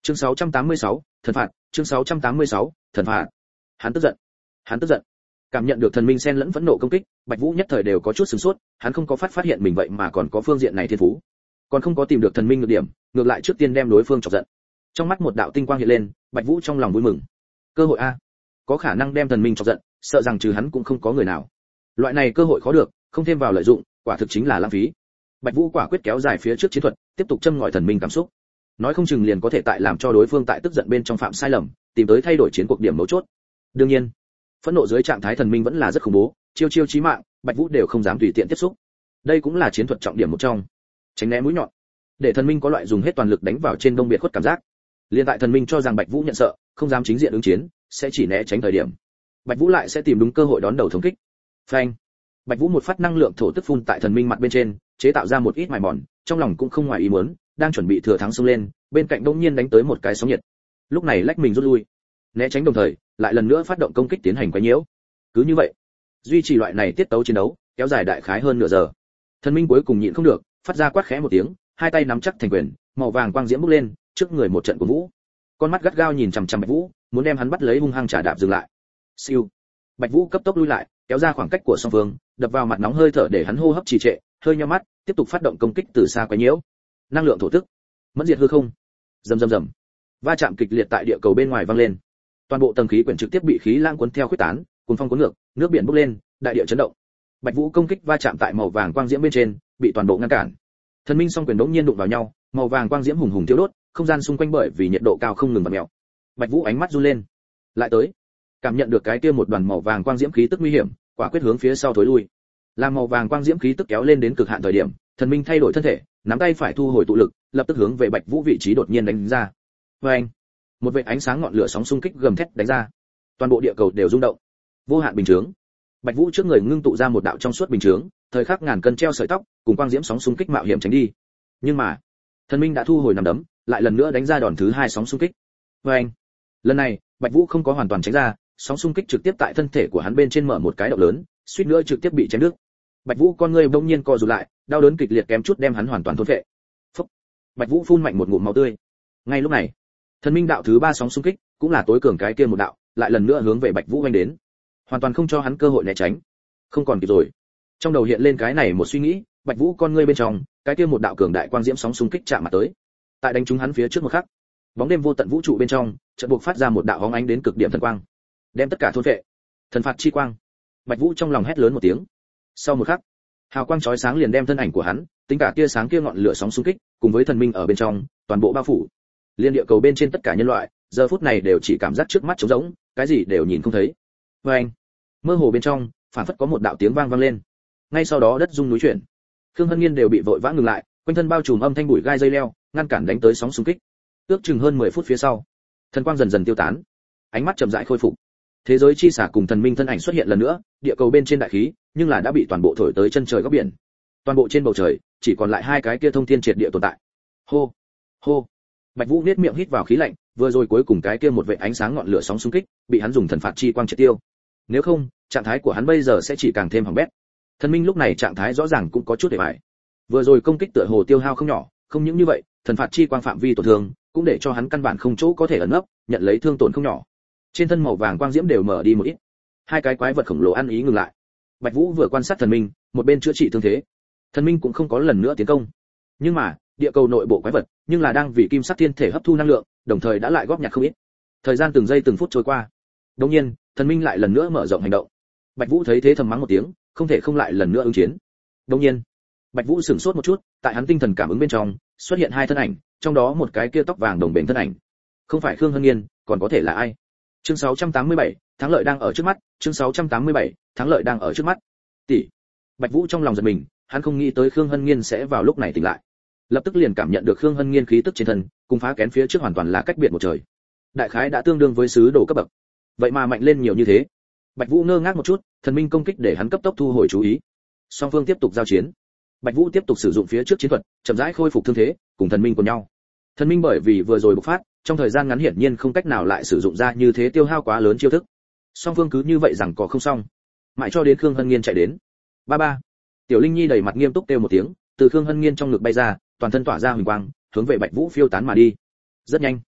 Chương 686, thần phạt, chương 686, thần phạt. Hắn tức giận. Cảm nhận được thần minh xen lẫn phẫn nộ công kích, Bạch Vũ nhất thời đều có chút sửng sốt, hắn không có phát hiện mình vậy mà còn có phương diện này thiên phú. Còn không có tìm được thần minh nhược điểm, ngược lại trước tiên đem đối phương chọc giận. Trong mắt một đạo tinh quang hiện lên, Bạch Vũ trong lòng vui mừng. Cơ hội a, có khả năng đem thần minh chọc giận, sợ rằng trừ hắn cũng không có người nào. Loại này cơ hội khó được, không thêm vào lợi dụng, quả thực chính là lãng phí. Bạch Vũ quả quyết kéo dài phía trước chiến thuật, tiếp tục châm ngòi thần minh cảm xúc. Nói không chừng liền có thể tại làm cho đối phương tại tức giận bên trong phạm sai lầm, tìm tới thay đổi chiến cuộc điểm mấu chốt. Đương nhiên, phẫn nộ dưới trạng thái thần minh vẫn là rất khủng bố, chiêu chiêu chí mạng, Bạch Vũ đều không dám tùy tiện tiếp xúc. Đây cũng là chiến thuật trọng điểm một trong. Tránh né mũi nhọn, để thần minh có loại dùng hết toàn lực đánh vào trên đông biệt khuất cảm giác. Liên tại thần minh cho rằng Bạch Vũ nhận sợ, không dám chính diện ứng chiến, sẽ chỉ né tránh thời điểm. Bạch Vũ lại sẽ tìm đúng cơ hội đón đầu thống kích. Phanh! Bạch Vũ một phát năng lượng thổ tức phun tại thần minh mặt bên trên, chế tạo ra một ít mài mòn, trong lòng cũng không ngoài ý muốn, đang chuẩn bị thừa thắng xông lên, bên cạnh đột nhiên đánh tới một cái sóng nhiệt. Lúc này lách mình rút lui, né tránh đồng thời, lại lần nữa phát động công kích tiến hành quấy nhiễu. Cứ như vậy, duy trì loại này tiết tấu chiến đấu, kéo dài đại khái hơn nửa giờ. Thần minh cuối cùng nhịn không được, phát ra quát khẽ một tiếng, hai tay nắm chắc thành quyền, màu vàng quang diễm bốc lên, trước người một trận của Vũ. Con mắt gắt gao nhìn chằm chằm Bạch Vũ, muốn đem hắn bắt lấy hung hăng trả đạp dừng lại. Siêu. Bạch Vũ cấp tốc lui lại, kéo ra khoảng cách của song phương, đập vào mặt nóng hơi thở để hắn hô hấp trì trệ, hơi nhắm mắt, tiếp tục phát động công kích từ xa quấy nhiễu. Năng lượng thổ tức, mẫn diệt hư không. Rầm rầm rầm. Va chạm kịch liệt tại địa cầu bên ngoài vang lên. Toàn bộ tầng khí quyển trực tiếp bị khí lãng cuốn theo khuếch tán, cuồng phong cuốn ngược, nước biển bốc lên, đại địa chấn động. Bạch Vũ công kích va chạm tại màu vàng quang diễm bên trên, bị toàn bộ ngăn cản. Thần minh song quyền đống nhiên đụng vào nhau, màu vàng quang diễm hùng hùng thiêu đốt, không gian xung quanh bởi vì nhiệt độ cao không ngừng vặn mèo. Bạch Vũ ánh mắt run lên, lại tới, cảm nhận được cái kia một đoàn màu vàng quang diễm khí tức nguy hiểm, quả quyết hướng phía sau thối lui. Làm màu vàng quang diễm khí tức kéo lên đến cực hạn thời điểm, thần minh thay đổi thân thể, nắm tay phải thu hồi tụ lực, lập tức hướng về Bạch Vũ vị trí đột nhiên đánh ra. Oeng! Một vệt ánh sáng ngọn lửa sóng xung kích gầm thét đánh ra. Toàn bộ địa cầu đều rung động. Vô hạn bình chướng. Bạch Vũ trước người ngưng tụ ra một đạo trong suốt bình chướng, thời khắc ngàn cân treo sợi tóc, cùng quang diễm sóng xung kích mạo hiểm tránh đi. Nhưng mà, thần minh đã thu hồi nắm đấm, lại lần nữa đánh ra đòn thứ hai sóng xung kích. Oeng! Lần này, Bạch Vũ không có hoàn toàn tránh ra, sóng xung kích trực tiếp tại thân thể của hắn bên trên mở một cái động lớn, suýt nữa trực tiếp bị chém đứt. Bạch Vũ con ngươi bỗng nhiên co rụt lại, đau đớn kịch liệt kém chút đem hắn hoàn toàn thôn phệ. Phốc! Bạch Vũ phun mạnh một ngụm máu tươi. Ngay lúc này, thần minh đạo thứ ba sóng xung kích, cũng là tối cường cái kia một đạo, lại lần nữa hướng về Bạch Vũ vành đến, hoàn toàn không cho hắn cơ hội né tránh. Không còn kịp rồi. Trong đầu hiện lên cái này một suy nghĩ, Bạch Vũ con ngươi bên trong, cái kia một đạo cường đại quang diễm sóng xung kích chạm mặt tới. Tại đánh trúng hắn phía trước một khắc, bóng đêm vô tận vũ trụ bên trong, chợt buộc phát ra một đạo hóng ánh đến cực điểm thần quang, đem tất cả thôn phệ. Thần phạt chi quang. Bạch Vũ trong lòng hét lớn một tiếng. Sau một khắc, hào quang chói sáng liền đem thân ảnh của hắn, tính cả tia sáng kia ngọn lửa sóng xung kích, cùng với thần minh ở bên trong, toàn bộ bao phủ. Liên địa cầu bên trên tất cả nhân loại, giờ phút này đều chỉ cảm giác trước mắt trống rỗng, cái gì đều nhìn không thấy. Oeng! Mơ hồ bên trong, phản phất có một đạo tiếng vang vang lên. Ngay sau đó đất rung núi chuyển. Khương Hân Nghiên đều bị vội vã ngừng lại, quanh thân bao trùm âm thanh bụi gai dây leo, ngăn cản đánh tới sóng xung kích. Ước chừng hơn 10 phút phía sau, thần quang dần dần tiêu tán, ánh mắt chậm rãi khôi phục. Thế giới chi xả cùng thần minh thân ảnh xuất hiện lần nữa, địa cầu bên trên đại khí, nhưng là đã bị toàn bộ thổi tới chân trời góc biển. Toàn bộ trên bầu trời, chỉ còn lại hai cái kia thông thiên triệt địa tồn tại. Hô, hô. Bạch Vũ nhếch miệng hít vào khí lạnh, vừa rồi cuối cùng cái kia một vệt ánh sáng ngọn lửa sóng xung kích, bị hắn dùng thần phạt chi quang triệt tiêu. Nếu không, trạng thái của hắn bây giờ sẽ chỉ càng thêm hỏng bét. Thần minh lúc này trạng thái rõ ràng cũng có chút để bại. Vừa rồi công kích tựa hồ tiêu hao không nhỏ, không những như vậy, thần phạt chi quang phạm vi tổn thương, cũng để cho hắn căn bản không chỗ có thể ẩn nấp, nhận lấy thương tổn không nhỏ. Trên thân màu vàng quang diễm đều mở đi một ít. Hai cái quái vật khổng lồ ăn ý ngừng lại. Bạch Vũ vừa quan sát thần minh, một bên chữa trị thương thế. Thần minh cũng không có lần nữa tiến công. Nhưng mà, địa cầu nội bộ quái vật, nhưng là đang vì kim sắc thiên thể hấp thu năng lượng, đồng thời đã lại góp nhặt không ít. Thời gian từng giây từng phút trôi qua. Đột nhiên, thần minh lại lần nữa mở rộng hành động. Bạch Vũ thấy thế thầm mắng một tiếng, không thể không lại lần nữa ứng chiến. Đột nhiên, Bạch Vũ sửng sốt một chút, tại hắn tinh thần cảm ứng bên trong, xuất hiện hai thân ảnh, trong đó một cái kia tóc vàng đồng bền thân ảnh. Không phải Khương Hân Nghiên, còn có thể là ai? Chương 687, thắng lợi đang ở trước mắt, chương 687, thắng lợi đang ở trước mắt. Tỷ. Bạch Vũ trong lòng giật mình, hắn không nghĩ tới Khương Hân Nghiên sẽ vào lúc này tỉnh lại. Lập tức liền cảm nhận được Khương Hân Nghiên khí tức trên thân, cùng phá kén phía trước hoàn toàn là cách biệt một trời. Đại khái đã tương đương với sứ đồ cấp bậc. Vậy mà mạnh lên nhiều như thế. Bạch Vũ ngơ ngác một chút, thần minh công kích để hắn cấp tốc thu hồi chú ý. Song phương tiếp tục giao chiến. Bạch Vũ tiếp tục sử dụng phía trước chiến thuật, chậm rãi khôi phục thương thế, cùng thần minh cùng nhau. Thần minh bởi vì vừa rồi bộc phát, trong thời gian ngắn hiển nhiên không cách nào lại sử dụng ra như thế tiêu hao quá lớn chiêu thức. Song phương cứ như vậy rằng có không xong. Mãi cho đến Khương Hân Nghiên chạy đến. Ba ba. Tiểu Linh Nhi đầy mặt nghiêm túc kêu một tiếng, từ Khương Hân Nghiên trong ngực bay ra, toàn thân tỏa ra huỳnh quang, hướng về Bạch Vũ phiêu tán mà đi. Rất nhanh,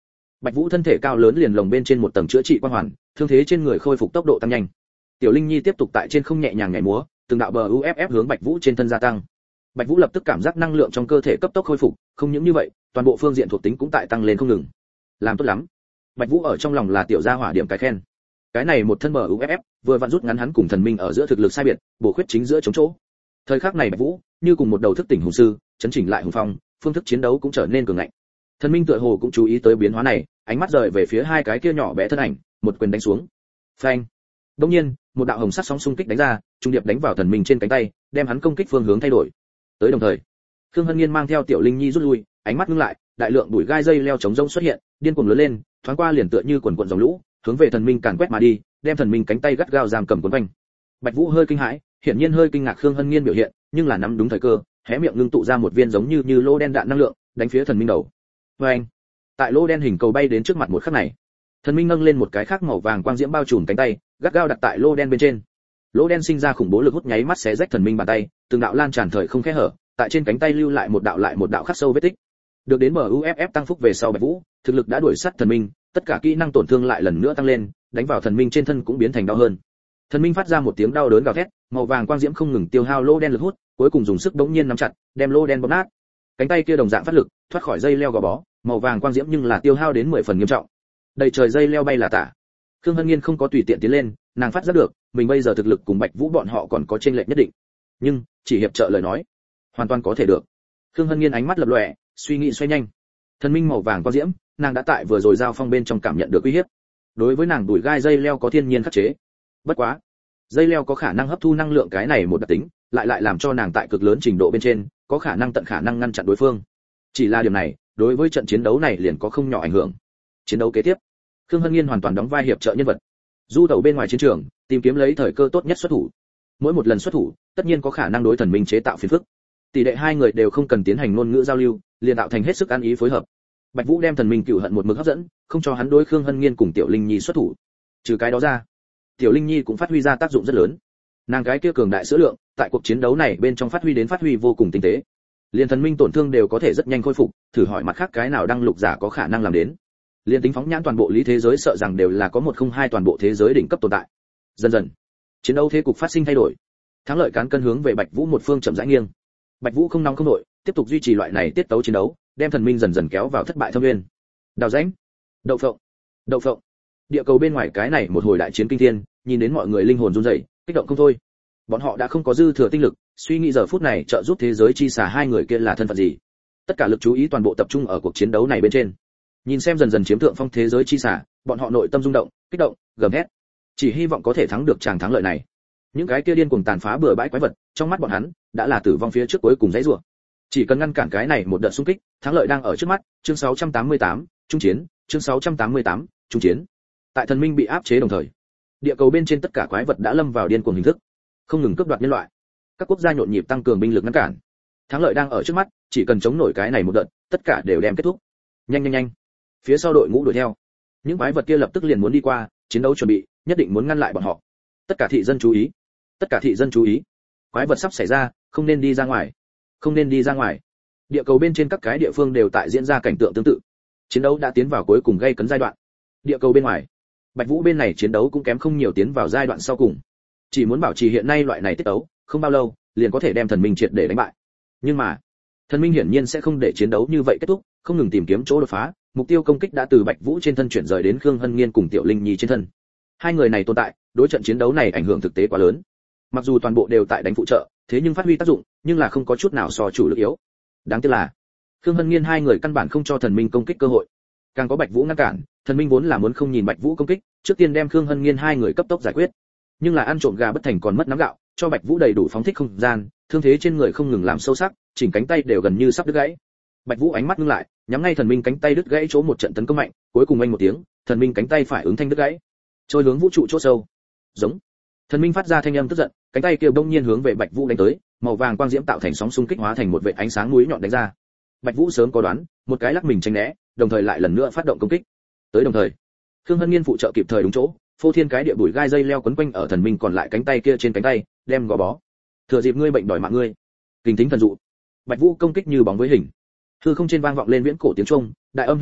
Bạch Vũ thân thể cao lớn liền lồng bên trên một tầng chữa trị quang hoàn, thương thế trên người khôi phục tốc độ tăng nhanh. Tiểu Linh Nhi tiếp tục tại trên không nhẹ nhàng nhảy múa, từng đạo bờ UFF hướng Bạch Vũ trên thân gia tăng. Bạch Vũ lập tức cảm giác năng lượng trong cơ thể cấp tốc khôi phục, không những như vậy, toàn bộ phương diện thuộc tính cũng tại tăng lên không ngừng. Làm tốt lắm. Bạch Vũ ở trong lòng là tiểu gia hỏa điểm cái khen. Cái này một thân bờ UFF, vừa vặn rút ngắn hắn cùng thần minh ở giữa thực lực sai biệt, bổ khuyết chính giữa chống chỗ. Thời khắc này Bạch Vũ, như cùng một đầu thức tỉnh hùng sư, chấn chỉnh lại hùng phong, phương thức chiến đấu cũng trở nên cường ngạnh. Thần minh tựa hồ cũng chú ý tới biến hóa này, ánh mắt rời về phía hai cái kia nhỏ bé thân ảnh, một quyền đánh xuống. Phanh. Đột nhiên, một đạo hồng sắc sóng xung kích đánh ra, trung điệp đánh vào thần minh trên cánh tay, đem hắn công kích phương hướng thay đổi. Tới đồng thời, Khương Hân Nghiên mang theo Tiểu Linh Nhi rút lui, ánh mắt ngưng lại, đại lượng bụi gai dây leo chống rông xuất hiện, điên cuồng lớn lên, thoáng qua liền tựa như quần quần dòng lũ, hướng về thần minh càn quét mà đi, đem thần minh cánh tay gắt gao giam cầm cuốn quanh. Bạch Vũ hơi kinh hãi, hiển nhiên hơi kinh ngạc Khương Hân Nghiên biểu hiện, nhưng là nắm đúng thời cơ, hé miệng ngưng tụ ra một viên giống như lô đen đạn năng lượng, đánh phía thần minh đầu. Oeng! Tại lô đen hình cầu bay đến trước mặt một khắc này, thần minh nâng lên một cái khác màu vàng quang diễm bao trùm cánh tay, gắt gao đặt tại lô đen bên trên. Lô đen sinh ra khủng bố lực hút nháy mắt xé rách thần minh bàn tay, từng đạo lan tràn thời không khe hở, tại trên cánh tay lưu lại một đạo khắc sâu vết tích. Được đến MUFF tăng phúc về sau Bạch Vũ, thực lực đã đuổi sát thần minh, tất cả kỹ năng tổn thương lại lần nữa tăng lên, đánh vào thần minh trên thân cũng biến thành đau hơn. Thần minh phát ra một tiếng đau đớn gào thét, màu vàng quang diễm không ngừng tiêu hao lô đen lực hút, cuối cùng dùng sức bỗng nhiên nắm chặt, đem lô đen bóp nát. Cánh tay kia đồng dạng phát lực, thoát khỏi dây leo gò bó, màu vàng quang diễm nhưng là tiêu hao đến 10 phần nghiêm trọng. Đầy trời dây leo bay là tả. Khương Hân Nghiên không có tùy tiện tiến lên, nàng phát giác được, mình bây giờ thực lực cùng Bạch Vũ bọn họ còn có chênh lệch nhất định. Nhưng, chỉ hiệp trợ lời nói, hoàn toàn có thể được. Khương Hân Nghiên ánh mắt lập lòe, suy nghĩ xoay nhanh. Thần minh màu vàng quang diễm, nàng đã tại vừa rồi giao phong bên trong cảm nhận được uy hiếp. Đối với nàng đuổi gai dây leo có thiên nhiên khắc chế. Bất quá, dây leo có khả năng hấp thu năng lượng cái này một đặc tính, lại làm cho nàng tại cực lớn trình độ bên trên, có khả năng tận khả năng ngăn chặn đối phương. Chỉ là điều này, đối với trận chiến đấu này liền có không nhỏ ảnh hưởng. Chiến đấu kế tiếp, Khương Hân Nghiên hoàn toàn đóng vai hiệp trợ nhân vật. Du tẩu bên ngoài chiến trường, tìm kiếm lấy thời cơ tốt nhất xuất thủ. Mỗi một lần xuất thủ, tất nhiên có khả năng đối thần minh chế tạo phiền phức. Tỷ lệ hai người đều không cần tiến hành ngôn ngữ giao lưu, liền tạo thành hết sức ăn ý phối hợp. Bạch Vũ đem thần minh cửu hận một mực hấp dẫn, không cho hắn đối Khương Hân Nghiên cùng Tiểu Linh Nhi xuất thủ. Trừ cái đó ra, Tiểu Linh Nhi cũng phát huy ra tác dụng rất lớn. Nàng cái kia cường đại sữa lượng, tại cuộc chiến đấu này bên trong phát huy vô cùng tinh tế. Liên thần minh tổn thương đều có thể rất nhanh khôi phục, thử hỏi mặt khác cái nào đăng lục giả có khả năng làm đến. Liên tính phóng nhãn toàn bộ lý thế giới sợ rằng đều là có 102 toàn bộ thế giới đỉnh cấp tồn tại. Dần dần, chiến đấu thế cục phát sinh thay đổi. Thắng lợi cán cân hướng về Bạch Vũ một phương chậm rãi nghiêng. Bạch Vũ không nóng không nội, tiếp tục duy trì loại này tiết tấu chiến đấu, đem thần minh dần dần kéo vào thất bại thâm nguyên. Đào rãnh, đậu phộng. Địa cầu bên ngoài cái này một hồi đại chiến kinh thiên, nhìn đến mọi người linh hồn run rẩy, kích động không thôi. Bọn họ đã không có dư thừa tinh lực, suy nghĩ giờ phút này trợ giúp thế giới chi xả hai người kia là thân phận gì. Tất cả lực chú ý toàn bộ tập trung ở cuộc chiến đấu này bên trên. Nhìn xem dần dần chiếm thượng phong thế giới chi xả, bọn họ nội tâm rung động, kích động, gầm hét. Chỉ hy vọng có thể thắng được tràng thắng lợi này. Những cái kia điên cuồng tàn phá bừa bãi quái vật, trong mắt bọn hắn đã là tử vong phía trước cuối cùng dãy rủa. Chỉ cần ngăn cản cái này một đợt xung kích, thắng lợi đang ở trước mắt. Chương 688, trung chiến, chương 688, trung chiến. Tại thần minh bị áp chế đồng thời, địa cầu bên trên tất cả quái vật đã lâm vào điên cuồng hình thức, không ngừng cướp đoạt nhân loại. Các quốc gia nhộn nhịp tăng cường binh lực ngăn cản. Thắng lợi đang ở trước mắt, chỉ cần chống nổi cái này một đợt, tất cả đều đem kết thúc. Nhanh. Phía sau đội ngũ đuổi theo. Những quái vật kia lập tức liền muốn đi qua, chiến đấu chuẩn bị, nhất định muốn ngăn lại bọn họ. Tất cả thị dân chú ý. Quái vật sắp xảy ra, không nên đi ra ngoài. Địa cầu bên trên các cái địa phương đều tại diễn ra cảnh tượng tương tự. Chiến đấu đã tiến vào cuối cùng gây cấn giai đoạn. Địa cầu bên ngoài, Bạch Vũ bên này chiến đấu cũng kém không nhiều tiến vào giai đoạn sau cùng. Chỉ muốn bảo trì hiện nay loại này tiết tấu, không bao lâu liền có thể đem thần minh triệt để đánh bại. Nhưng mà, thần minh hiển nhiên sẽ không để chiến đấu như vậy kết thúc, không ngừng tìm kiếm chỗ đột phá, mục tiêu công kích đã từ Bạch Vũ trên thân chuyển rời đến Khương Hân Nghiên cùng Tiểu Linh Nhi trên thân. Hai người này tồn tại, đối trận chiến đấu này ảnh hưởng thực tế quá lớn. Mặc dù toàn bộ đều tại đánh phụ trợ, thế nhưng phát huy tác dụng, nhưng là không có chút nào so chủ lực yếu. Đáng tiếc là, Khương Hân Nghiên hai người căn bản không cho thần minh công kích cơ hội. Càng có Bạch Vũ ngăn cản, thần minh vốn là muốn không nhìn Bạch Vũ công kích, trước tiên đem Khương Hân Nghiên hai người cấp tốc giải quyết. Nhưng là ăn trộm gà bất thành còn mất nắm gạo, cho Bạch Vũ đầy đủ phóng thích không gian, thương thế trên người không ngừng làm sâu sắc, chỉnh cánh tay đều gần như sắp đứt gãy. Bạch Vũ ánh mắt ngưng lại, nhắm ngay thần minh cánh tay đứt gãy chỗ một trận tấn công mạnh, cuối cùng anh một tiếng, thần minh cánh tay phải ứng thanh đứt gãy, trôi hướng vũ trụ chỗ sâu. Giống. Thần minh phát ra thanh âm tức giận, cánh tay kia bỗng nhiên hướng về Bạch Vũ đánh tới, màu vàng quang diễm tạo thành sóng xung kích hóa thành một vệt ánh sáng mũi nhọn đánh ra. Bạch Vũ sớm có đoán, một cái lắc mình tránh né, đồng thời lại lần nữa phát động công kích. Tới đồng thời, Khương Hân Nghiên phụ trợ kịp thời đúng chỗ, phô thiên cái địa bụi gai dây leo quấn quanh ở thần minh còn lại cánh tay kia trên cánh tay, đem gò bó. Thừa dịp ngươi bệnh đòi mạng ngươi. Kình thính thần dụ. Bạch Vũ công kích như bóng với hình. Hư không trên vang vọng lên viễn cổ tiếng trung, đại âm hy thanh,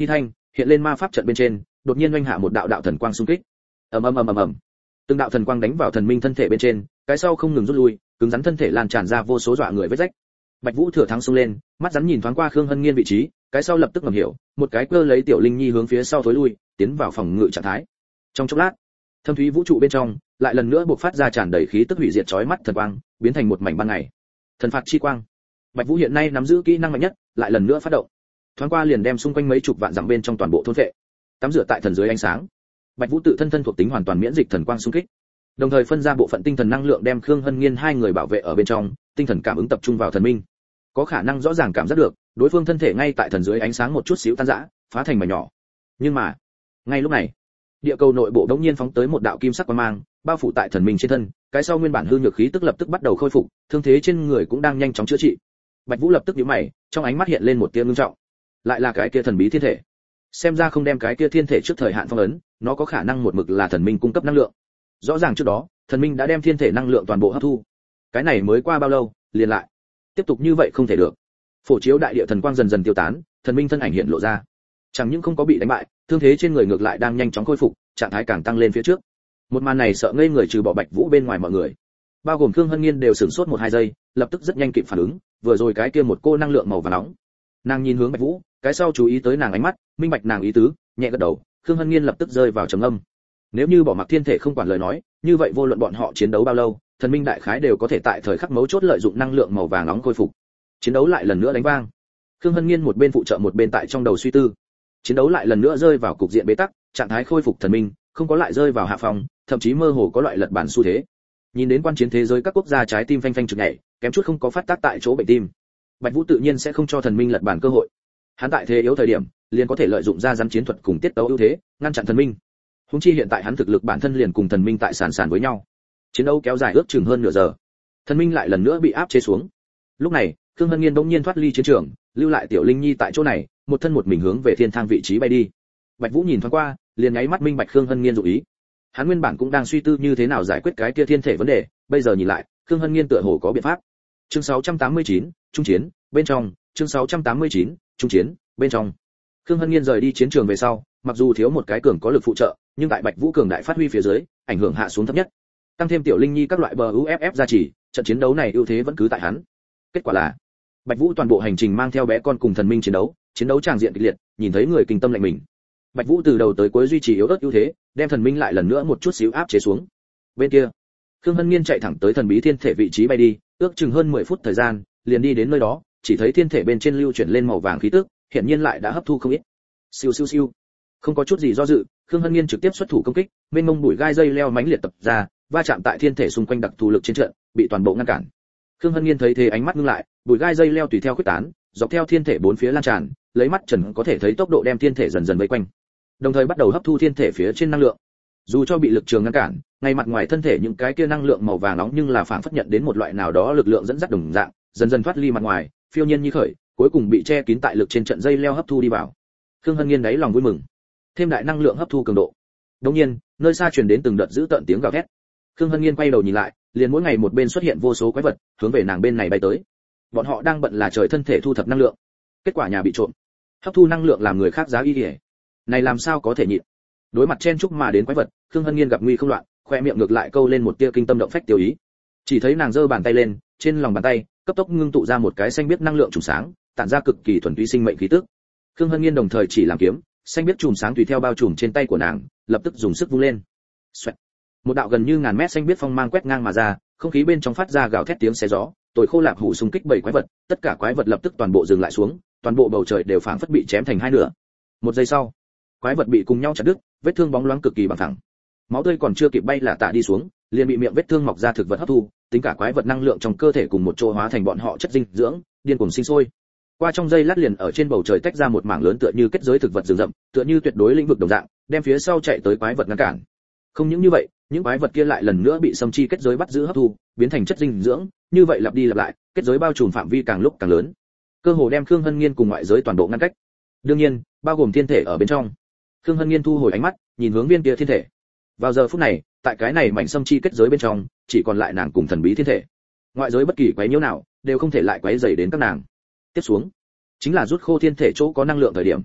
hiện lên ma pháp trận bên trên, đột nhiên oanh hạ một đạo đạo thần quang xung kích. Ầm ầm ầm ầm ầm. Từng đạo thần quang đánh vào thần minh thân thể bên trên, cái sau không ngừng rút lui, cứng rắn thân thể lan tràn ra vô số dọa người vết rách. Bạch Vũ thừa thắng xông lên, mắt rắn nhìn thoáng qua Khương Hân Nghiên vị trí, cái sau lập tức ngầm hiểu, một cái cơ lấy tiểu linh nhi hướng phía sau thối lui, tiến vào phòng ngự trạng thái. Trong chốc lát, thâm thúy vũ trụ bên trong lại lần nữa bộc phát ra tràn đầy khí tức hủy diệt chói mắt thần quang, biến thành một mảnh ban ngày. Thần phạt chi quang. Bạch Vũ hiện nay nắm giữ kỹ năng mạnh nhất, lại lần nữa phát động. Thoáng qua liền đem xung quanh mấy chục vạn dặm bên trong toàn bộ thôn phệ. Tắm rửa tại thần dưới ánh sáng. Bạch Vũ tự thân thuộc tính hoàn toàn miễn dịch thần quang xung kích. Đồng thời phân ra bộ phận tinh thần năng lượng đem Khương Hân Nghiên hai người bảo vệ ở bên trong, tinh thần cảm ứng tập trung vào thần minh. Có khả năng rõ ràng cảm giác được, đối phương thân thể ngay tại thần dưới ánh sáng một chút xíu tan rã, phá thành mảnh nhỏ. Nhưng mà, ngay lúc này, địa cầu nội bộ đống nhiên phóng tới một đạo kim sắc quang mang, bao phủ tại thần minh trên thân, cái sau nguyên bản hư nhược khí tức lập tức bắt đầu khôi phục, thương thế trên người cũng đang nhanh chóng chữa trị. Bạch Vũ lập tức nhíu mày, trong ánh mắt hiện lên một tia ngưng trọng. Lại là cái kia thần bí thiên thể. Xem ra không đem cái kia thiên thể trước thời hạn phong ấn, nó có khả năng một mực là thần minh cung cấp năng lượng. Rõ ràng trước đó, thần minh đã đem thiên thể năng lượng toàn bộ hấp thu. Cái này mới qua bao lâu, liền lại. Tiếp tục như vậy không thể được. Phổ chiếu đại địa thần quang dần dần tiêu tán, thần minh thân ảnh hiện lộ ra. Chẳng những không có bị đánh bại, thương thế trên người ngược lại đang nhanh chóng khôi phục, trạng thái càng tăng lên phía trước. Một màn này sợ ngây người trừ bỏ Bạch Vũ bên ngoài mọi người. Bao gồm Khương Hân Nghiên đều sửng sốt 1-2 giây, lập tức rất nhanh kịp phản ứng, vừa rồi cái kia một cô năng lượng màu vàng nóng. Nàng nhìn hướng Bạch Vũ, cái sau chú ý tới nàng ánh mắt, minh bạch nàng ý tứ, nhẹ gật đầu, Khương Hân Nghiên lập tức rơi vào trầm âm. Nếu như bỏ mặc thiên thể không quản lời nói, như vậy vô luận bọn họ chiến đấu bao lâu, thần minh đại khái đều có thể tại thời khắc mấu chốt lợi dụng năng lượng màu vàng nóng khôi phục. Chiến đấu lại lần nữa đánh vang. Khương Hân Nghiên một bên phụ trợ một bên tại trong đầu suy tư. Chiến đấu lại lần nữa rơi vào cục diện bế tắc, trạng thái khôi phục thần minh, không có lại rơi vào hạ phòng, thậm chí mơ hồ có loại lật bản xu thế. Nhìn đến quan chiến thế giới các quốc gia trái tim phanh phanh trực nhảy, kém chút không có phát tác tại chỗ bệnh tim. Bạch Vũ tự nhiên sẽ không cho thần minh lật bản cơ hội. Hắn tại thế yếu thời điểm, liền có thể lợi dụng ra rắn chiến thuật cùng tiết tấu ưu thế, ngăn chặn thần minh. Huống chi hiện tại hắn thực lực bản thân liền cùng thần minh tại sàn với nhau. Chiến đấu kéo dài ước chừng hơn nửa giờ. Thần minh lại lần nữa bị áp chế xuống. Lúc này, Khương Hân Nghiên bỗng nhiên thoát ly chiến trường, lưu lại tiểu linh nhi tại chỗ này, một thân một mình hướng về thiên thang vị trí bay đi. Bạch Vũ nhìn thoáng qua, liền nháy mắt minh bạch Khương Hân Nghiên dụng ý. Hắn nguyên bản cũng đang suy tư như thế nào giải quyết cái kia thiên thể vấn đề, bây giờ nhìn lại, Khương Hân Nghiên tựa hồ có biện pháp. Chương 689, trung chiến, bên trong, chương 689, trung chiến, bên trong. Khương Hân Nghiên rời đi chiến trường về sau, mặc dù thiếu một cái cường có lực phụ trợ, nhưng tại Bạch Vũ cường đại phát huy phía dưới, ảnh hưởng hạ xuống thấp nhất. Tăng thêm tiểu linh nhi các loại bờ UFF gia trì, trận chiến đấu này ưu thế vẫn cứ tại hắn. Kết quả là, Bạch Vũ toàn bộ hành trình mang theo bé con cùng thần minh chiến đấu tràng diện kịch liệt, nhìn thấy người kinh tâm lạnh mình. Bạch Vũ từ đầu tới cuối duy trì yếu ớt ưu thế, đem thần minh lại lần nữa một chút xíu áp chế xuống. Bên kia, Khương Hân Nghiên chạy thẳng tới thần bí thiên thể vị trí bay đi, ước chừng hơn 10 phút thời gian, liền đi đến nơi đó, chỉ thấy thiên thể bên trên lưu chuyển lên màu vàng khí tức, hiện nhiên lại đã hấp thu không ít. Siêu siêu siêu. Không có chút gì do dự, Khương Hân Nghiên trực tiếp xuất thủ công kích, mênh mông bụi gai dây leo mãnh liệt tập ra, va chạm tại thiên thể xung quanh đặc thù lực trên trận, bị toàn bộ ngăn cản. Khương Hân Nghiên thấy thế ánh mắt ngưng lại, bụi gai dây leo tùy theo khuếch tán, dọc theo thiên thể bốn phía lan tràn, lấy mắt trần có thể thấy tốc độ đem thiên thể dần dần vây quanh. Đồng thời bắt đầu hấp thu thiên thể phía trên năng lượng. Dù cho bị lực trường ngăn cản, ngay mặt ngoài thân thể những cái kia năng lượng màu vàng nóng nhưng là phản phất nhận đến một loại nào đó lực lượng dẫn dắt đồng dạng, dần dần thoát ly mặt ngoài, phiêu nhiên như khởi, cuối cùng bị che kín tại lực trên trận dây leo hấp thu đi vào. Khương Hân Nghiên đáy lòng vui mừng. Thêm đại năng lượng hấp thu cường độ. Đột nhiên, nơi xa truyền đến từng đợt dữ tợn tiếng gào thét. Khương Hân Nghiên quay đầu nhìn lại, liền mỗi ngày một bên xuất hiện vô số quái vật, hướng về nàng bên này bay tới. Bọn họ đang bận là trời thân thể thu thập năng lượng. Kết quả nhà bị trộm. Hấp thu năng lượng làm người khác giá y liễu. Này làm sao có thể nhịn. Đối mặt chen chúc mà đến quái vật, Khương Hân Nghiên gặp nguy không loạn, khoe miệng ngược lại câu lên một tia kinh tâm động phách tiêu ý. Chỉ thấy nàng giơ bàn tay lên, trên lòng bàn tay cấp tốc ngưng tụ ra một cái xanh biếc năng lượng trùng sáng, tản ra cực kỳ thuần túy sinh mệnh khí tức. Khương Hân Nghiên đồng thời chỉ làm kiếm, xanh biếc chùm sáng tùy theo bao trùm trên tay của nàng, lập tức dùng sức vung lên. Xoẹt. Một đạo gần như ngàn mét xanh biếc phong mang quét ngang mà ra, không khí bên trong phát ra gào thét tiếng xé gió, tồi khô lạp hủ xung kích bảy quái vật, tất cả quái vật lập tức toàn bộ dừng lại xuống, toàn bộ bầu trời đều phảng phất bị chém thành hai nửa. Một giây sau, quái vật bị cùng nhau chặt đứt, vết thương bóng loáng cực kỳ bằng thẳng. Máu tươi còn chưa kịp bay là tạ đi xuống, liền bị miệng vết thương mọc ra thực vật hấp thu, tính cả quái vật năng lượng trong cơ thể cùng một chỗ hóa thành bọn họ chất dinh dưỡng, điên cuồng sinh sôi. Qua trong giây lát liền ở trên bầu trời tách ra một mảng lớn tựa như kết giới thực vật rừng rậm, tựa như tuyệt đối lĩnh vực đồng dạng, đem phía sau chạy tới quái vật ngăn cản. Không những như vậy, những quái vật kia lại lần nữa bị xâm chi kết giới bắt giữ hấp thu, biến thành chất dinh dưỡng, như vậy lặp đi lặp lại, kết giới bao trùm phạm vi càng lúc càng lớn, cơ hồ đem Khương Hân Nghiên cùng ngoại giới toàn bộ ngăn cách. Đương nhiên, bao gồm thiên thể ở bên trong. Khương Hân Nghiên thu hồi ánh mắt, nhìn hướng viên kia thiên thể. Vào giờ phút này, tại cái này mảnh xâm chi kết giới bên trong, chỉ còn lại nàng cùng thần bí thiên thể. Ngoại giới bất kỳ quấy nhiễu nào, đều không thể lại quấy rầy đến các nàng. Tiếp xuống, chính là rút khô thiên thể chỗ có năng lượng thời điểm.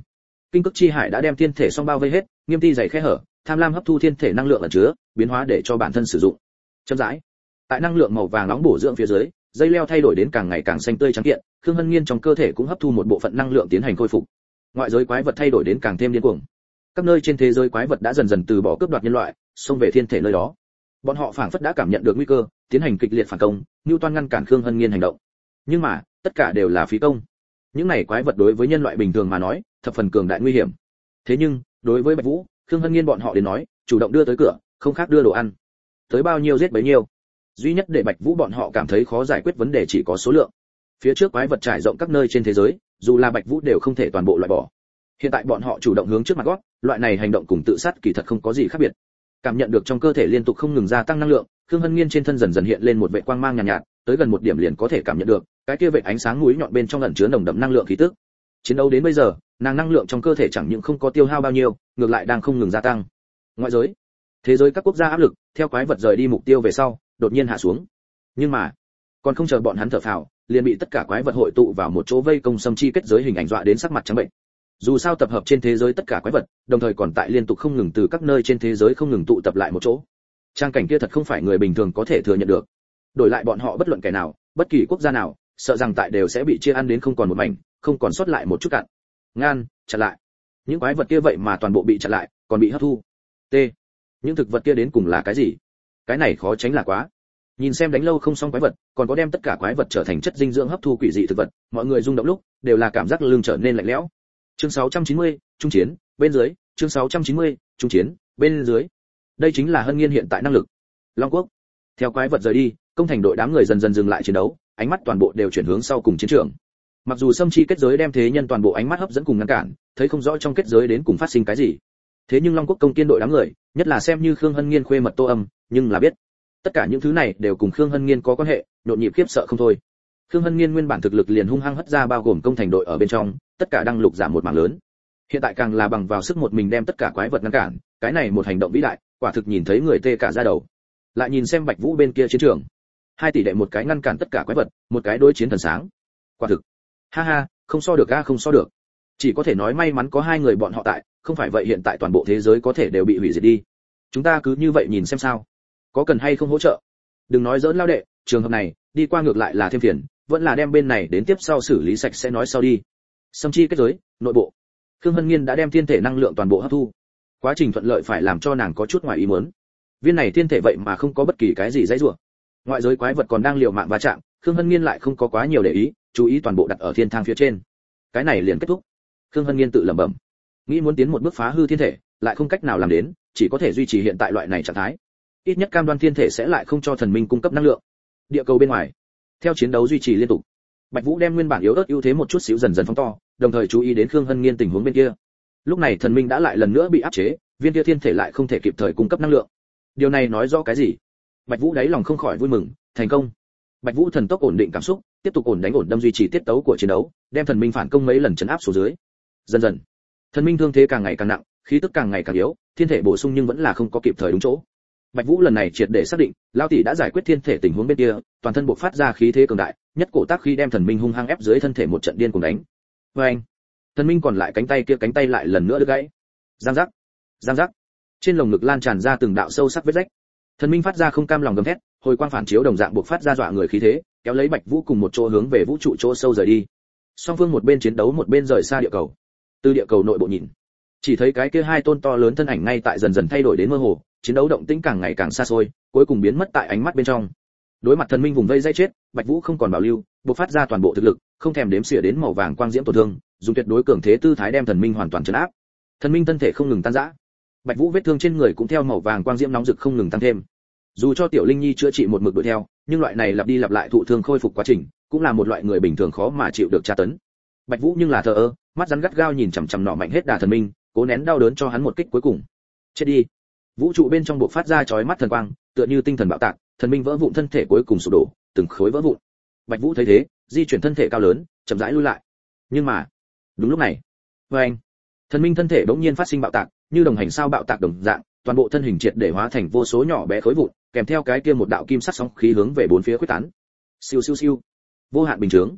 Kinh cực chi hải đã đem thiên thể song bao vây hết, nghiêm ti dày khe hở, tham lam hấp thu thiên thể năng lượng ẩn chứa, biến hóa để cho bản thân sử dụng. Chậm rãi, tại năng lượng màu vàng nóng bổ dưỡng phía dưới, dây leo thay đổi đến càng ngày càng xanh tươi trắng kiện, Khương Hân Nghiên trong cơ thể cũng hấp thu một bộ phận năng lượng tiến hành khôi phục. Ngoại giới quái vật thay đổi đến càng thêm điên cuồng. Các nơi trên thế giới quái vật đã dần dần từ bỏ cướp đoạt nhân loại, xông về thiên thể nơi đó. Bọn họ phảng phất đã cảm nhận được nguy cơ, tiến hành kịch liệt phản công, Newton ngăn cản Khương Hân Nghiên hành động. Nhưng mà, tất cả đều là phí công. Những này quái vật đối với nhân loại bình thường mà nói, thập phần cường đại nguy hiểm. Thế nhưng, đối với Bạch Vũ, Khương Hân Nghiên bọn họ đến nói, chủ động đưa tới cửa, không khác đưa đồ ăn. Tới bao nhiêu giết bấy nhiêu. Duy nhất để Bạch Vũ bọn họ cảm thấy khó giải quyết vấn đề chỉ có số lượng. Phía trước quái vật trải rộng các nơi trên thế giới, dù là Bạch Vũ đều không thể toàn bộ loại bỏ. Hiện tại bọn họ chủ động hướng trước mặt gót, loại này hành động cùng tự sát kỳ thật không có gì khác biệt. Cảm nhận được trong cơ thể liên tục không ngừng gia tăng năng lượng, Khương Hân Nghiên trên thân dần dần hiện lên một vệt quang mang nhàn nhạt, tới gần một điểm liền có thể cảm nhận được, cái kia vệt ánh sáng mũi nhọn bên trong ẩn chứa nồng đậm năng lượng khí tức. Chiến đấu đến bây giờ, nàng năng lượng trong cơ thể chẳng những không có tiêu hao bao nhiêu, ngược lại đang không ngừng gia tăng. Ngoại giới, thế giới các quốc gia áp lực, theo quái vật rời đi mục tiêu về sau, đột nhiên hạ xuống. Nhưng mà, còn không chờ bọn hắn thở phào, liền bị tất cả quái vật hội tụ vào một chỗ vây công xâm chi kết giới hình ảnh dọa đến sắc mặt trắng bệnh. Dù sao tập hợp trên thế giới tất cả quái vật, đồng thời còn tại liên tục không ngừng từ các nơi trên thế giới không ngừng tụ tập lại một chỗ. Trang cảnh kia thật không phải người bình thường có thể thừa nhận được. Đổi lại bọn họ bất luận kẻ nào, bất kỳ quốc gia nào, sợ rằng tại đều sẽ bị chia ăn đến không còn một mảnh, không còn sót lại một chút cặn. Ngăn, chặn lại. Những quái vật kia vậy mà toàn bộ bị chặn lại, còn bị hấp thu. T. Những thực vật kia đến cùng là cái gì? Cái này khó tránh là quá. Nhìn xem đánh lâu không xong quái vật, còn có đem tất cả quái vật trở thành chất dinh dưỡng hấp thu quỷ dị thực vật, mọi người rung động lúc, đều là cảm giác lưng trở nên lạnh lẽo. Chương 690, trung chiến, bên dưới, chương 690, trung chiến, bên dưới. Đây chính là Hân Nghiên hiện tại năng lực. Long Quốc. Theo quái vật rời đi, công thành đội đám người dần dần dừng lại chiến đấu, ánh mắt toàn bộ đều chuyển hướng sau cùng chiến trường. Mặc dù xâm chi kết giới đem thế nhân toàn bộ ánh mắt hấp dẫn cùng ngăn cản, thấy không rõ trong kết giới đến cùng phát sinh cái gì. Thế nhưng Long Quốc công kiên đội đám người, nhất là xem như Khương Hân Nghiên khuê mật Tô Âm, nhưng là biết, tất cả những thứ này đều cùng Khương Hân Nghiên có quan hệ, nhộn nhịp khiếp sợ không thôi. Khương Hân Nghiên nguyên bản thực lực liền hung hăng hất ra bao gồm công thành đội ở bên trong, tất cả đang lục giảm một mảng lớn. Hiện tại càng là bằng vào sức một mình đem tất cả quái vật ngăn cản, cái này một hành động vĩ đại, quả thực nhìn thấy người tê cả da đầu. Lại nhìn xem Bạch Vũ bên kia chiến trường, hai tỷ đệ một cái ngăn cản tất cả quái vật, một cái đối chiến thần sáng. Quả thực, ha ha, không so được a, không so được. Chỉ có thể nói may mắn có hai người bọn họ tại, không phải vậy hiện tại toàn bộ thế giới có thể đều bị hủy diệt đi. Chúng ta cứ như vậy nhìn xem sao, có cần hay không hỗ trợ. Đừng nói giỡn lao đệ, trường hợp này đi qua ngược lại là thêm phiền, vẫn là đem bên này đến tiếp sau xử lý sạch sẽ nói sau đi. Xâm chi kết giới, nội bộ. Khương Hân Nghiên đã đem thiên thể năng lượng toàn bộ hấp thu. Quá trình thuận lợi phải làm cho nàng có chút ngoài ý muốn. Viên này thiên thể vậy mà không có bất kỳ cái gì dãy rủa. Ngoại giới quái vật còn đang liều mạng va chạm, Khương Hân Nghiên lại không có quá nhiều để ý, chú ý toàn bộ đặt ở thiên thang phía trên. Cái này liền kết thúc. Khương Hân Nghiên tự lẩm bẩm, nghĩ muốn tiến một bước phá hư thiên thể, lại không cách nào làm đến, chỉ có thể duy trì hiện tại loại này trạng thái. Ít nhất cam đoan thiên thể sẽ lại không cho thần minh cung cấp năng lượng. Địa cầu bên ngoài, theo chiến đấu duy trì liên tục, Bạch Vũ đem nguyên bản yếu ớt ưu thế một chút xíu dần dần phóng to, đồng thời chú ý đến Khương Hân Nghiên tình huống bên kia. Lúc này thần minh đã lại lần nữa bị áp chế, viên kia thiên thể lại không thể kịp thời cung cấp năng lượng. Điều này nói rõ cái gì? Bạch Vũ đáy lòng không khỏi vui mừng, thành công. Bạch Vũ thần tốc ổn định cảm xúc, tiếp tục ổn đánh ổn đâm duy trì tiết tấu của chiến đấu, đem thần minh phản công mấy lần chấn áp xuống dưới. Dần dần, thần minh thương thế càng ngày càng nặng, khí tức càng ngày càng yếu, thiên thể bổ sung nhưng vẫn là không có kịp thời đúng chỗ. Bạch Vũ lần này triệt để xác định, lão tỷ đã giải quyết thiên thể tình huống bên kia, toàn thân bộc phát ra khí thế cường đại, nhất cổ tác khí đem thần minh hung hăng ép dưới thân thể một trận điên cuồng đánh. Oeng! Thần minh còn lại cánh tay kia cánh tay lại lần nữa đứt gãy. Giang giác, giang giác. Trên lồng ngực lan tràn ra từng đạo sâu sắc vết rách. Thần minh phát ra không cam lòng gầm thét, hồi quang phản chiếu đồng dạng bộc phát ra dọa người khí thế, kéo lấy Bạch Vũ cùng một chỗ hướng về vũ trụ chỗ sâu rời đi. Song phương một bên chiến đấu một bên rời xa địa cầu. Từ địa cầu nội bộ nhìn, chỉ thấy cái kia hai tôn to lớn thân ảnh ngay tại dần dần thay đổi đến mơ hồ, chiến đấu động tĩnh càng ngày càng xa xôi, cuối cùng biến mất tại ánh mắt bên trong. Đối mặt thần minh vùng vây dây chết, Bạch Vũ không còn bảo lưu, bộc phát ra toàn bộ thực lực, không thèm đếm xỉa đến màu vàng quang diễm tổn thương, dùng tuyệt đối cường thế tư thái đem thần minh hoàn toàn trấn áp. Thần minh thân thể không ngừng tan rã, Bạch Vũ vết thương trên người cũng theo màu vàng quang diễm nóng rực không ngừng tăng thêm. Dù cho Tiểu Linh Nhi chữa trị một mực đuổi theo, nhưng loại này lặp đi lặp lại thụ thương khôi phục quá trình, cũng là một loại người bình thường khó mà chịu được tra tấn. Bạch Vũ nhưng là thờ ơ, mắt rắn gắt gao nhìn chằm chằm nọ mạnh hết đà thần minh, cố nén đau đớn cho hắn một kích cuối cùng. Chết đi! Vũ trụ bên trong bộc phát ra chói mắt thần quang, tựa như tinh thần bạo tạc, thần minh vỡ vụn thân thể cuối cùng sụp đổ, từng khối vỡ vụn. Bạch Vũ thấy thế, di chuyển thân thể cao lớn, chậm rãi lui lại. Nhưng mà, đúng lúc này, oeng! Thần minh thân thể bỗng nhiên phát sinh bạo tạc, như đồng hành sao bạo tạc đồng dạng, toàn bộ thân hình triệt để hóa thành vô số nhỏ bé khối vụn, kèm theo cái kia một đạo kim sắc sóng khí hướng về bốn phía khuếch tán. Siêu siêu siêu. Vô hạn bình chướng.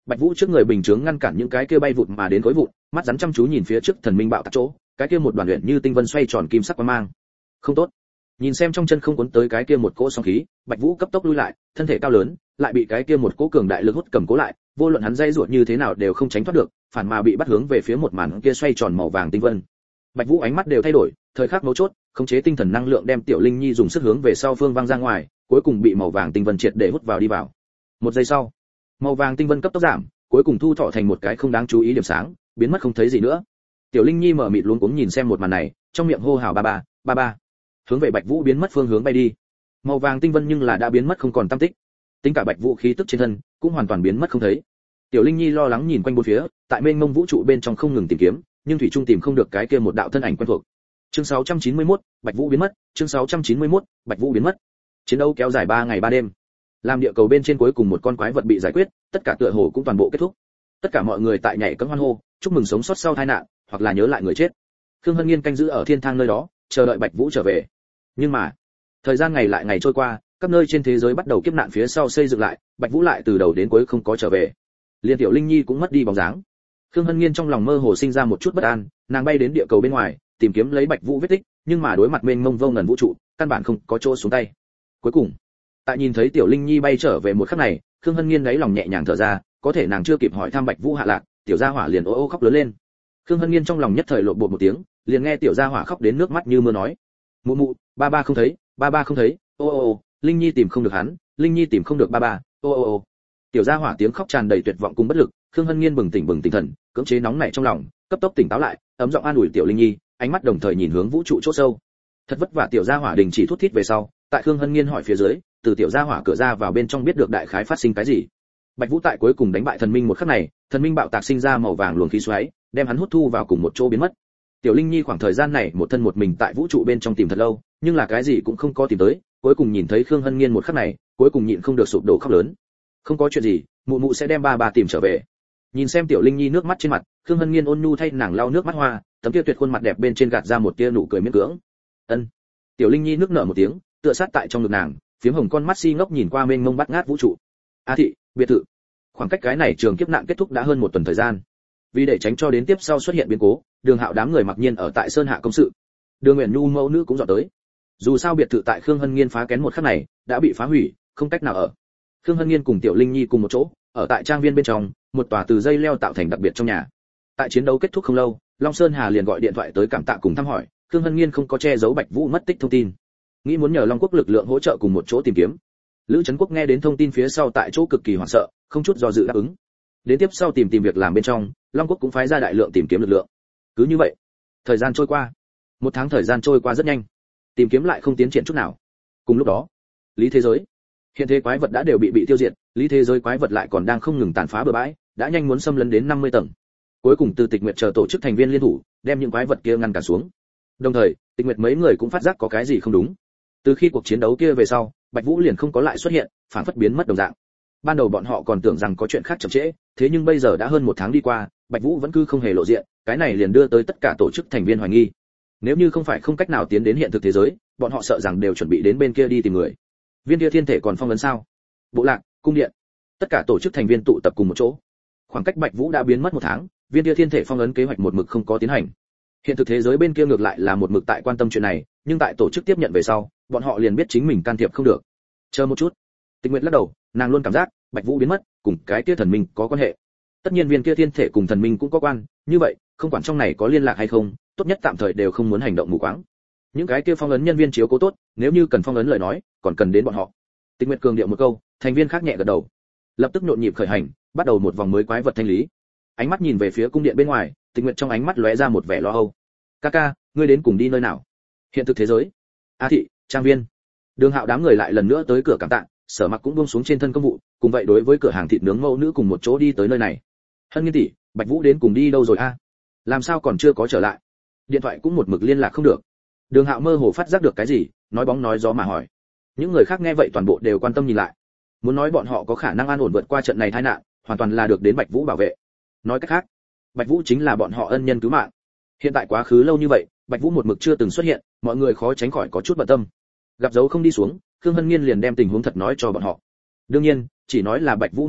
Bạch Vũ trước người bình chướng ngăn cản những cái kia bay vụt mà đến khối vụn, mắt rắn chăm chú nhìn phía trước thần minh bạo tạc chỗ, cái kia một đoàn luyện như tinh vân xoay tròn kim sắc quang mang. Không tốt. Nhìn xem trong chân không cuốn tới cái kia một cỗ sóng khí, Bạch Vũ cấp tốc lui lại, thân thể cao lớn, lại bị cái kia một cỗ cường đại lực hút cầm cố lại, vô luận hắn dây ruột như thế nào đều không tránh thoát được, phản mà bị bắt hướng về phía một màn kia xoay tròn màu vàng tinh vân. Bạch Vũ ánh mắt đều thay đổi, thời khắc mấu chốt, khống chế tinh thần năng lượng đem Tiểu Linh Nhi dùng sức hướng về sau phương văng ra ngoài, cuối cùng bị màu vàng tinh vân triệt để hút vào đi vào. Một giây sau, màu vàng tinh vân cấp tốc giảm, cuối cùng thu thọ thành một cái không đáng chú ý điểm sáng, biến mất không thấy gì nữa. Tiểu Linh Nhi mở mịt luống cuống nhìn xem một màn này, trong miệng hô hào ba ba, ba ba, hướng về Bạch Vũ biến mất phương hướng bay đi. Màu vàng tinh vân nhưng là đã biến mất không còn tăm tích. Tính cả Bạch Vũ khí tức trên thân cũng hoàn toàn biến mất không thấy. Tiểu Linh Nhi lo lắng nhìn quanh bốn phía, tại mênh mông vũ trụ bên trong không ngừng tìm kiếm, nhưng thủy trung tìm không được cái kia một đạo thân ảnh quen thuộc. Chương 691, Bạch Vũ biến mất, chương 691, Bạch Vũ biến mất. Chiến đấu kéo dài 3 ngày 3 đêm. Làm địa cầu bên trên cuối cùng một con quái vật bị giải quyết, tất cả tựa hồ cũng toàn bộ kết thúc. Tất cả mọi người tại nhảy cẫng hoan hô, chúc mừng sống sót sau tai nạn, hoặc là nhớ lại người chết. Khương Hân Nghiên canh giữ ở thiên thang nơi đó, chờ đợi Bạch Vũ trở về. Nhưng mà, thời gian ngày lại ngày trôi qua, các nơi trên thế giới bắt đầu kiếp nạn phía sau xây dựng lại, Bạch Vũ lại từ đầu đến cuối không có trở về. Liên Tiểu Linh Nhi cũng mất đi bóng dáng. Khương Hân Nghiên trong lòng mơ hồ sinh ra một chút bất an, nàng bay đến địa cầu bên ngoài, tìm kiếm lấy Bạch Vũ vết tích, nhưng mà đối mặt mênh mông vô ngần vũ trụ, căn bản không có chỗ xuống tay. Cuối cùng, tại nhìn thấy Tiểu Linh Nhi bay trở về một khắc này, Khương Hân Nghiên đáy lòng nhẹ nhàng thở ra, có thể nàng chưa kịp hỏi thăm Bạch Vũ hạ lạc, tiểu gia hỏa liền ô ô khóc lớn lên. Khương Hân Nghiên trong lòng nhất thời lộn bột một tiếng, liền nghe tiểu gia hỏa khóc đến nước mắt như mưa nói: "Mụ mụ, ba ba không thấy, ba ba không thấy, ô ô ô, Linh Nhi tìm không được hắn, Linh Nhi tìm không được ba ba, ô ô ô." Tiểu gia hỏa tiếng khóc tràn đầy tuyệt vọng cùng bất lực, Khương Hân Nghiên bừng tỉnh thần, cưỡng chế nóng nảy trong lòng, cấp tốc tỉnh táo lại, ấm giọng an ủi Tiểu Linh Nhi, ánh mắt đồng thời nhìn hướng vũ trụ chỗ sâu. Thật vất vả tiểu gia hỏa đình chỉ thút thít về sau, tại Khương Hân Nghiên hỏi phía dưới, từ tiểu gia hỏa cửa ra vào bên trong biết được đại khái phát sinh cái gì. Bạch Vũ tại cuối cùng đánh bại thần minh một khắc này, thần minh bạo tạc sinh ra màu vàng luồng khí xoáy, đem hắn hút thu vào cùng một chỗ biến mất. Tiểu Linh Nhi khoảng thời gian này một thân một mình tại vũ trụ bên trong tìm thật lâu, nhưng là cái gì cũng không có tìm tới, cuối cùng nhìn thấy Khương Hân Nghiên một khắc này, cuối cùng nhịn không được sụp đổ khóc lớn. Không có chuyện gì, mụ mụ sẽ đem ba ba tìm trở về. Nhìn xem Tiểu Linh Nhi nước mắt trên mặt, Khương Hân Nghiên ôn nhu thay nàng lau nước mắt hoa, tấm kia tuyệt khuôn mặt đẹp bên trên gạt ra một tia nụ cười miễn cưỡng. Ân. Tiểu Linh Nhi nước nở một tiếng, tựa sát tại trong ngực nàng, phiếm hồng con mắt si ngốc nhìn qua mênh mông bát ngát vũ trụ. A thị, biệt thự. Khoảng cách cái này trường kiếp nạn kết thúc đã hơn một tuần thời gian. Vì để tránh cho đến tiếp sau xuất hiện biến cố, Đường Hạo đám người mặc nhiên ở tại Sơn Hạ công sự. Đường Uyển Nhu mẫu nữ cũng dọn tới. Dù sao biệt thự tại Khương Hân Nghiên phá kén một khắc này đã bị phá hủy, không cách nào ở. Khương Hân Nghiên cùng Tiểu Linh Nhi cùng một chỗ, ở tại trang viên bên trong, một tòa từ dây leo tạo thành đặc biệt trong nhà. Tại chiến đấu kết thúc không lâu, Long Sơn Hà liền gọi điện thoại tới cảm tạ cùng thăm hỏi, Khương Hân Nghiên không có che giấu Bạch Vũ mất tích thông tin, nghĩ muốn nhờ Long Quốc lực lượng hỗ trợ cùng một chỗ tìm kiếm. Lữ Trấn Quốc nghe đến thông tin phía sau tại chỗ cực kỳ hoảng sợ, không chút do dự đáp ứng. Đến tiếp sau tìm việc làm bên trong, Long Quốc cũng phái ra đại lượng tìm kiếm lực lượng. Cứ như vậy, thời gian trôi qua. Một tháng thời gian trôi qua rất nhanh, tìm kiếm lại không tiến triển chút nào. Cùng lúc đó, lý thế giới, hiện thế quái vật đã đều bị tiêu diệt, lý thế giới quái vật lại còn đang không ngừng tàn phá bừa bãi, đã nhanh muốn xâm lấn đến 50 tầng. Cuối cùng từ Tịch Nguyệt chờ tổ chức thành viên liên thủ, đem những quái vật kia ngăn cản xuống. Đồng thời, Tịch Nguyệt mấy người cũng phát giác có cái gì không đúng. Từ khi cuộc chiến đấu kia về sau, Bạch Vũ liền không có lại xuất hiện, phản phất biến mất đồng dạng. Ban đầu bọn họ còn tưởng rằng có chuyện khác chậm trễ, thế nhưng bây giờ đã hơn một tháng đi qua, Bạch Vũ vẫn cứ không hề lộ diện, cái này liền đưa tới tất cả tổ chức thành viên hoài nghi. Nếu như không phải không cách nào tiến đến hiện thực thế giới, bọn họ sợ rằng đều chuẩn bị đến bên kia đi tìm người. Viên kia thiên thể còn phong ấn sao? Bộ lạc, cung điện, tất cả tổ chức thành viên tụ tập cùng một chỗ. Khoảng cách Bạch Vũ đã biến mất một tháng, viên kia thiên thể phong ấn kế hoạch một mực không có tiến hành. Hiện thực thế giới bên kia ngược lại là một mực tại quan tâm chuyện này, nhưng tại tổ chức tiếp nhận về sau, bọn họ liền biết chính mình can thiệp không được. Chờ một chút. Tịch Nguyệt lắc đầu, nàng luôn cảm giác Bạch Vũ biến mất cùng cái kia thần minh có quan hệ. Tất nhiên viên kia thiên thể cùng thần minh cũng có quan, như vậy, không quản trong này có liên lạc hay không, tốt nhất tạm thời đều không muốn hành động mù quáng. Những cái kia phong ấn nhân viên chiếu cố tốt, nếu như cần phong ấn lời nói, còn cần đến bọn họ. Tịch Nguyệt cường điệu một câu, thành viên khác nhẹ gật đầu. Lập tức nhộn nhịp khởi hành, bắt đầu một vòng mới quái vật thanh lý. Ánh mắt nhìn về phía cung điện bên ngoài, Tịch Nguyệt trong ánh mắt lóe ra một vẻ lo âu. "Kaka, ngươi đến cùng đi nơi nào?" "Hiện thực thế giới." "A thị, trang viên." Đường Hạo đám người lại lần nữa tới cửa cảm tạ, Sở Mặc cũng buông xuống trên thân công vụ, cùng vậy đối với cửa hàng thịt nướng mẫu nữ cùng một chỗ đi tới nơi này. "Hân Nghiên tỷ, Bạch Vũ đến cùng đi đâu rồi a? Làm sao còn chưa có trở lại?" Điện thoại cũng một mực liên lạc không được. Đường Hạo mơ hồ phát giác được cái gì, nói bóng nói gió mà hỏi. Những người khác nghe vậy toàn bộ đều quan tâm nhìn lại. Muốn nói bọn họ có khả năng an ổn vượt qua trận này tai nạn, hoàn toàn là được đến Bạch Vũ bảo vệ. Nói cách khác, Bạch Vũ chính là bọn họ ân nhân cứu mạng. Hiện tại quá khứ lâu như vậy, Bạch Vũ một mực chưa từng xuất hiện, mọi người khó tránh khỏi có chút bận tâm. Gặp dấu không đi xuống, Khương Hân Nghiên liền đem tình huống thật nói cho bọn họ. Đương nhiên, chỉ nói là Bạch Vũ mất tích,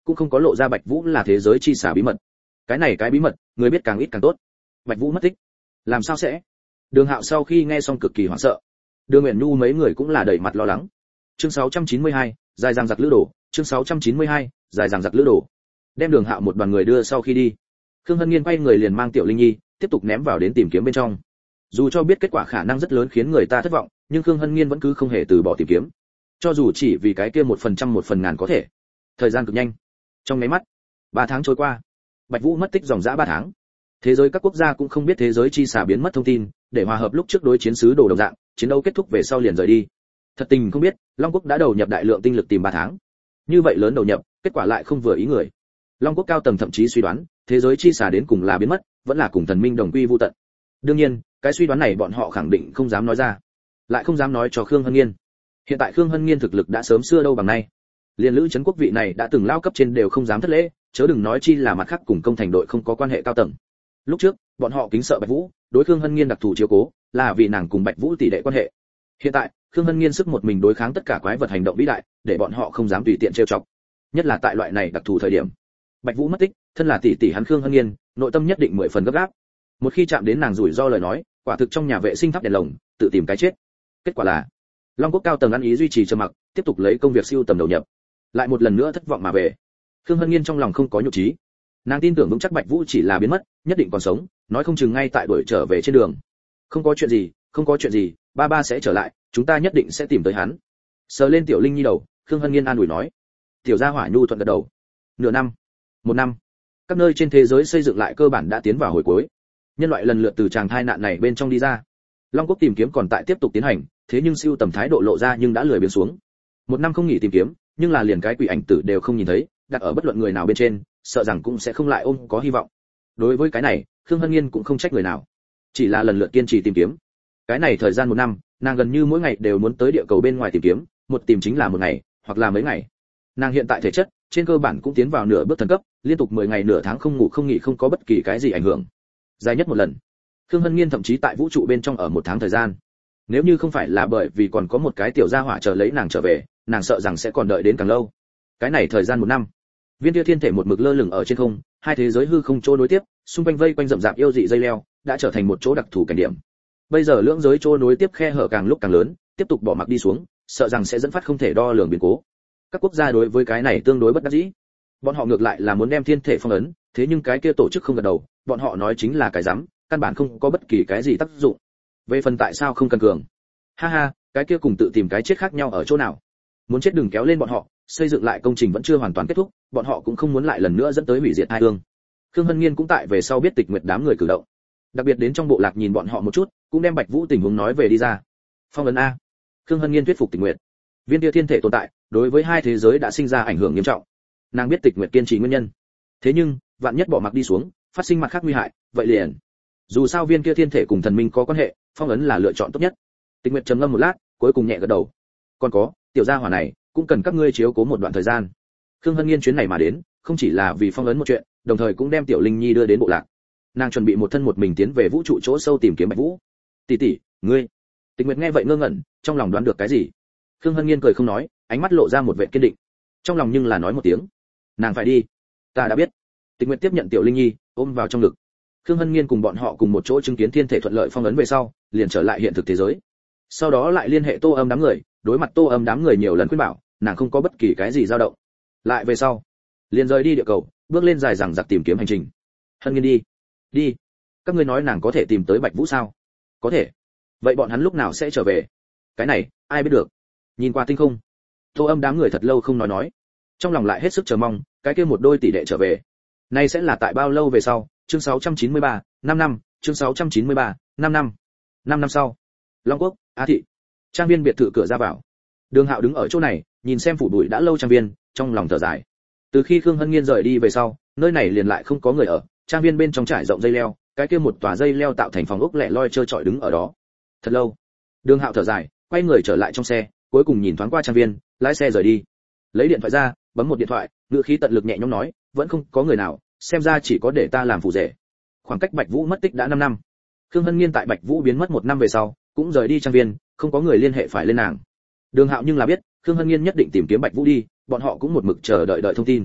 cũng không có lộ ra Bạch Vũ là thế giới chi xả bí mật. Cái bí mật, người biết càng ít càng tốt. Bạch Vũ mất tích, làm sao sẽ? Đường Hạo sau khi nghe xong cực kỳ hoảng sợ. Đường Uyển Nhu mấy người cũng là đầy mặt lo lắng. Chương 692, dài dằng giặc lữ đồ, chương 692, dài dằng giặc lữ đồ. Đem Đường Hạo một đoàn người đưa sau khi đi, Khương Hân Nghiên quay người liền mang Tiểu Linh Nhi tiếp tục ném vào đến tìm kiếm bên trong. Dù cho biết kết quả khả năng rất lớn khiến người ta thất vọng, nhưng Khương Hân Nghiên vẫn cứ không hề từ bỏ tìm kiếm. Cho dù chỉ vì cái kia 1% 1/1000 có thể. Thời gian cực nhanh. Trong mấy mắt, 3 tháng trôi qua. Bạch Vũ mất tích dòng dã 3 tháng. Thế giới các quốc gia cũng không biết thế giới chi xả biến mất thông tin, để hòa hợp lúc trước đối chiến sứ đồ đồng dạng, chiến đấu kết thúc về sau liền rời đi. Thật tình không biết, Long Quốc đã đầu nhập đại lượng tinh lực tìm 3 tháng. Như vậy lớn đầu nhập, kết quả lại không vừa ý người. Long Quốc cao tầng thậm chí suy đoán, thế giới chi xả đến cùng là biến mất, vẫn là cùng thần minh đồng quy vu tận. Đương nhiên, cái suy đoán này bọn họ khẳng định không dám nói ra, lại không dám nói cho Khương Hân Nghiên. Hiện tại Khương Hân Nghiên thực lực đã sớm xưa đâu bằng nay, liên lữ trấn quốc vị này đã từng lao cấp trên đều không dám thất lễ, chớ đừng nói chi là mặt khác cùng công thành đội không có quan hệ cao tầng. Lúc trước, bọn họ kính sợ Bạch Vũ, đối Khương Hân Nghiên đặc thù chiếu cố, là vì nàng cùng Bạch Vũ tỷ đệ quan hệ. Hiện tại, Khương Hân Nghiên sức một mình đối kháng tất cả quái vật hành động vĩ đại, để bọn họ không dám tùy tiện trêu chọc. Nhất là tại loại này đặc thù thời điểm. Bạch Vũ mất tích, thân là tỷ tỷ hắn Khương Hân Nghiên, nội tâm nhất định 10 phần gấp gáp. Một khi chạm đến nàng rủi ro lời nói, quả thực trong nhà vệ sinh thắp đèn lồng, tự tìm cái chết. Kết quả là, Long Quốc cao tầng ăn ý duy trì trầm mặc, tiếp tục lấy công việc siêu tầm đầu nhập. Lại một lần nữa thất vọng mà về. Khương Hân Nghiên trong lòng không có nhục trí. Nàng tin tưởng vững chắc Bạch Vũ chỉ là biến mất, nhất định còn sống, nói không chừng ngay tại đuổi trở về trên đường. Không có chuyện gì, ba ba sẽ trở lại, chúng ta nhất định sẽ tìm tới hắn. Sờ lên Tiểu Linh Nhi đầu, Khương Hân Nghiên an ủi nói. Tiểu Gia Hỏa nhu thuận gật đầu. Nửa năm, 1 năm, các nơi trên thế giới xây dựng lại cơ bản đã tiến vào hồi cuối. Nhân loại lần lượt từ tràng thai nạn này bên trong đi ra. Long Quốc tìm kiếm còn tại tiếp tục tiến hành, thế nhưng siêu tầm thái độ lộ ra nhưng đã lười biếng xuống. 1 năm không nghỉ tìm kiếm, nhưng là liền cái quỷ ảnh tử đều không nhìn thấy, đặt ở bất luận người nào bên trên, sợ rằng cũng sẽ không lại ôm có hy vọng. Đối với cái này, Khương Hân Nghiên cũng không trách người nào, chỉ là lần lượt kiên trì tìm kiếm. Cái này thời gian 1 năm, nàng gần như mỗi ngày đều muốn tới địa cầu bên ngoài tìm kiếm, một tìm chính là 1 ngày, hoặc là mấy ngày. Nàng hiện tại thể chất, trên cơ bản cũng tiến vào nửa bước thần cấp, liên tục 10 ngày nửa tháng không ngủ không nghỉ không có bất kỳ cái gì ảnh hưởng. Dài nhất một lần, Khương Hân Nghiên thậm chí tại vũ trụ bên trong ở 1 tháng thời gian. Nếu như không phải là bởi vì còn có một cái tiểu gia hỏa chờ lấy nàng trở về, nàng sợ rằng sẽ còn đợi đến càng lâu. Cái này thời gian 1 năm, viên kia thiên thể một mực lơ lửng ở trên không, hai thế giới hư không chỗ nối tiếp, xung quanh vây quanh rậm rạp yêu dị dây leo, đã trở thành một chỗ đặc thù cảnh điểm. Bây giờ lưỡng giới chỗ nối tiếp khe hở càng lúc càng lớn, tiếp tục bỏ mặc đi xuống, sợ rằng sẽ dẫn phát không thể đo lường biến cố. Các quốc gia đối với cái này tương đối bất đắc dĩ. Bọn họ ngược lại là muốn đem thiên thể phong ấn, thế nhưng cái kia tổ chức không gật đầu, bọn họ nói chính là cái rắm, căn bản không có bất kỳ cái gì tác dụng. Về phần tại sao không cần cường, ha ha, cái kia cùng tự tìm cái chết khác nhau ở chỗ nào? Muốn chết đừng kéo lên bọn họ, xây dựng lại công trình vẫn chưa hoàn toàn kết thúc, bọn họ cũng không muốn lại lần nữa dẫn tới hủy diệt hai hương. Khương Hân Nghiên cũng tại về sau biết Tịch Nguyệt đám người cử động, đặc biệt đến trong bộ lạc nhìn bọn họ một chút, cũng đem Bạch Vũ tình huống nói về đi ra. Phong ấn a. Khương Hân Nghiên thuyết phục Tịch Nguyệt. Viên kia thiên thể tồn tại, đối với hai thế giới đã sinh ra ảnh hưởng nghiêm trọng. Nàng biết Tịch Nguyệt kiên trì nguyên nhân. Thế nhưng, vạn nhất bỏ mặc đi xuống, phát sinh mặt khác nguy hại, vậy liền. Dù sao viên kia thiên thể cùng thần minh có quan hệ, phong ấn là lựa chọn tốt nhất. Tịch Nguyệt trầm ngâm một lát, cuối cùng nhẹ gật đầu. Còn có, tiểu gia hỏa này, cũng cần các ngươi chiếu cố một đoạn thời gian. Khương Hân Nghiên chuyến này mà đến, không chỉ là vì phong ấn một chuyện, đồng thời cũng đem Tiểu Linh Nhi đưa đến bộ lạc. Nàng chuẩn bị một thân một mình tiến về vũ trụ chỗ sâu tìm kiếm Bạch Vũ. Tỷ tỷ, ngươi. Tịch Nguyệt nghe vậy ngơ ngẩn, trong lòng đoán được cái gì. Khương Hân Nghiên cười không nói, ánh mắt lộ ra một vẻ kiên định. Trong lòng nhưng là nói một tiếng, nàng phải đi. Ta đã biết. Tịch Nguyệt tiếp nhận Tiểu Linh Nhi, ôm vào trong ngực. Khương Hân Nghiên cùng bọn họ cùng một chỗ chứng kiến thiên thể thuận lợi phong ấn về sau, liền trở lại hiện thực thế giới. Sau đó lại liên hệ Tô Âm đám người, đối mặt Tô Âm đám người nhiều lần khuyên bảo, nàng không có bất kỳ cái gì dao động. Lại về sau, liền rời đi địa cầu, bước lên dài dằng dặc tìm kiếm hành trình. Hân Nghiên đi. Đi. Các ngươi nói nàng có thể tìm tới Bạch Vũ sao? Có thể. Vậy bọn hắn lúc nào sẽ trở về? Cái này, ai biết được. Nhìn qua tinh không, Tô Âm đám người thật lâu không nói. Trong lòng lại hết sức chờ mong, cái kia một đôi tỷ đệ trở về. Nay sẽ là tại bao lâu về sau? Chương 693, 5 năm, chương 693, 5 năm. 5 năm sau, Long Quốc, Á thị. Trang viên biệt thự cửa ra vào. Đường Hạo đứng ở chỗ này, nhìn xem phủ bụi đã lâu trang viên, trong lòng thở dài. Từ khi Khương Hân Nghiên rời đi về sau, nơi này liền lại không có người ở, trang viên bên trong trải rộng dây leo, cái kia một tòa dây leo tạo thành phòng ốc lẻ loi trơ trọi đứng ở đó. Thật lâu. Đường Hạo thở dài, quay người trở lại trong xe, cuối cùng nhìn thoáng qua trang viên, lái xe rời đi. Lấy điện thoại ra, bấm một điện thoại, ngữ khí tận lực nhẹ nhõm nói, vẫn không có người nào, xem ra chỉ có để ta làm phụ rể. Khoảng cách Bạch Vũ mất tích đã 5 năm. Khương Hân Nghiên tại Bạch Vũ biến mất 1 năm về sau, cũng rời đi trang viên, không có người liên hệ phải lên nàng. Đường Hạo nhưng là biết, Khương Hân Nghiên nhất định tìm kiếm Bạch Vũ đi, bọn họ cũng một mực chờ đợi thông tin.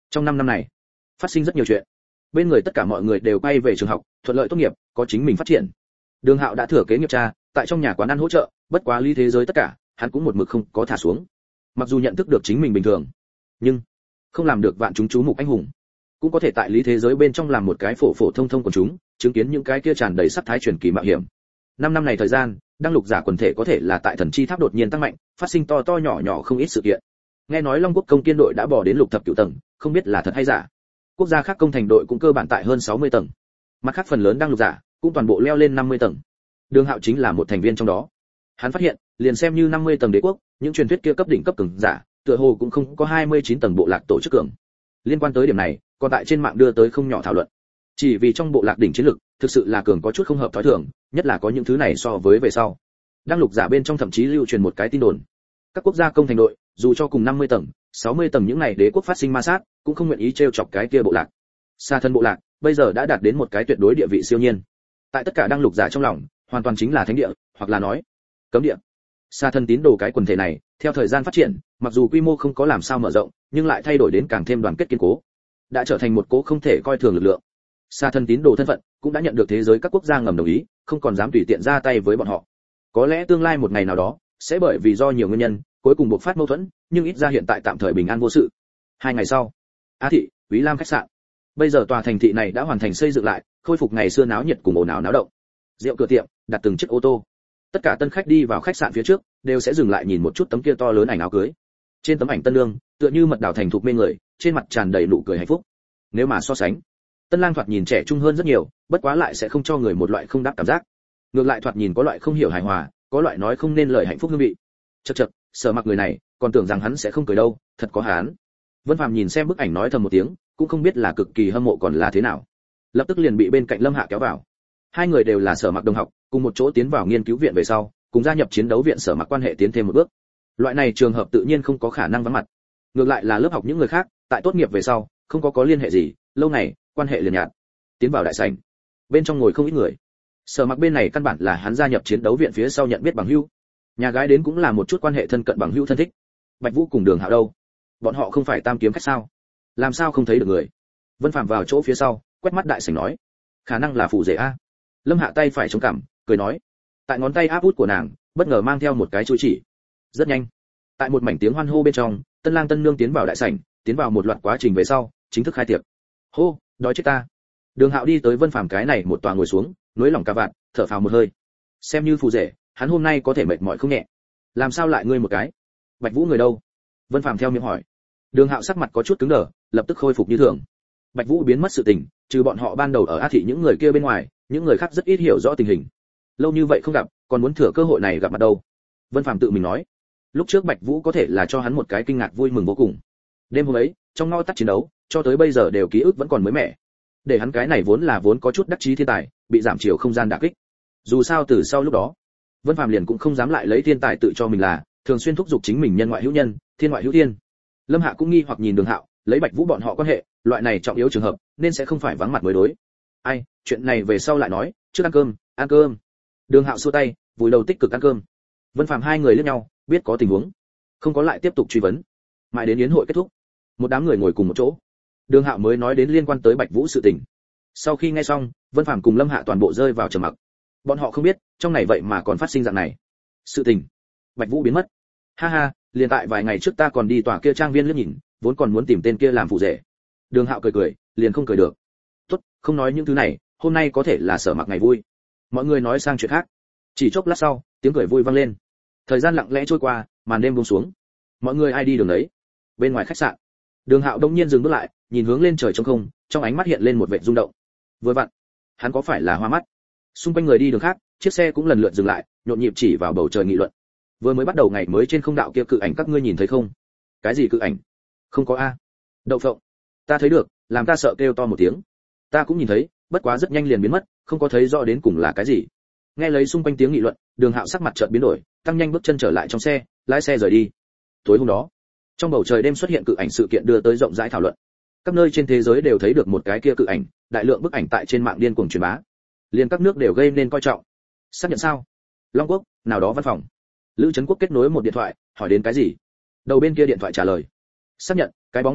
Trong 5 năm này, phát sinh rất nhiều chuyện. Bên người tất cả mọi người đều quay về trường học, thuận lợi tốt nghiệp, có chính mình phát triển. Đường Hạo đã thừa kế nghiệp cha, tại trong nhà quán ăn hỗ trợ, bất quá lý thế giới tất cả, hắn cũng một mực không có thả xuống. Mặc dù nhận thức được chính mình bình thường, nhưng không làm được vạn chúng chú mục anh hùng, cũng có thể tại lý thế giới bên trong làm một cái phổ phổ thông thông của chúng, chứng kiến những cái kia tràn đầy sắc thái truyền kỳ mạo hiểm. 5 năm này thời gian, đăng lục giả quần thể có thể là tại thần chi tháp đột nhiên tăng mạnh, phát sinh to to nhỏ nhỏ không ít sự kiện. Nghe nói Long Quốc công tiên đội đã bỏ đến lục thập cửu tầng, không biết là thật hay giả. Quốc gia khác công thành đội cũng cơ bản tại hơn 60 tầng. Mặt khác phần lớn đăng lục giả cũng toàn bộ leo lên 50 tầng. Đường Hạo chính là một thành viên trong đó. Hắn phát hiện, liền xem như 50 tầng đế quốc, những truyền thuyết kia cấp đỉnh cấp cường giả, tựa hồ cũng không có 29 tầng bộ lạc tổ chức cường. Liên quan tới điểm này, còn tại trên mạng đưa tới không nhỏ thảo luận. Chỉ vì trong bộ lạc đỉnh chiến lực, thực sự là cường có chút không hợp thói thường, nhất là có những thứ này so với về sau. Đăng lục giả bên trong thậm chí lưu truyền một cái tin đồn. Các quốc gia công thành đội, dù cho cùng 50 tầng, 60 tầng những này đế quốc phát sinh ma sát, cũng không nguyện ý trêu chọc cái kia bộ lạc. Sa thân bộ lạc, bây giờ đã đạt đến một cái tuyệt đối địa vị siêu nhiên. Tại tất cả đăng lục giả trong lòng, hoàn toàn chính là thánh địa, hoặc là nói, cấm địa. Sa thân tín đồ cái quần thể này, theo thời gian phát triển, mặc dù quy mô không có làm sao mở rộng, nhưng lại thay đổi đến càng thêm đoàn kết kiên cố, đã trở thành một cố không thể coi thường lực lượng. Sa thân tín đồ thân phận cũng đã nhận được thế giới các quốc gia ngầm đồng ý, không còn dám tùy tiện ra tay với bọn họ. Có lẽ tương lai một ngày nào đó, sẽ bởi vì do nhiều nguyên nhân, cuối cùng bộc phát mâu thuẫn, nhưng ít ra hiện tại tạm thời bình an vô sự. 2 ngày sau, Á thị, Úy Lam khách sạn. Bây giờ tòa thành thị này đã hoàn thành xây dựng lại, khôi phục ngày xưa náo nhiệt cùng ồn ào náo động. Rượu cửa tiệm, đặt từng chiếc ô tô. Tất cả tân khách đi vào khách sạn phía trước, đều sẽ dừng lại nhìn một chút tấm kia to lớn ảnh áo cưới. Trên tấm ảnh tân nương, tựa như mật đào thành thục mê người, trên mặt tràn đầy nụ cười hạnh phúc. Nếu mà so sánh, Tân Lang thoạt nhìn trẻ trung hơn rất nhiều, bất quá lại sẽ không cho người một loại không đáp cảm giác. Ngược lại thoạt nhìn có loại không hiểu hài hòa, có loại nói không nên lời hạnh phúc hương vị. Chậc chậc, Sở Mặc người này, còn tưởng rằng hắn sẽ không cười đâu, thật có hán. Vân Phàm nhìn xem bức ảnh nói thầm một tiếng, cũng không biết là cực kỳ hâm mộ còn là thế nào. Lập tức liền bị bên cạnh Lâm Hạ kéo vào. Hai người đều là Sở Mặc đồng học, cùng một chỗ tiến vào nghiên cứu viện về sau, cùng gia nhập chiến đấu viện Sở Mặc quan hệ tiến thêm một bước. Loại này trường hợp tự nhiên không có khả năng vắng mặt. Ngược lại là lớp học những người khác, tại tốt nghiệp về sau, không có liên hệ gì, lâu này, quan hệ liền nhạt. Tiến vào đại sảnh, bên trong ngồi không ít người. Sở Mặc bên này căn bản là hắn gia nhập chiến đấu viện phía sau nhận biết bằng hữu. Nhà gái đến cũng là một chút quan hệ thân cận bằng hữu thân thích. Bạch Vũ cùng Đường Hạo đâu? Bọn họ không phải Tam kiếm khách sao? Làm sao không thấy được người? Vân Phàm vào chỗ phía sau, quét mắt đại sảnh nói, khả năng là phụ rể a. Lâm Hạ tay phải chống cằm, cười nói, tại ngón tay áp út của nàng, bất ngờ mang theo một cái chuỗi chỉ. Rất nhanh, tại một mảnh tiếng hoan hô bên trong, tân lang tân nương tiến vào đại sảnh, tiến vào một loạt quá trình về sau, chính thức khai tiệc. Hô, đói chết ta. Đường Hạo đi tới Vân Phàm cái này một tòa ngồi xuống, nối lỏng cả vạn, thở phào một hơi. Xem như phù rể, hắn hôm nay có thể mệt mỏi không nhẹ. Làm sao lại ngươi một cái? Bạch Vũ người đâu? Vân Phàm theo miệng hỏi. Đường Hạo sắc mặt có chút cứng đờ, lập tức khôi phục như thường. Bạch Vũ biến mất sự tình, trừ bọn họ ban đầu ở Á thị những người kia bên ngoài, những người khác rất ít hiểu rõ tình hình. Lâu như vậy không gặp, còn muốn thừa cơ hội này gặp mặt đâu? Vân Phàm tự mình nói. Lúc trước Bạch Vũ có thể là cho hắn một cái kinh ngạc vui mừng vô cùng. Đêm hôm ấy, trong ngõ tắt chiến đấu, cho tới bây giờ đều ký ức vẫn còn mới mẻ. Để hắn cái này vốn có chút đắc chí thiên tài, bị giảm chiều không gian đả kích. Dù sao từ sau lúc đó, Vân Phàm liền cũng không dám lại lấy thiên tài tự cho mình là, thường xuyên thúc giục chính mình nhân ngoại hữu nhân, thiên ngoại hữu thiên. Lâm Hạ cũng nghi hoặc nhìn Đường Hạo, lấy Bạch Vũ bọn họ quan hệ, loại này trọng yếu trường hợp, nên sẽ không phải vắng mặt mới đối. Ai, chuyện này về sau lại nói, trước ăn cơm, ăn cơm. Đường Hạo xua tay, vùi đầu tích cực ăn cơm. Vân Phàm hai người liếc nhau, biết có tình huống, không có lại tiếp tục truy vấn. Mãi đến yến hội kết thúc, một đám người ngồi cùng một chỗ. Đường Hạo mới nói đến liên quan tới Bạch Vũ sự tình. Sau khi nghe xong, Vân Phàm cùng Lâm Hạ toàn bộ rơi vào trầm mặc. Bọn họ không biết, trong này vậy mà còn phát sinh dạng này sự tình. Bạch Vũ biến mất. Ha ha, liền tại vài ngày trước ta còn đi tòa kia trang viên liếc nhìn, vốn còn muốn tìm tên kia làm phụ rể. Đường Hạo cười cười, liền không cười được. Tốt, không nói những thứ này, hôm nay có thể là Sở Mặc ngày vui. Mọi người nói sang chuyện khác. Chỉ chốc lát sau, tiếng cười vui vang lên. Thời gian lặng lẽ trôi qua, màn đêm buông xuống. Mọi người ai đi đường đấy. Bên ngoài khách sạn, Đường Hạo đông nhiên dừng bước lại, nhìn hướng lên trời trống không, trong ánh mắt hiện lên một vẻ rung động. Vừa vặn, hắn có phải là hoa mắt? Xung quanh người đi đường khác, chiếc xe cũng lần lượt dừng lại, nhộn nhịp chỉ vào bầu trời nghị luận. Vừa mới bắt đầu ngày mới trên không đạo kia cự ảnh các ngươi nhìn thấy không? Cái gì cự ảnh? Không có a. Đậu phộng. Ta thấy được, làm ta sợ kêu to một tiếng. Ta cũng nhìn thấy, bất quá rất nhanh liền biến mất, không có thấy rõ đến cùng là cái gì. Nghe lấy xung quanh tiếng nghị luận, Đường Hạo sắc mặt chợt biến đổi, tăng nhanh bước chân trở lại trong xe, lái xe rời đi. Tối hôm đó, trong bầu trời đêm xuất hiện cự ảnh sự kiện đưa tới rộng rãi thảo luận. Các nơi trên thế giới đều thấy được một cái kia cự ảnh, đại lượng bức ảnh tại trên mạng điên cuồng truyền bá. Liên các nước đều gây nên coi trọng. Xác nhận sao? Long Quốc, nào đó văn phòng. Lữ Trấn Quốc kết nối một điện thoại, hỏi đến cái gì? Đầu bên kia điện thoại trả lời. Xác nhận, cái bóng đen kia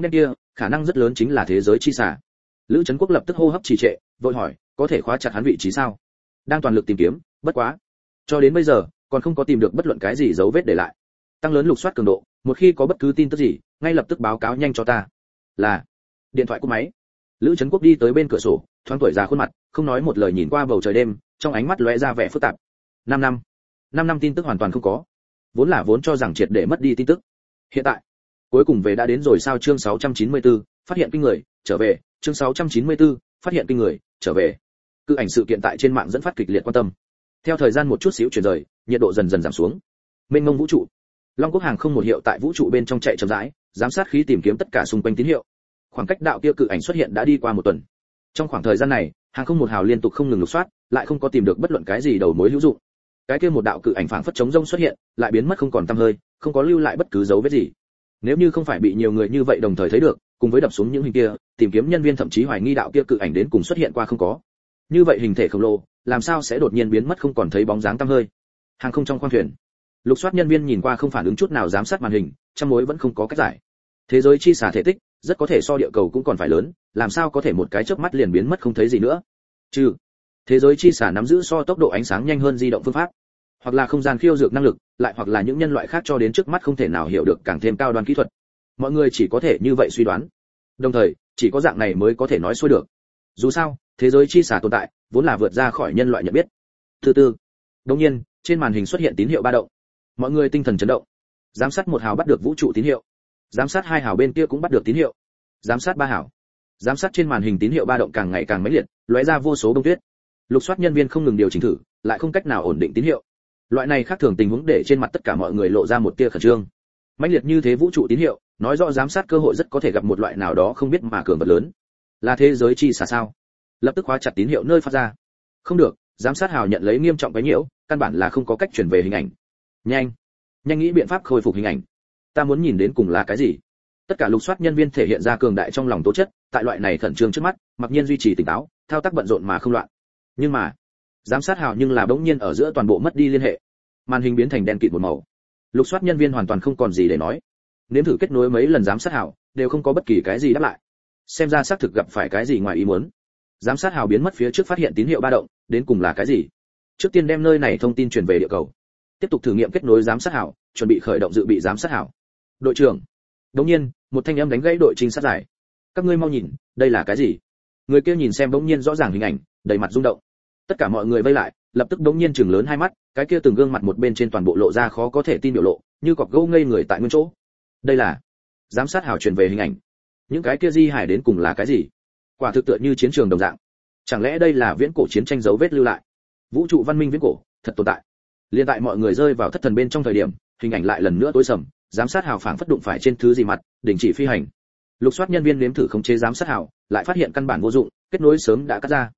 khả năng rất lớn chính là thế giới chi xả. Lữ Trấn Quốc lập tức hô hấp trì trệ, vội hỏi, có thể khóa chặt hắn vị trí sao? Đang toàn lực tìm kiếm, bất quá, cho đến bây giờ còn không có tìm được bất luận cái gì dấu vết để lại. Tăng lớn lục soát cường độ, một khi có bất cứ tin tức gì, ngay lập tức báo cáo nhanh cho ta. Là. Điện thoại cúp máy. Lữ Trấn Quốc đi tới bên cửa sổ, thoáng tuổi già khuôn mặt, không nói một lời nhìn qua bầu trời đêm, trong ánh mắt lóe ra vẻ phức tạp. 5 năm tin tức hoàn toàn không có. Vốn cho rằng triệt để mất đi tin tức. Hiện tại, cuối cùng về đã đến rồi sao? Chương 694, phát hiện kinh người, trở về. Chương 694, phát hiện kinh người, trở về. Cự ảnh sự kiện tại trên mạng dẫn phát kịch liệt quan tâm. Theo thời gian một chút xíu chuyển rời, nhiệt độ dần dần giảm xuống. Mênh mông vũ trụ, Long Quốc hàng không một hiệu tại vũ trụ bên trong chạy chậm rãi, giám sát khí tìm kiếm tất cả xung quanh tín hiệu. Khoảng cách đạo kia cự ảnh xuất hiện đã đi qua một tuần. Trong khoảng thời gian này, hàng không một hào liên tục không ngừng lục soát, lại không có tìm được bất luận cái gì đầu mối hữu dụng. Cái kia một đạo cự ảnh phảng phất chống rông xuất hiện, lại biến mất không còn tăm hơi, không có lưu lại bất cứ dấu vết gì. Nếu như không phải bị nhiều người như vậy đồng thời thấy được, cùng với đập xuống những hình kia, tìm kiếm nhân viên thậm chí hoài nghi đạo kia cự ảnh đến cùng xuất hiện qua không có. Như vậy hình thể khổng lồ, làm sao sẽ đột nhiên biến mất không còn thấy bóng dáng tăm hơi? Hàng không trong khoang thuyền, lục soát nhân viên nhìn qua không phản ứng chút nào giám sát màn hình, trăm mối vẫn không có cách giải. Thế giới chi xả thể tích rất có thể so địa cầu cũng còn phải lớn, làm sao có thể một cái chớp mắt liền biến mất không thấy gì nữa? Trừ thế giới chi xả nắm giữ so tốc độ ánh sáng nhanh hơn di động phương pháp, hoặc là không gian khiêu dược năng lực, lại hoặc là những nhân loại khác cho đến trước mắt không thể nào hiểu được càng thêm cao đoan kỹ thuật. Mọi người chỉ có thể như vậy suy đoán. Đồng thời, chỉ có dạng này mới có thể nói xuôi được. Dù sao, thế giới chi xả tồn tại, vốn là vượt ra khỏi nhân loại nhận biết. Thứ tư, đột nhiên, trên màn hình xuất hiện tín hiệu ba động. Mọi người tinh thần chấn động. Giám sát 1 hào bắt được vũ trụ tín hiệu. Giám sát 2 hào bên kia cũng bắt được tín hiệu. Giám sát 3 hào. Giám sát trên màn hình tín hiệu ba động càng ngày càng mãnh liệt, lóe ra vô số bông tuyết. Lục soát nhân viên không ngừng điều chỉnh thử, lại không cách nào ổn định tín hiệu. Loại này khác thường tình huống để trên mặt tất cả mọi người lộ ra một tia khẩn trương. Mãnh liệt như thế vũ trụ tín hiệu, nói rõ giám sát cơ hội rất có thể gặp một loại nào đó không biết mà cường vật lớn. Là thế giới chi xả sao? Lập tức khóa chặt tín hiệu nơi phát ra. Không được, giám sát hào nhận lấy nghiêm trọng cái nhiễu, căn bản là không có cách chuyển về hình ảnh. Nhanh nghĩ biện pháp khôi phục hình ảnh. Ta muốn nhìn đến cùng là cái gì? Tất cả lục soát nhân viên thể hiện ra cường đại trong lòng tố chất, tại loại này khẩn trương trước mắt, mặc nhiên duy trì tỉnh táo, thao tác bận rộn mà không loạn. Nhưng mà, giám sát hào nhưng là bỗng nhiên ở giữa toàn bộ mất đi liên hệ. Màn hình biến thành đen kịt một màu. Lục soát nhân viên hoàn toàn không còn gì để nói. Nếm thử kết nối mấy lần giám sát hào, đều không có bất kỳ cái gì đáp lại. Xem ra xác thực gặp phải cái gì ngoài ý muốn. Giám sát hào biến mất phía trước phát hiện tín hiệu ba động, đến cùng là cái gì? Trước tiên đem nơi này thông tin truyền về địa cầu. Tiếp tục thử nghiệm kết nối giám sát hào, chuẩn bị khởi động dự bị giám sát hào. Đội trưởng. Đột nhiên, một thanh âm đánh gãy đội trinh sát giải. Các ngươi mau nhìn, đây là cái gì? Người kia nhìn xem bỗng nhiên rõ ràng hình ảnh, đầy mặt rung động. Tất cả mọi người vây lại, lập tức bỗng nhiên chừng lớn hai mắt, cái kia từng gương mặt một bên trên toàn bộ lộ ra khó có thể tin biểu lộ, như cọp gỗ ngây người tại nguyên chỗ. Đây là giám sát hào truyền về hình ảnh. Những cái kia di hải đến cùng là cái gì? Quả thực tựa như chiến trường đồng dạng. Chẳng lẽ đây là viễn cổ chiến tranh dấu vết lưu lại? Vũ trụ văn minh viễn cổ, thật tồn tại. Liên tại mọi người rơi vào thất thần bên trong thời điểm, hình ảnh lại lần nữa tối sầm, giám sát hào phảng phất đụng phải trên thứ gì mặt, đình chỉ phi hành. Lục soát nhân viên nếm thử khống chế giám sát hào, lại phát hiện căn bản vô dụng, kết nối sớm đã cắt ra.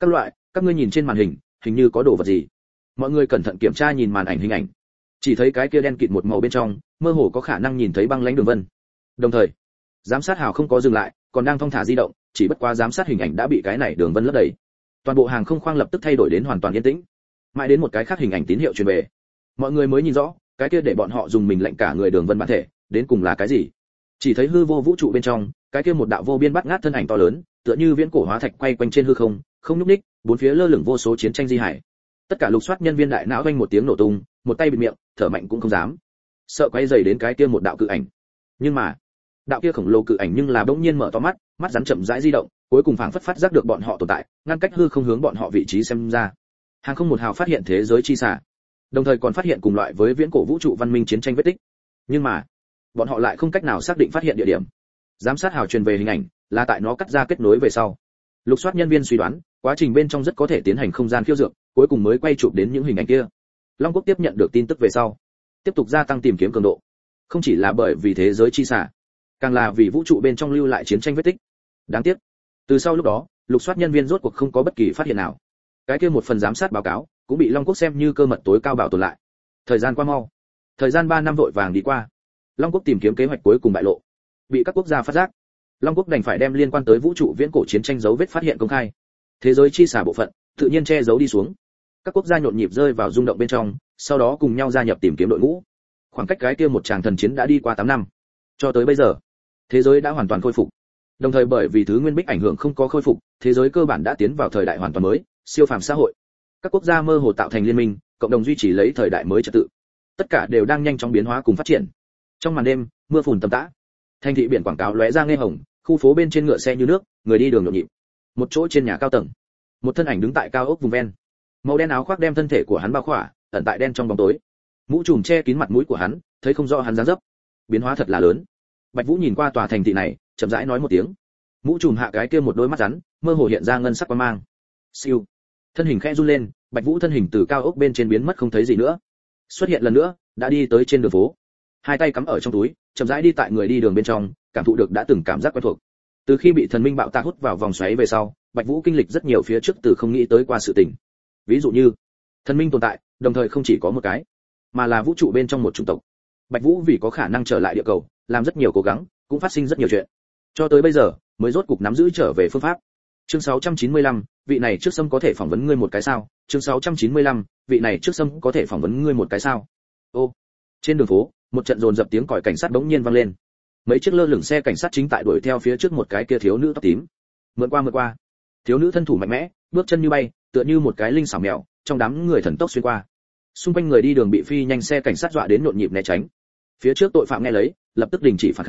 Các ngươi nhìn trên màn hình, hình như có đồ vật gì. Mọi người cẩn thận kiểm tra nhìn màn ảnh hình ảnh, chỉ thấy cái kia đen kịt một màu bên trong, mơ hồ có khả năng nhìn thấy băng lãnh đường vân. Đồng thời, giám sát hào không có dừng lại, còn đang thong thả di động, chỉ bất quá giám sát hình ảnh đã bị cái này đường vân lấp đầy. Toàn bộ hàng không khoang lập tức thay đổi đến hoàn toàn yên tĩnh. Mãi đến một cái khác hình ảnh tín hiệu truyền về, mọi người mới nhìn rõ, cái kia để bọn họ dùng mình lạnh cả người đường vân bản thể, đến cùng là cái gì? Chỉ thấy hư vô vũ trụ bên trong, cái kia một đạo vô biên bắt ngát thân ảnh to lớn, tựa như viễn cổ hóa thạch quay quanh trên hư không, không nhúc nhích, bốn phía lơ lửng vô số chiến tranh di hải. Tất cả lục soát nhân viên đại não vang một tiếng nổ tung, một tay bịt miệng, thở mạnh cũng không dám, sợ quay dày đến cái kia một đạo cự ảnh. Nhưng mà, đạo kia khổng lồ cự ảnh nhưng là bỗng nhiên mở to mắt, mắt rắn chậm rãi di động, cuối cùng phảng phất phát giác được bọn họ tồn tại, ngăn cách hư không hướng bọn họ vị trí xem ra. Hàng không một hào phát hiện thế giới chi xả, đồng thời còn phát hiện cùng loại với viễn cổ vũ trụ văn minh chiến tranh vết tích. Nhưng mà, bọn họ lại không cách nào xác định phát hiện địa điểm. Giám sát hào truyền về hình ảnh, là tại nó cắt ra kết nối về sau. Lục soát nhân viên suy đoán, quá trình bên trong rất có thể tiến hành không gian khiêu dược, cuối cùng mới quay chụp đến những hình ảnh kia. Long Quốc tiếp nhận được tin tức về sau, tiếp tục gia tăng tìm kiếm cường độ. Không chỉ là bởi vì thế giới chi xả, càng là vì vũ trụ bên trong lưu lại chiến tranh vết tích. Đáng tiếc, từ sau lúc đó, lục soát nhân viên rốt cuộc không có bất kỳ phát hiện nào. Cái kia một phần giám sát báo cáo cũng bị Long Quốc xem như cơ mật tối cao bảo tồn lại. Thời gian qua mau, thời gian 3 năm vội vàng đi qua. Long Quốc tìm kiếm kế hoạch cuối cùng bại lộ, bị các quốc gia phát giác. Long Quốc đành phải đem liên quan tới vũ trụ viễn cổ chiến tranh dấu vết phát hiện công khai. Thế giới chi xả bộ phận tự nhiên che giấu đi xuống. Các quốc gia nhộn nhịp rơi vào rung động bên trong, sau đó cùng nhau gia nhập tìm kiếm đội ngũ. Khoảng cách cái kia một tràng thần chiến đã đi qua 8 năm. Cho tới bây giờ, thế giới đã hoàn toàn khôi phục, Đồng thời bởi vì thứ nguyên bích ảnh hưởng không có khôi phục, thế giới cơ bản đã tiến vào thời đại hoàn toàn mới, siêu phàm xã hội. Các quốc gia mơ hồ tạo thành liên minh, cộng đồng duy trì lấy thời đại mới trật tự. Tất cả đều đang nhanh chóng biến hóa cùng phát triển. Trong màn đêm, mưa phùn tầm tã. Thành thị biển quảng cáo lóe ra nghe hồng, khu phố bên trên ngựa xe như nước, người đi đường nhộn nhịp. Một chỗ trên nhà cao tầng, một thân ảnh đứng tại cao ốc vùng ven. Màu đen áo khoác đem thân thể của hắn bao khỏa, ẩn tại đen trong bóng tối. Mũ trùm che kín mặt mũi của hắn, thấy không rõ hắn dáng dấp. Biến hóa thật là lớn. Bạch Vũ nhìn qua tòa thành thị này, chậm rãi nói một tiếng. Mũ trùm hạ cái kia một đôi mắt rắn, mơ hồ hiện ra ngân sắc quang mang. Siêu. Thân hình khẽ run lên, Bạch Vũ thân hình từ cao ốc bên trên biến mất không thấy gì nữa. Xuất hiện lần nữa, đã đi tới trên đường phố. Hai tay cắm ở trong túi, chậm rãi đi tại người đi đường bên trong, cảm thụ được đã từng cảm giác quen thuộc. Từ khi bị thần minh bạo tạc hút vào vòng xoáy về sau, Bạch Vũ kinh lịch rất nhiều phía trước từ không nghĩ tới qua sự tình. Ví dụ như, thần minh tồn tại, đồng thời không chỉ có một cái, mà là vũ trụ bên trong một chủng tộc. Bạch Vũ vì có khả năng trở lại địa cầu, làm rất nhiều cố gắng, cũng phát sinh rất nhiều chuyện. Cho tới bây giờ, mới rốt cục nắm giữ trở về phương pháp. Chương 695, vị này trước sâm có thể phỏng vấn ngươi một cái sao? Chương 695, vị này trước sâm có thể phỏng vấn ngươi một cái sao? Ô. Trên đường phố, một trận dồn dập tiếng còi cảnh sát bỗng nhiên vang lên. Mấy chiếc lơ lửng xe cảnh sát chính tại đuổi theo phía trước một cái kia thiếu nữ tóc tím. Mượn qua. Thiếu nữ thân thủ mạnh mẽ, bước chân như bay, tựa như một cái linh xảo mèo, trong đám người thần tốc xuyên qua. Xung quanh người đi đường bị phi nhanh xe cảnh sát dọa đến nhộn nhịp né tránh. Phía trước tội phạm nghe lấy, lập tức đình chỉ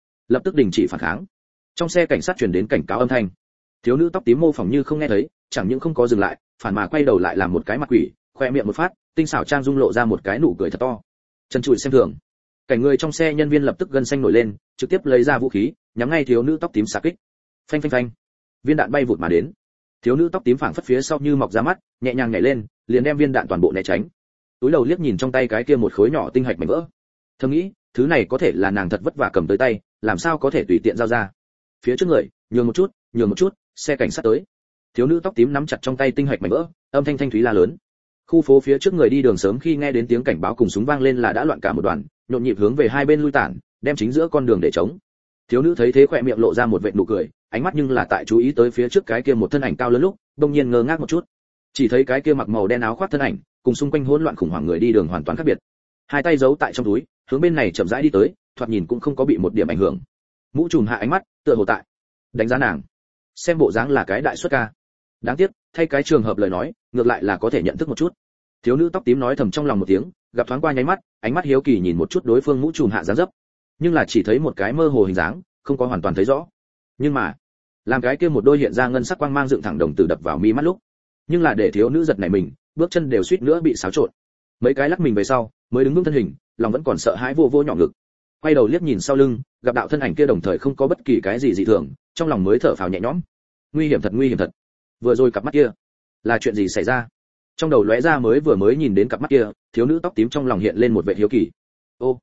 phản kháng. Trong xe cảnh sát truyền đến cảnh cáo âm thanh. Thiếu nữ tóc tím mô phỏng như không nghe thấy, chẳng những không có dừng lại, phản mà quay đầu lại làm một cái mặt quỷ, khoe miệng một phát, tinh xảo trang dung lộ ra một cái nụ cười thật to. Chân chùi xem thường. Cảnh người trong xe nhân viên lập tức gân xanh nổi lên, trực tiếp lấy ra vũ khí, nhắm ngay thiếu nữ tóc tím xạ kích. Phanh. Viên đạn bay vụt mà đến. Thiếu nữ tóc tím phảng phất phía sau như mọc ra mắt, nhẹ nhàng nhảy lên, liền đem viên đạn toàn bộ né tránh. Túi đầu liếc nhìn trong tay cái kia một khối nhỏ tinh hạch mảnh vỡ. Thầm nghĩ, thứ này có thể là nàng thật vất vả cầm tới tay, làm sao có thể tùy tiện giao ra. Phía trước người, nhường một chút, xe cảnh sát tới. Thiếu nữ tóc tím nắm chặt trong tay tinh hạch mảnh vỡ, âm thanh thúy la lớn. Khu phố phía trước người đi đường sớm khi nghe đến tiếng cảnh báo cùng súng vang lên là đã loạn cả một đoàn, nhộn nhịp hướng về hai bên lui tản, đem chính giữa con đường để trống. Thiếu nữ thấy thế khỏe miệng lộ ra một vệt nụ cười, ánh mắt nhưng là tại chú ý tới phía trước cái kia một thân ảnh cao lớn lúc, đột nhiên ngơ ngác một chút. Chỉ thấy cái kia mặc màu đen áo khoác thân ảnh, cùng xung quanh hỗn loạn khủng hoảng người đi đường hoàn toàn khác biệt. Hai tay giấu tại trong túi, hướng bên này chậm rãi đi tới, thoạt nhìn cũng không có bị một điểm ảnh hưởng. Mũ trùm hạ ánh mắt, tựa hồ tại đánh giá nàng. Xem bộ dáng là cái đại xuất ca. Đáng tiếc, thay cái trường hợp lời nói, ngược lại là có thể nhận thức một chút. Thiếu nữ tóc tím nói thầm trong lòng một tiếng, gặp thoáng qua nháy mắt, ánh mắt hiếu kỳ nhìn một chút đối phương mũ trùm hạ dáng dấp, nhưng là chỉ thấy một cái mơ hồ hình dáng, không có hoàn toàn thấy rõ. Nhưng mà, làm cái kia một đôi hiện ra ngân sắc quang mang dựng thẳng đồng tử đập vào mi mắt lúc, nhưng là để thiếu nữ giật nảy mình, bước chân đều suýt nữa bị xáo trộn. Mấy cái lắc mình về sau, mới đứng vững thân hình, lòng vẫn còn sợ hãi vô nhỏ ngực. Quay đầu liếc nhìn sau lưng, gặp đạo thân ảnh kia đồng thời không có bất kỳ cái gì dị thường, trong lòng mới thở phào nhẹ nhõm. Nguy hiểm thật. Vừa rồi cặp mắt kia, là chuyện gì xảy ra? Trong đầu lóe ra mới nhìn đến cặp mắt kia, thiếu nữ tóc tím trong lòng hiện lên một vẻ hiếu kỳ. Ô.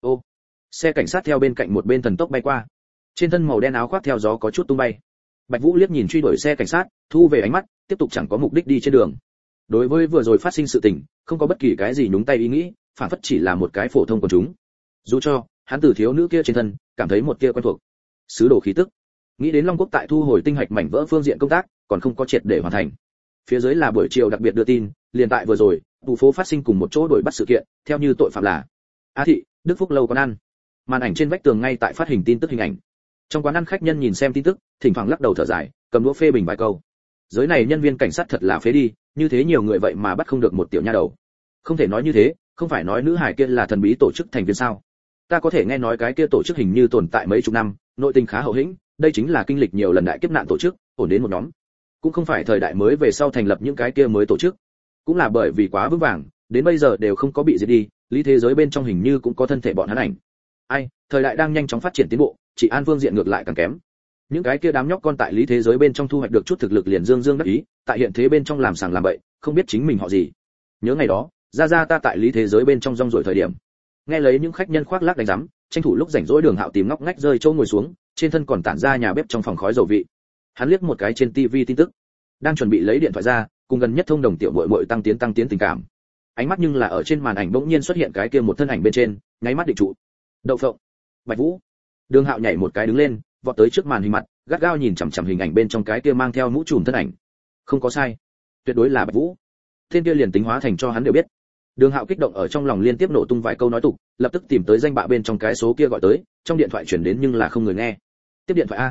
Xe cảnh sát theo bên cạnh một bên thần tốc bay qua. Trên thân màu đen áo khoác theo gió có chút tung bay. Bạch Vũ liếc nhìn truy đuổi xe cảnh sát, thu về ánh mắt, tiếp tục chẳng có mục đích đi trên đường. Đối với vừa rồi phát sinh sự tình, không có bất kỳ cái gì nhúng tay ý nghĩ, phản phất chỉ là một cái phổ thông của chúng. Dù cho hắn từ thiếu nữ kia trên thân cảm thấy một tia quen thuộc, sứ đồ khí tức. Nghĩ đến Long Quốc tại thu hồi tinh hạch mảnh vỡ phương diện công tác còn không có triệt để hoàn thành. Phía dưới là buổi chiều đặc biệt đưa tin, liền tại vừa rồi, thủ phố phát sinh cùng một chỗ đuổi bắt sự kiện, theo như tội phạm là A thị, Đức Phúc lâu quán ăn. Màn ảnh trên vách tường ngay tại phát hình tin tức hình ảnh. Trong quán ăn khách nhân nhìn xem tin tức, thỉnh thoảng lắc đầu thở dài, cầm đũa phê bình vài câu. Giới này nhân viên cảnh sát thật là phế đi, như thế nhiều người vậy mà bắt không được một tiểu nha đầu. Không thể nói như thế, không phải nói nữ hải kia là thần bí tổ chức thành viên sao? Ta có thể nghe nói cái kia tổ chức hình như tồn tại mấy chục năm, nội tình khá hậu hĩnh, đây chính là kinh lịch nhiều lần đại kiếp nạn tổ chức, ổn đến một nhóm. Cũng không phải thời đại mới về sau thành lập những cái kia mới tổ chức, cũng là bởi vì quá vững vàng, đến bây giờ đều không có bị diệt đi, lý thế giới bên trong hình như cũng có thân thể bọn hắn ảnh. Ai, thời đại đang nhanh chóng phát triển tiến bộ, chỉ an phương diện ngược lại càng kém. Những cái kia đám nhóc con tại lý thế giới bên trong thu hoạch được chút thực lực liền dương đắc ý, tại hiện thế bên trong làm sàng làm bậy, không biết chính mình họ gì. Nhớ ngày đó, ra ta tại lý thế giới bên trong rong ruổi thời điểm, nghe lấy những khách nhân khoác lác đánh rắm, tranh thủ lúc rảnh rỗi Đường Hạo tìm ngóc ngách rơi chỗ ngồi xuống, trên thân còn tản ra nhà bếp trong phòng khói dầu vị. Hắn liếc một cái trên tivi tin tức, đang chuẩn bị lấy điện thoại ra, cùng gần nhất thông đồng tiểu muội muội tăng tiến tình cảm. Ánh mắt nhưng là ở trên màn ảnh bỗng nhiên xuất hiện cái kia một thân ảnh bên trên, nháy mắt định trụ. Đậu phộng, Bạch Vũ. Đường Hạo nhảy một cái đứng lên, vọt tới trước màn hình mặt, gắt gao nhìn chằm chằm hình ảnh bên trong cái kia mang theo mũ trùm thân ảnh. Không có sai, tuyệt đối là Bạch Vũ. Tên kia liền tính hóa thành cho hắn đều biết. Đường Hạo kích động ở trong lòng liên tiếp nổ tung vài câu nói tục, lập tức tìm tới danh bạ bên trong cái số kia gọi tới, trong điện thoại chuyển đến nhưng là không người nghe. Tiếp điện thoại a.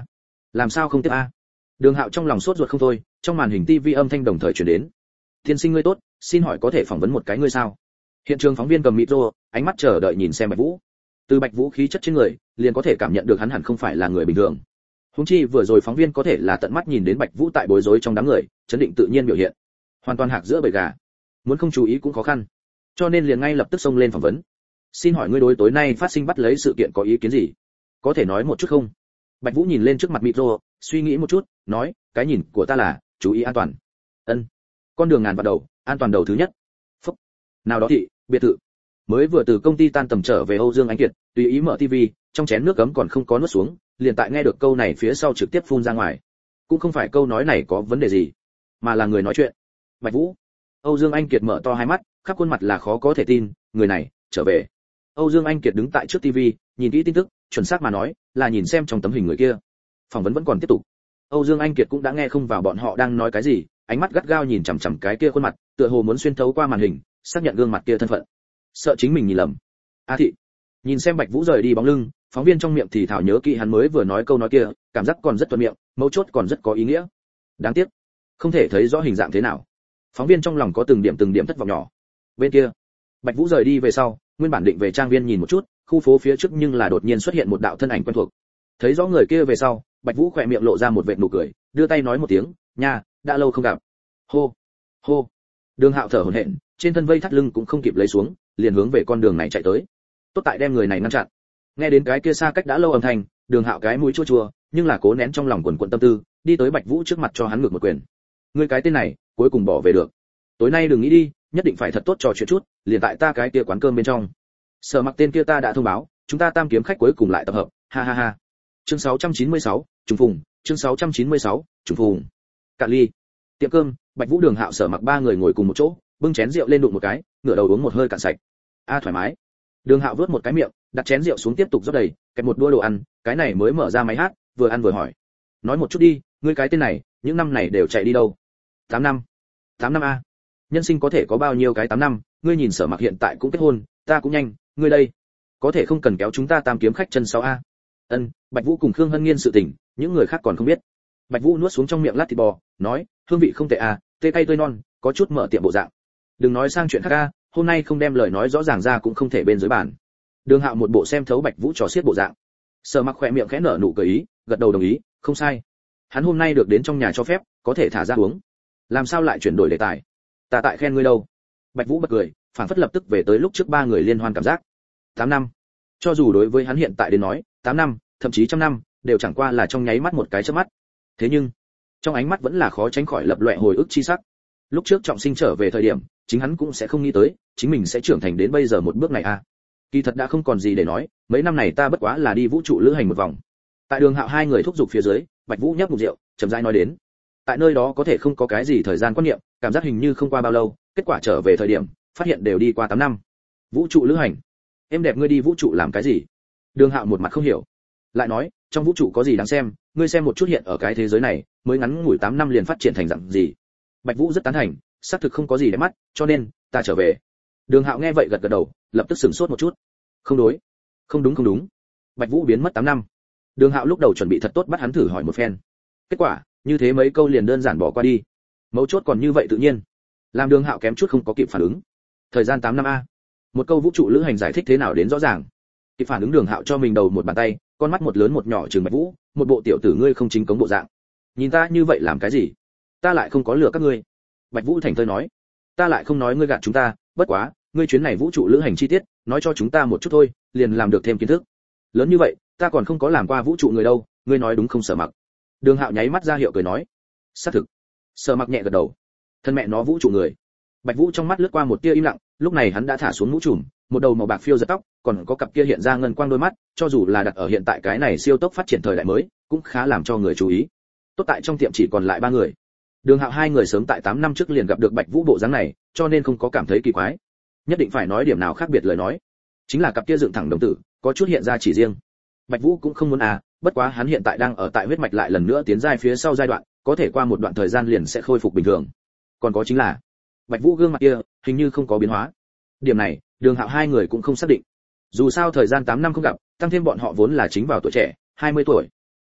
làm sao không tiếp a? Đường Hạo trong lòng sốt ruột không thôi, trong màn hình TV âm thanh đồng thời truyền đến. Tiên sinh ngươi tốt, xin hỏi có thể phỏng vấn một cái ngươi sao? Hiện trường phóng viên cầm micro, ánh mắt chờ đợi nhìn xem Bạch Vũ. Từ Bạch Vũ khí chất trên người, liền có thể cảm nhận được hắn hẳn không phải là người bình thường. Huống chi vừa rồi phóng viên có thể là tận mắt nhìn đến Bạch Vũ tại bối rối trong đám người, chấn định tự nhiên biểu hiện, hoàn toàn hạc giữa bầy gà, muốn không chú ý cũng khó khăn, cho nên liền ngay lập tức xông lên phỏng vấn. Xin hỏi ngươi đối tối nay phát sinh bắt lấy sự kiện có ý kiến gì? Có thể nói một chút không? Bạch Vũ nhìn lên trước mặt micro, suy nghĩ một chút, nói, cái nhìn của ta là chú ý an toàn. Ân. Con đường ngàn vạn đầu, an toàn đầu thứ nhất. Phúc. Nào đó thị, biệt thự. Mới vừa từ công ty tan tầm trở về Âu Dương Anh Kiệt, tùy ý mở TV, trong chén nước cấm còn không có nuốt xuống, liền tại nghe được câu này phía sau trực tiếp phun ra ngoài. Cũng không phải câu nói này có vấn đề gì, mà là người nói chuyện. Bạch Vũ. Âu Dương Anh Kiệt mở to hai mắt, khắp khuôn mặt là khó có thể tin, người này trở về. Âu Dương Anh Kiệt đứng tại trước TV, nhìn kỹ tin tức, chuẩn xác mà nói, là nhìn xem trong tấm hình người kia. Phỏng vấn vẫn còn tiếp tục. Âu Dương Anh Kiệt cũng đã nghe không vào bọn họ đang nói cái gì, ánh mắt gắt gao nhìn chằm chằm cái kia khuôn mặt, tựa hồ muốn xuyên thấu qua màn hình, xác nhận gương mặt kia thân phận. Sợ chính mình nhìn lầm. A thị. Nhìn xem Bạch Vũ rời đi bóng lưng, phóng viên trong miệng thì thảo nhớ kỹ hắn mới vừa nói câu nói kia, cảm giác còn rất thuận miệng, mấu chốt còn rất có ý nghĩa. Đáng tiếc, không thể thấy rõ hình dạng thế nào. Phóng viên trong lòng có từng điểm thất vọng nhỏ. Bên kia, Bạch Vũ rời đi về sau, nguyên bản định về trang viên nhìn một chút, khu phố phía trước nhưng là đột nhiên xuất hiện một đạo thân ảnh quen thuộc. Thấy rõ người kia về sau, Bạch Vũ khỏe miệng lộ ra một vệt nụ cười, đưa tay nói một tiếng, "Nha, đã lâu không gặp." Hô, hô. Đường Hạo thở hổn hển, trên thân vây thắt lưng cũng không kịp lấy xuống, liền hướng về con đường này chạy tới. Tốt tại đem người này ngăn chặn. Nghe đến cái kia xa cách đã lâu âm thanh, Đường Hạo cái mũi chua chua, nhưng là cố nén trong lòng quần quật tâm tư, đi tới Bạch Vũ trước mặt cho hắn ngược một quyền. Ngươi cái tên này, cuối cùng bỏ về được. Tối nay đừng nghĩ đi, nhất định phải thật tốt trò chuyện chút, liền tại ta cái kia quán cơm bên trong. Sở Mặc tên kia ta đã thông báo, chúng ta tam kiếm khách cuối cùng lại tập hợp, ha ha ha. Chương 696, trùng phùng, chương 696, trùng phùng. Cạn ly. Tiệm cơm, Bạch Vũ, Đường Hạo, Sở Mặc ba người ngồi cùng một chỗ, bưng chén rượu lên đụng một cái, ngửa đầu uống một hơi cạn sạch. A thoải mái. Đường Hạo vớt một cái miệng, đặt chén rượu xuống tiếp tục rót đầy, kẹp một đũa đồ ăn, cái này mới mở ra máy hát, vừa ăn vừa hỏi. Nói một chút đi, ngươi cái tên này, những năm này đều chạy đi đâu? 8 năm. 8 năm a. Nhân sinh có thể có bao nhiêu cái 8 năm, ngươi nhìn Sở Mặc hiện tại cũng kết hôn, ta cũng nhanh, ngươi đây, có thể không cần kéo chúng ta tam kiếm khách chân 6 a. Ân, Bạch Vũ cùng Khương Hân Nghiên sự tình, những người khác còn không biết. Bạch Vũ nuốt xuống trong miệng lát thịt bò, nói, hương vị không tệ a, tê cay tươi non, có chút mở tiệm bộ dạng. Đừng nói sang chuyện khác a, hôm nay không đem lời nói rõ ràng ra cũng không thể bên dưới bàn. Đường Hạo một bộ xem thấu Bạch Vũ trò xiết bộ dạng. Sở Mặc khỏe miệng khẽ nở nụ cười ý, gật đầu đồng ý, không sai. Hắn hôm nay được đến trong nhà cho phép, có thể thả ra uống. Làm sao lại chuyển đổi đề tài? Ta tại khen ngươi đâu? Bạch Vũ bật cười, phảng phất lập tức về tới lúc trước ba người liên hoan cảm giác. 8 năm. Cho dù đối với hắn hiện tại đến nói, 8 năm, thậm chí trăm năm, đều chẳng qua là trong nháy mắt một cái chớp mắt. Thế nhưng, trong ánh mắt vẫn là khó tránh khỏi lập loè hồi ức chi sắc. Lúc trước Trọng Sinh trở về thời điểm, chính hắn cũng sẽ không nghĩ tới, chính mình sẽ trưởng thành đến bây giờ một bước này a. Kỳ thật đã không còn gì để nói, mấy năm này ta bất quá là đi vũ trụ lữ hành một vòng. Tại Đường Hạo hai người thúc giục phía dưới, Bạch Vũ nhấp ngụm rượu, chậm rãi nói đến. Tại nơi đó có thể không có cái gì thời gian quan niệm, cảm giác hình như không qua bao lâu, kết quả trở về thời điểm, phát hiện đều đi qua 8 năm. Vũ trụ lữ hành? Em đẹp ngươi đi vũ trụ làm cái gì? Đường Hạo một mặt không hiểu. Lại nói, trong vũ trụ có gì đáng xem, ngươi xem một chút hiện ở cái thế giới này, mới ngắn ngủi 8 năm liền phát triển thành dạng gì. Bạch Vũ rất tán thành, xác thực không có gì để mắt, cho nên ta trở về. Đường Hạo nghe vậy gật gật đầu, lập tức sửng sốt một chút. Không đối, không đúng. Bạch Vũ biến mất 8 năm. Đường Hạo lúc đầu chuẩn bị thật tốt bắt hắn thử hỏi một phen. Kết quả, như thế mấy câu liền đơn giản bỏ qua đi. Mấu chốt còn như vậy tự nhiên, làm Đường Hạo kém chút không có kịp phản ứng. Thời gian 8 năm a. Một câu vũ trụ lữ hành giải thích thế nào đến rõ ràng. Kịp phản ứng Đường Hạo cho mình đầu một bàn tay, con mắt một lớn một nhỏ trừng Bạch Vũ, một bộ tiểu tử ngươi không chính cống bộ dạng. Nhìn ta như vậy làm cái gì? Ta lại không có lừa các ngươi. Bạch Vũ thành thơi nói, ta lại không nói ngươi gạt chúng ta, bất quá, ngươi chuyến này vũ trụ lữ hành chi tiết, nói cho chúng ta một chút thôi, liền làm được thêm kiến thức. Lớn như vậy, ta còn không có làm qua vũ trụ người đâu, ngươi nói đúng không Sở Mặc? Đường Hạo nháy mắt ra hiệu cười nói, xác thực. Sở Mặc nhẹ gật đầu, thân mẹ nó vũ trụ người. Bạch Vũ trong mắt lướt qua một tia im lặng, lúc này hắn đã thả xuống mũ trùm, một đầu màu bạc phiêu giật tóc, còn có cặp kia hiện ra ngân quang đôi mắt, cho dù là đặt ở hiện tại cái này siêu tốc phát triển thời đại mới, cũng khá làm cho người chú ý. Tốt tại trong tiệm chỉ còn lại 3 người. Đường Hạo hai người sớm tại 8 năm trước liền gặp được Bạch Vũ bộ dáng này, cho nên không có cảm thấy kỳ quái. Nhất định phải nói điểm nào khác biệt lời nói, chính là cặp kia dựng thẳng đồng tử, có chút hiện ra chỉ riêng. Bạch Vũ cũng không muốn bất quá hắn hiện tại đang ở tại huyết mạch lại lần nữa tiến giai phía sau giai đoạn, có thể qua một đoạn thời gian liền sẽ khôi phục bình thường. Còn có chính là, Bạch Vũ gương mặt kia hình như không có biến hóa. Điểm này, Đường Hạo hai người cũng không xác định. Dù sao thời gian 8 năm không gặp, tăng thêm bọn họ vốn là chính vào tuổi trẻ, 20 tuổi.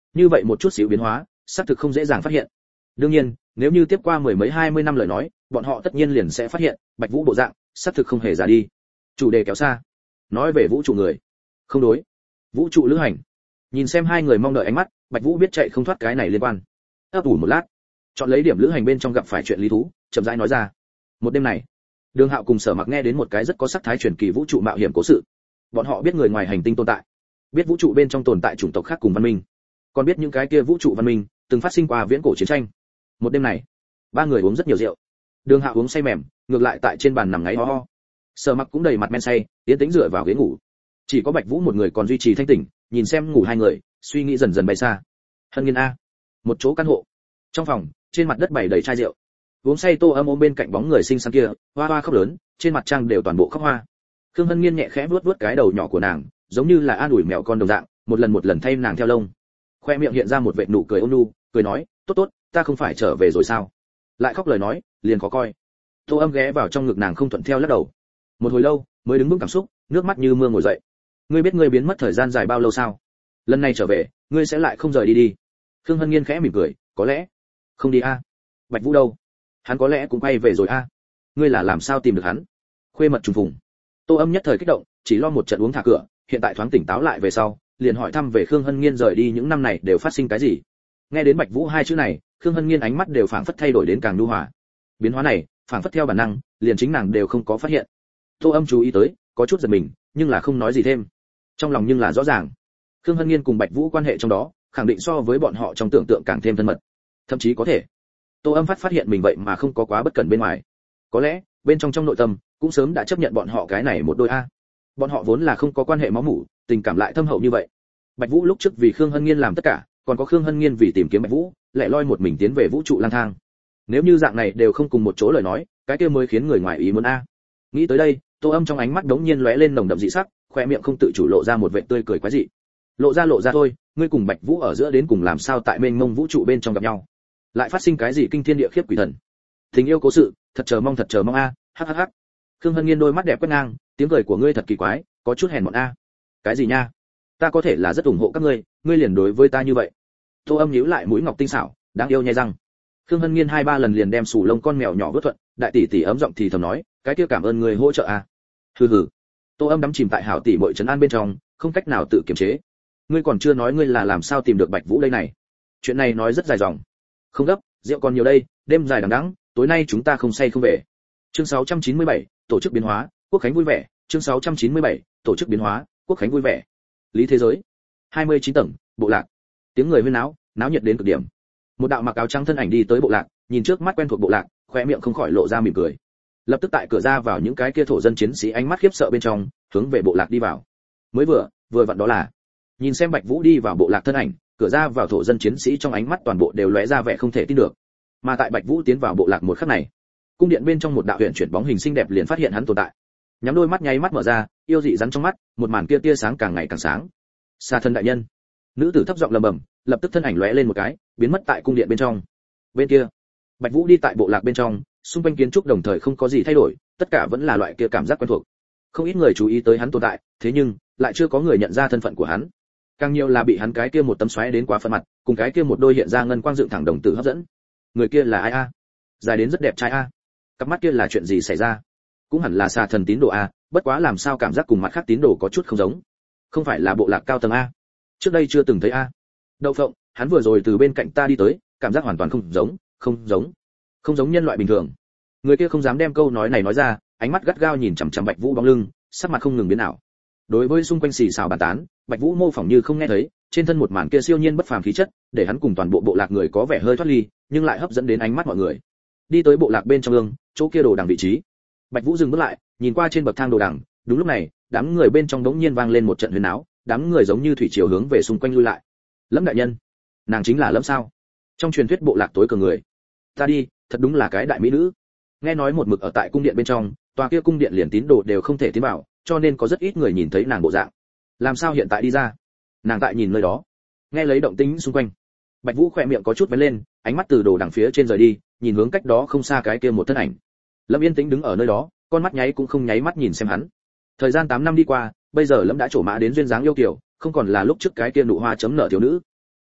Như vậy một chút xíu biến hóa, xác thực không dễ dàng phát hiện. Đương nhiên, nếu như tiếp qua mười mấy 20 năm lời nói, bọn họ tất nhiên liền sẽ phát hiện, Bạch Vũ bộ dạng, xác thực không hề già đi. Chủ đề kéo xa. Nói về vũ trụ người. Không đối. Vũ trụ lữ hành. Nhìn xem hai người mong đợi ánh mắt, Bạch Vũ biết chạy không thoát cái này liên quan. Ấp ủ một lát, chọn lấy điểm lữ hành bên trong gặp phải chuyện lý thú, chậm rãi nói ra. Một đêm này, Đường Hạo cùng Sở Mặc nghe đến một cái rất có sắc thái truyền kỳ vũ trụ mạo hiểm cố sự. Bọn họ biết người ngoài hành tinh tồn tại, biết vũ trụ bên trong tồn tại chủng tộc khác cùng văn minh, còn biết những cái kia vũ trụ văn minh từng phát sinh qua viễn cổ chiến tranh. Một đêm này, ba người uống rất nhiều rượu. Đường Hạo uống say mềm, ngược lại tại trên bàn nằm ngáy ho ho. Sở Mặc cũng đầy mặt men say, yên tĩnh dựa vào ghế ngủ. Chỉ có Bạch Vũ một người còn duy trì thanh tỉnh, nhìn xem ngủ hai người, suy nghĩ dần dần bay xa. Hân Nghiên a, một chỗ căn hộ. Trong phòng, trên mặt đất bày đầy chai rượu. Uống say Tô Âm ôm bên cạnh bóng người xinh xắn kia, hoa hoa khóc lớn, trên mặt trang đều toàn bộ khóc hoa. Khương Hân Nghiên nhẹ khẽ vuốt vuốt cái đầu nhỏ của nàng, giống như là an ủi mèo con đồng dạng, một lần thay nàng theo lông. Khoe miệng hiện ra một vệt nụ cười ôn nhu, cười nói, tốt tốt, ta không phải trở về rồi sao? Lại khóc lời nói, liền khó coi. Tô Âm ghé vào trong ngực nàng không thuận theo lắc đầu. Một hồi lâu, mới đứng vững cảm xúc, nước mắt như mưa ngồi dậy. Ngươi biết ngươi biến mất thời gian dài bao lâu sao? Lần này trở về, ngươi sẽ lại không rời đi đi. Khương Hân Nghiên khẽ mỉm cười, có lẽ không đi a. Bạch Vũ đâu? Hắn có lẽ cũng quay về rồi a. Ngươi là làm sao tìm được hắn? Khuê mật trùng phùng. Tô Âm nhất thời kích động, chỉ lo một trận uống thả cửa, hiện tại thoáng tỉnh táo lại về sau, liền hỏi thăm về Khương Hân Nghiên rời đi những năm này đều phát sinh cái gì. Nghe đến Bạch Vũ hai chữ này, Khương Hân Nghiên ánh mắt đều phảng phất thay đổi đến càng nhu hòa. Biến hóa này, phảng phất theo bản năng, liền chính nàng đều không có phát hiện. Tô Âm chú ý tới, có chút giật mình, nhưng là không nói gì thêm. Trong lòng nhưng là rõ ràng, Khương Hân Nghiên cùng Bạch Vũ quan hệ trong đó, khẳng định so với bọn họ trong tưởng tượng càng thêm thân mật. Thậm chí có thể, Tô Âm phát hiện mình vậy mà không có quá bất cẩn bên ngoài. Có lẽ, bên trong nội tâm, cũng sớm đã chấp nhận bọn họ cái này một đôi a. Bọn họ vốn là không có quan hệ máu mủ, tình cảm lại thâm hậu như vậy. Bạch Vũ lúc trước vì Khương Hân Nghiên làm tất cả, còn có Khương Hân Nghiên vì tìm kiếm Bạch Vũ, lẻ loi một mình tiến về vũ trụ lang thang. Nếu như dạng này đều không cùng một chỗ lời nói, cái kia mới khiến người ngoài ý muốn a. Nghĩ tới đây, Tô Âm trong ánh mắt đống nhiên lóe lên nồng đậm dị sắc, khoe miệng không tự chủ lộ ra một vẻ tươi cười quái dị. Lộ ra thôi, ngươi cùng Bạch Vũ ở giữa đến cùng làm sao tại mênh mông vũ trụ bên trong gặp nhau? Lại phát sinh cái gì kinh thiên địa khiếp quỷ thần? Tình yêu cố sự, thật chờ mong a. Hắc hắc hắc. Khương Hân Nghiên đôi mắt đẹp quét ngang, tiếng cười của ngươi thật kỳ quái, có chút hèn mọn a. Cái gì nha? Ta có thể là rất ủng hộ các ngươi, ngươi liền đối với ta như vậy. Tô Âm nhíu lại mũi ngọc tinh xảo, đáng yêu nhai răng. Khương Hân Nghiên 2-3 lần liền đem sủ lông con mèo nhỏ vớt thuận, đại tỷ tỷ ấm giọng thì thầm nói, cái kia cảm ơn người hỗ trợ a. Hừ hừ. Tô Âm đắm chìm tại hảo tỷ muội trấn an bên trong, không cách nào tự kiềm chế. Ngươi còn chưa nói ngươi là làm sao tìm được Bạch Vũ đây này. Chuyện này nói rất dài dòng. Không gấp, rượu còn nhiều đây, đêm dài đằng đẵng, tối nay chúng ta không say không về. Chương 697, tổ chức biến hóa, quốc khánh vui vẻ. Chương 697, tổ chức biến hóa, quốc khánh vui vẻ. Lý thế giới. 29 tầng, bộ lạc. Tiếng người huyên náo, náo nhiệt đến cực điểm. Một đạo mặc áo trắng thân ảnh đi tới bộ lạc, nhìn trước mắt quen thuộc bộ lạc, khóe miệng không khỏi lộ ra mỉm cười. Lập tức tại cửa ra vào những cái kia thổ dân chiến sĩ ánh mắt khiếp sợ bên trong, hướng về bộ lạc đi vào. Mới vừa vặn đó là, nhìn xem Bạch Vũ đi vào bộ lạc thân ảnh, cửa ra vào thổ dân chiến sĩ trong ánh mắt toàn bộ đều lóe ra vẻ không thể tin được. Mà tại Bạch Vũ tiến vào bộ lạc một khắc này, cung điện bên trong một đạo huyền chuyển bóng hình xinh đẹp liền phát hiện hắn tồn tại. Nhắm đôi mắt nháy mắt mở ra, yêu dị rắn trong mắt, một màn kia tia sáng càng ngày càng sáng. Sa thân đại nhân. Nữ tử thấp giọng lẩm bẩm, lập tức thân ảnh lóe lên một cái, biến mất tại cung điện bên trong. Bên kia, Bạch Vũ đi tại bộ lạc bên trong, xung quanh kiến trúc đồng thời không có gì thay đổi, tất cả vẫn là loại kia cảm giác quen thuộc. Không ít người chú ý tới hắn tồn tại, thế nhưng lại chưa có người nhận ra thân phận của hắn. Càng nhiều là bị hắn cái kia một tấm xoáy đến quá phận mặt, cùng cái kia một đôi hiện ra ngân quang dựng thẳng đồng tử hấp dẫn. Người kia là ai a? Dài đến rất đẹp trai a. Cặp mắt kia là chuyện gì xảy ra? Cũng hẳn là xà thần tín đồ a, bất quá làm sao cảm giác cùng mặt khác tín đồ có chút không giống. Không phải là bộ lạc cao tầng a? Trước đây chưa từng thấy a. Đậu phộng, hắn vừa rồi từ bên cạnh ta đi tới, cảm giác hoàn toàn không giống nhân loại bình thường. Người kia không dám đem câu nói này nói ra, ánh mắt gắt gao nhìn chằm chằm Bạch Vũ bóng lưng, sắc mặt không ngừng biến ảo. Đối với xung quanh xì xào bàn tán, Bạch Vũ mô phỏng như không nghe thấy, trên thân một màn kia siêu nhiên bất phàm khí chất, để hắn cùng toàn bộ bộ lạc người có vẻ hơi thoát ly, nhưng lại hấp dẫn đến ánh mắt mọi người. Đi tới bộ lạc bên trong ương, chỗ kia đồ đằng vị trí. Bạch Vũ dừng bước lại, nhìn qua trên bậc thang đồ đằng, đúng lúc này, đám người bên trong đống nhiên vang lên một trận huyên náo, đám người giống như thủy triều hướng về xung quanh lui lại. Lâm đại nhân, nàng chính là Lâm sao? Trong truyền thuyết bộ lạc tối cường người. Ta đi, thật đúng là cái đại mỹ nữ. Nghe nói một mực ở tại cung điện bên trong, tòa kia cung điện liền tín đồ đều không thể tiến vào, cho nên có rất ít người nhìn thấy nàng bộ dạng. Làm sao hiện tại đi ra? Nàng tại nhìn nơi đó. Nghe lấy động tĩnh xung quanh, Bạch Vũ khỏe miệng có chút vén lên, ánh mắt từ đồ đằng phía trên rời đi, nhìn hướng cách đó không xa cái kia một thân ảnh. Lâm Yên Tĩnh đứng ở nơi đó, con mắt nháy cũng không nháy mắt nhìn xem hắn. Thời gian 8 năm đi qua, bây giờ Lâm đã trổ mã đến duyên dáng yêu kiều, không còn là lúc trước cái kia nụ hoa chấm nở thiếu nữ.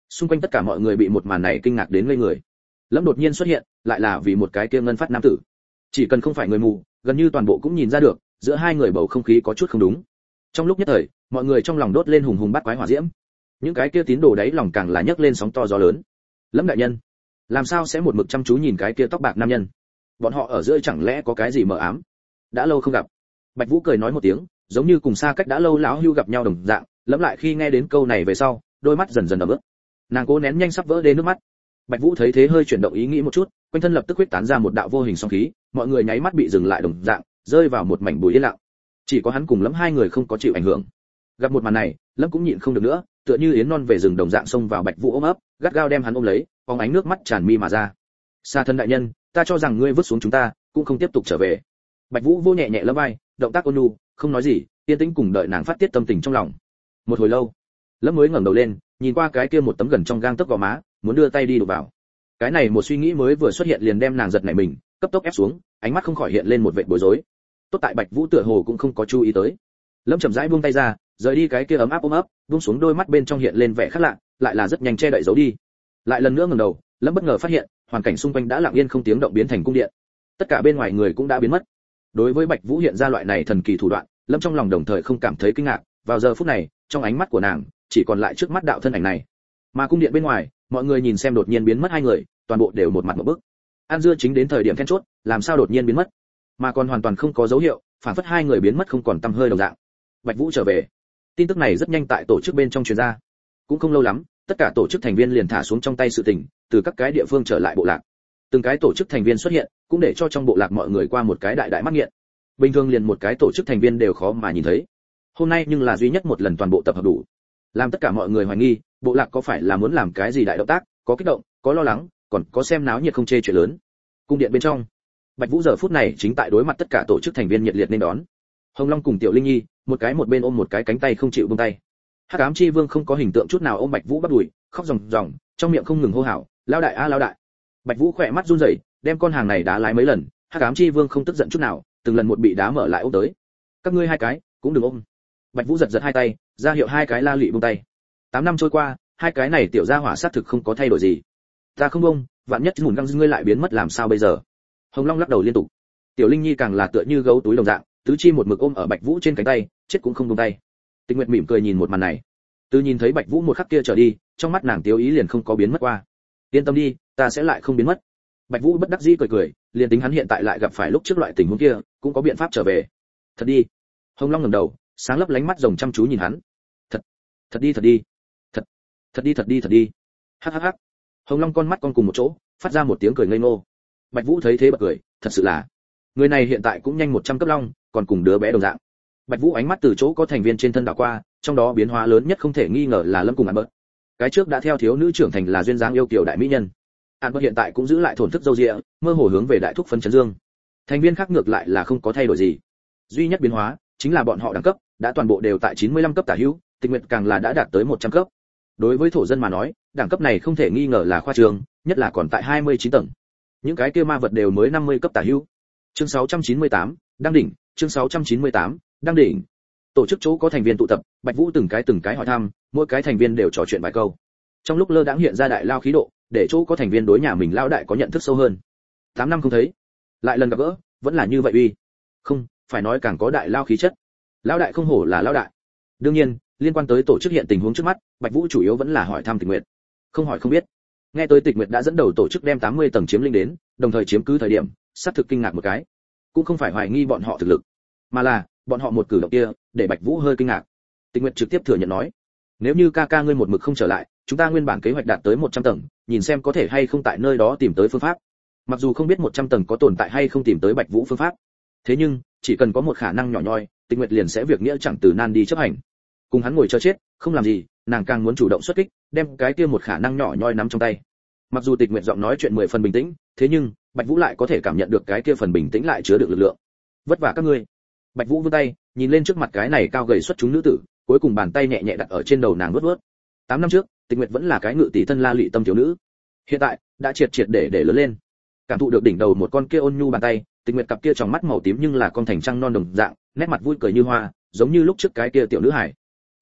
Xung quanh tất cả mọi người bị một màn này kinh ngạc đến ngây người. Lâm đột nhiên xuất hiện, lại là vì một cái kia ngân phát nam tử. Chỉ cần không phải người mù, gần như toàn bộ cũng nhìn ra được, giữa hai người bầu không khí có chút không đúng. Trong lúc nhất thời, mọi người trong lòng đốt lên hùng hùng bát quái hỏa diễm. Những cái kia tín đồ đấy lòng càng là nhấc lên sóng to gió lớn. Lâm đại nhân, làm sao sẽ một mực chăm chú nhìn cái kia tóc bạc nam nhân? Bọn họ ở giữa chẳng lẽ có cái gì mờ ám? Đã lâu không gặp. Bạch Vũ cười nói một tiếng, giống như cùng xa cách đã lâu lão hưu gặp nhau đồng dạng, lẫm lại khi nghe đến câu này về sau, đôi mắt dần dần ẩm ướt. Nàng cố nén nhanh sắp vỡ đê nước mắt. Bạch Vũ thấy thế hơi chuyển động ý nghĩ một chút, quanh thân lập tức huyết tán ra một đạo vô hình sóng khí, mọi người nháy mắt bị dừng lại đồng dạng, rơi vào một mảnh bụi yên lặng. Chỉ có hắn cùng lẫm hai người không có chịu ảnh hưởng. Gặp một màn này, lẫm cũng nhịn không được nữa, tựa như yến non về rừng đồng dạng xông vào Bạch Vũ ôm ấp, gắt gao đem hắn ôm lấy, phóng ánh nước mắt tràn mi mà ra. Sa thân đại nhân, ta cho rằng ngươi vứt xuống chúng ta, cũng không tiếp tục trở về. Bạch Vũ vô nhẹ nhẹ lẫm vai, động tác ôn nhu, không nói gì, yên tĩnh cùng đợi nàng phát tiết tâm tình trong lòng. Một hồi lâu, lẫm mới ngẩng đầu lên, nhìn qua cái kia một tấm gần trong gang tấc gò má, muốn đưa tay đi đụng vào. Cái này một suy nghĩ mới vừa xuất hiện liền đem nàng giật nảy mình, cấp tốc ép xuống, ánh mắt không khỏi hiện lên một vệt bối rối. Tốt tại Bạch Vũ tựa hồ cũng không có chú ý tới. Lâm chậm rãi buông tay ra, rời đi cái kia ấm áp ôm ấp, buông xuống đôi mắt bên trong hiện lên vẻ khác lạ, lại là rất nhanh che đậy giấu đi. Lại lần nữa ngẩng đầu, Lâm bất ngờ phát hiện, hoàn cảnh xung quanh đã lặng yên không tiếng động biến thành cung điện. Tất cả bên ngoài người cũng đã biến mất. Đối với Bạch Vũ hiện ra loại này thần kỳ thủ đoạn, Lâm trong lòng đồng thời không cảm thấy kinh ngạc, vào giờ phút này, trong ánh mắt của nàng, chỉ còn lại trước mắt đạo thân ảnh này. Mà cung điện bên ngoài, mọi người nhìn xem đột nhiên biến mất hai người, toàn bộ đều một mặt một bức. An Dưa chính đến thời điểm then chốt, làm sao đột nhiên biến mất, mà còn hoàn toàn không có dấu hiệu, phản phất hai người biến mất không còn tăm hơi đồng dạng. Bạch Vũ trở về. Tin tức này rất nhanh tại tổ chức bên trong truyền ra. Cũng không lâu lắm, tất cả tổ chức thành viên liền thả xuống trong tay sự tình, từ các cái địa phương trở lại bộ lạc. Từng cái tổ chức thành viên xuất hiện, cũng để cho trong bộ lạc mọi người qua một cái đại đại mắt nghiện. Bình thường liền một cái tổ chức thành viên đều khó mà nhìn thấy. Hôm nay nhưng là duy nhất một lần toàn bộ tập hợp đủ. Làm tất cả mọi người hoài nghi, bộ lạc có phải là muốn làm cái gì đại động tác, có kích động, có lo lắng, còn có xem náo nhiệt không chê chuyện lớn. Cung điện bên trong, Bạch Vũ giờ phút này chính tại đối mặt tất cả tổ chức thành viên nhiệt liệt nên đón. Hồng Long cùng Tiểu Linh Nhi, một bên ôm một cái cánh tay không chịu buông tay. Hắc Ám Chi Vương không có hình tượng chút nào ôm Bạch Vũ bắt đùi, khóc ròng ròng, trong miệng không ngừng hô hào, "Lão đại a lão đại." Bạch Vũ khỏe mắt run rẩy, đem con hàng này đá lái mấy lần, Hắc Ám Chi Vương không tức giận chút nào, từng lần một bị đá mở lại ôm tới. "Các ngươi hai cái, cũng đừng ôm." Bạch Vũ giật giật hai tay, ra hiệu hai cái la lị buông tay. 8 năm trôi qua, hai cái này tiểu gia hỏa sát thực không có thay đổi gì. "Ta không buông, vạn nhất mùn găng ngươi lại biến mất làm sao bây giờ?" Hồng Long lắc đầu liên tục. Tiểu Linh Nhi càng là tựa như gấu túi đồng dạng, tứ chi một mực ôm ở Bạch Vũ trên cánh tay, chết cũng không buông tay. Tịch Nguyệt mỉm cười nhìn một màn này. Từ nhìn thấy Bạch Vũ một khắc kia trở đi, trong mắt nàng tiêu ý liền không có biến mất qua. "Yên tâm đi, ta sẽ lại không biến mất." Bạch Vũ bất đắc dĩ cười cười, liền tính hắn hiện tại lại gặp phải lúc trước loại tình huống kia, cũng có biện pháp trở về. "Thật đi." Hồng Long ngẩng đầu, sáng lấp lánh mắt rồng chăm chú nhìn hắn. "Thật, thật đi, thật đi. Thật, thật đi, thật đi, thật đi." Hắc hắc hắc. Hồng Long con mắt con cùng một chỗ, phát ra một tiếng cười ngây ngô. Bạch Vũ thấy thế bật cười, thật sự là, người này hiện tại cũng nhanh 100 cấp long, còn cùng đứa bé đồng dạng. Bạch Vũ ánh mắt từ chỗ có thành viên trên thân đảo qua, trong đó biến hóa lớn nhất không thể nghi ngờ là Lâm cùng Albert. Cái trước đã theo thiếu nữ trưởng thành là duyên dáng yêu kiều đại mỹ nhân. Albert hiện tại cũng giữ lại thổn thức râu ria, mơ hồ hướng về đại thúc phấn chấn dương. Thành viên khác ngược lại là không có thay đổi gì. Duy nhất biến hóa chính là bọn họ đẳng cấp đã toàn bộ đều tại 95 cấp tả hữu, Tịch Nguyệt càng là đã đạt tới 100 cấp. Đối với thổ dân mà nói, đẳng cấp này không thể nghi ngờ là khoa trương, nhất là còn tại 29 tầng. Những cái kia ma vật đều mới 50 cấp tả hữu. Chương 698, đăng đỉnh, chương 698, đăng đỉnh. Tổ chức chỗ có thành viên tụ tập, Bạch Vũ từng cái hỏi thăm, mỗi cái thành viên đều trò chuyện vài câu. Trong lúc lơ đãng hiện ra đại lao khí độ, để chỗ có thành viên đối nhà mình lão đại có nhận thức sâu hơn. 8 năm không thấy, lại lần gặp gỡ, vẫn là như vậy uy. Không, phải nói càng có đại lao khí chất. Lão đại không hổ là lão đại. Đương nhiên, liên quan tới tổ chức hiện tình huống trước mắt, Bạch Vũ chủ yếu vẫn là hỏi thăm Tịch Nguyệt. Không hỏi không biết. Nghe tới Tịch Nguyệt đã dẫn đầu tổ chức đem 80 tầng chiếm lĩnh đến, đồng thời chiếm cứ thời điểm, sắp thực kinh ngạc một cái. Cũng không phải hoài nghi bọn họ thực lực, mà là bọn họ một cử động kia, để Bạch Vũ hơi kinh ngạc. Tịch Nguyệt trực tiếp thừa nhận nói, nếu như ca ca ngươi một mực không trở lại, chúng ta nguyên bản kế hoạch đạt tới 100 tầng, nhìn xem có thể hay không tại nơi đó tìm tới phương pháp. Mặc dù không biết 100 tầng có tồn tại hay không tìm tới Bạch Vũ phương pháp, thế nhưng chỉ cần có một khả năng nhỏ nhoi, Tịch Nguyệt liền sẽ việc nghĩa chẳng từ nan đi chấp hành. Cùng hắn ngồi chờ chết, không làm gì, nàng càng muốn chủ động xuất kích, đem cái kia một khả năng nhỏ nhoi nắm trong tay. Mặc dù Tịch Nguyệt giọng nói chuyện 10 phần bình tĩnh, thế nhưng Bạch Vũ lại có thể cảm nhận được cái kia phần bình tĩnh lại chứa được lực lượng. Vất vả các ngươi. Bạch Vũ vươn tay, nhìn lên trước mặt cái này cao gầy xuất chúng nữ tử, cuối cùng bàn tay nhẹ nhẹ đặt ở trên đầu nàng vuốt vuốt. 8 năm trước, Tịch Nguyệt vẫn là cái ngự tỷ thân la lị tâm thiếu nữ, hiện tại đã triệt để lớn lên. Cảm thụ được đỉnh đầu một con kia ôn nhu bàn tay, Tịch Nguyệt cặp kia trong mắt màu tím nhưng là con thành trăng non đồng dạng, nét mặt vui cười như hoa, giống như lúc trước cái kia tiểu nữ hải.